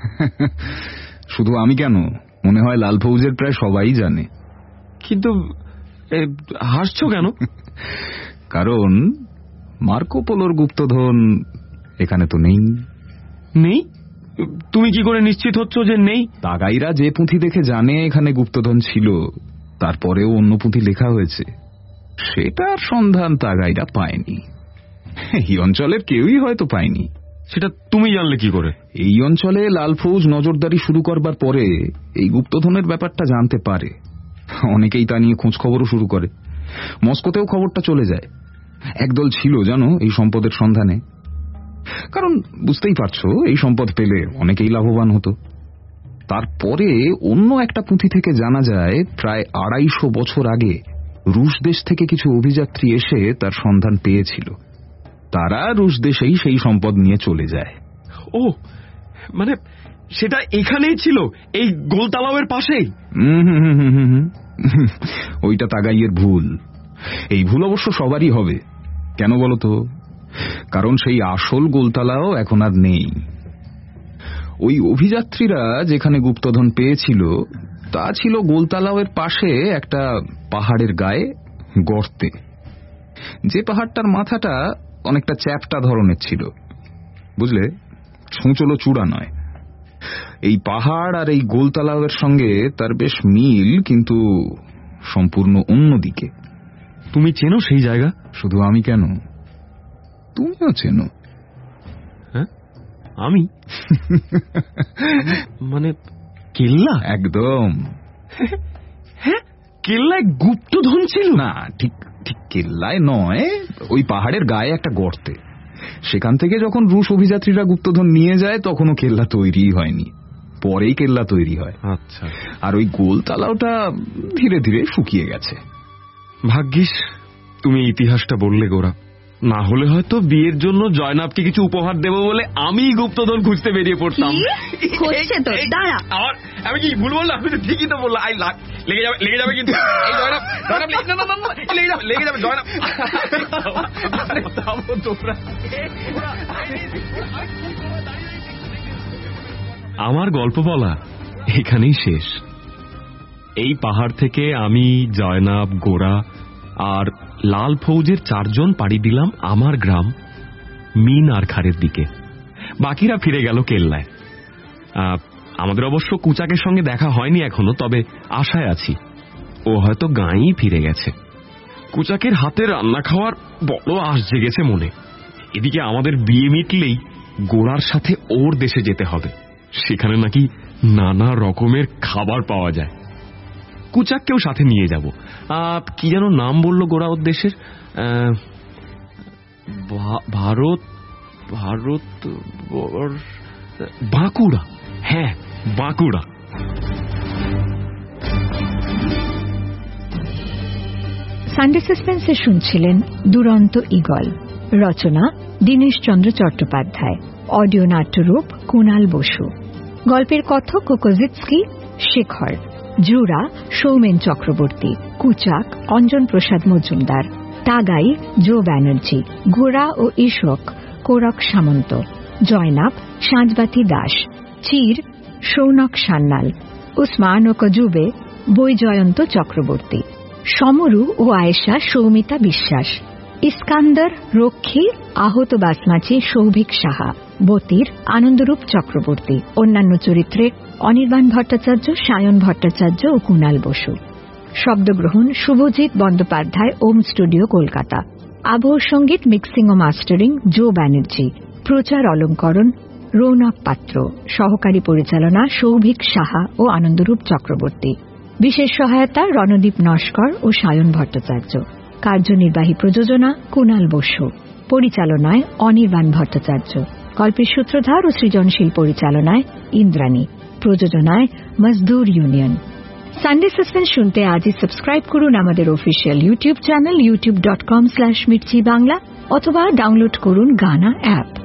শুধু আমি কেন, মনে হয় লাল ফৌজের প্রায় সবাই জানে। কিন্তু হাসছো কেন? কারণ মার্কো পোলোর গুপ্তধন এখানে তো নেই। নেই? তুমি কি করে নিশ্চিত হচ্ছ যে নেই? তাগাইরা যে পুঁথি দেখে জানে এখানে গুপ্তধন ছিল, তারপরেও অন্য পুঁথি লেখা হয়েছে, সেটার সন্ধান তাগাইরা পায়নি। এই অঞ্চলের কেউই হয়তো পায়নি। সেটা তুমি জানলে কি করে? এই অঞ্চলে লাল ফৌজ নজরদারি শুরু করবার পরে এই গুপ্তধনের ব্যাপারটা জানতে পারে। অনেকেই তা নিয়ে খোঁজ খবরও শুরু করে। মস্কোতেও খবরটা চলে যায়। একদল ছিল জানো এই সম্পদের সন্ধানে, কারণ বুঝতেই পারছো এই সম্পদ পেলে অনেকেই লাভবান হতো। তারপরে অন্য একটা পুঁথি থেকে জানা যায় প্রায় আড়াইশো বছর আগে রুশ দেশ থেকে কিছু অভিযাত্রী এসে তার সন্ধান পেয়েছিল। তারা রুশ দেশেই সেই সম্পদ নিয়ে চলে যায়। ও মানে সেটা এখানেই ছিল, এই গোলতালাওয়ের পাশেই? ওইটা তাগাইয়ের ভুল। এই ভুল অবশ্য সবারই হবে। কেন বলতো? কারণ সেই আসল গোলতালাও এখন আর নেই। ওই অভিযাত্রীরা যেখানে গুপ্তধন পেয়েছিল তা ছিল গোলতালাওয়ের পাশে একটা পাহাড়ের গায়ে গর্তে, যে পাহাড়টার মাথাটা অনেকটা চ্যাপ্টা ধরনের ছিল, বুঝলে, ছুঁচলো চূড়া নয়। এই পাহাড় আর এই গোলতালাওয়ের সঙ্গে তার বেশ মিল, কিন্তু সম্পূর্ণ অন্যদিকে। তুমি চেনো সেই জায়গা? শুধু আমি কেন, তুমিও চেনো। হ্যাঁ, আমি? মানে কেল্লা? একদম। হ্যাঁ, কেল্লায় গুপ্তধন ছিল? না, ঠিক ঠিক কেল্লায় নয়, ওই পাহাড়ের গায়ে একটা গর্তে। সেখান থেকে যখন রুশ অভিযাত্রীরা গুপ্তধন নিয়ে যায় তখনও কেল্লা তৈরি হয়নি, পরেই কেল্লা তৈরি হয়। আচ্ছা। আর ওই গোলতালাওটা ধীরে ধীরে শুকিয়ে গেছে। ভাগ্যিস তুমি ইতিহাসটা বললে গোরা, না হলে হয়তো বিয়ের জন্য জয়নাবকে কিছু উপহার দেব বলে আমি গুপ্তধন খুঁজতে বেরিয়ে পড়তাম। হচ্ছে তো, দাঁড়া। আমি কি ভুল বললাম? আমি তো ঠিকই তো বললাম। আই লাগ লেগে যাবে, লেগে যাবে কিন্তু। এই জয়নাব, জয়নাব লেগে যাবে, লেগে যাবে জয়নাব। আমার গল্প বলা এখানেই শেষ। এই পাহাড় থেকে আমি, জয়নাব, গোরা আর লাল ফৌজের চারজন পাড়ি দিলাম আমার গ্রাম মিন আর খারের দিকে। বাকিরা ফিরে গেল কেল্লায়। আমাদের অবশ্য কুচাকের সঙ্গে দেখা হয়নি এখনো, তবে আশায় আছি ও হয়তো গাঁয়েই ফিরে গেছে। কুচাকের হাতে রান্না খাওয়ার বড় আশ জেগেছে মনে। এদিকে আমাদের বিয়ে মিটলেই গোড়ার সাথে ওর দেশে যেতে হবে, সেখানে নাকি নানা রকমের খাবার পাওয়া যায়। কুচাককেও সাথে নিয়ে যাব। কি যেন নাম বললো গোড়া ওর দেশের? ভারত ভারত বাঁকুড়া। হ্যাঁ, বাঁকুড়া। সানডে সাসপেন্সে শুনছিলেন দুরন্ত ঈগল, রচনা দীনেশ চন্দ্র চট্টোপাধ্যায়, অডিও নাট্যরূপ কুণাল বসু, গল্পের কথক ও কোজিৎস্কি শেখর, জুরা সৌমেন চক্রবর্তী, কুচাক অঞ্জন প্রসাদ মজুমদার, তাগাই জো ব্যানার্জি, গোরা ও ঈশক কোরক সামন্ত, জয়নাব সাঁজবাতি দাস, চির সৌনক সান্যাল, উসমান ও কজুবে বৈজয়ন্ত চক্রবর্তী, সমরু ও আয়েশা সৌমিতা বিশ্বাস, ইস্কান্দর রক্ষী আহত বাসমাচি সৌভিক সাহা, বতির আনন্দরূপ চক্রবর্তী। অন্যান্য চরিত্রে অনির্বাণ ভট্টাচার্য, সায়ন ভট্টাচার্য ও কুণাল বসু। শব্দগ্রহণ শুভজিৎ বন্দ্যোপাধ্যায়, ওম স্টুডিও, কলকাতা। আবহ সঙ্গীত, মিক্সিং ও মাস্টারিং জো ব্যানার্জি। প্রচার অলঙ্করণ রৌনক পাত্র। সহকারী পরিচালনা সৌভিক সাহা ও আনন্দরূপ চক্রবর্তী। বিশেষ সহায়তা রণদীপ নস্কর ও সায়ন ভট্টাচার্য। কার্যনির্বাহী প্রযোজনা কুণাল বসু। পরিচালনায় অনির্বাণ ভট্টাচার্য। গল্পের সূত্রধার ও সৃজনশীল পরিচালনায় ইন্দ্রাণী। প্রযোজনায় মজদুর ইউনিয়ন। সানডে সাসপেন্স শুনতে আজই সাবস্ক্রাইব করুন আমাদের official YouTube channel YouTube dot com slash Mirchi Bangla, অথবা ডাউনলোড করুন গানা অ্যাপ।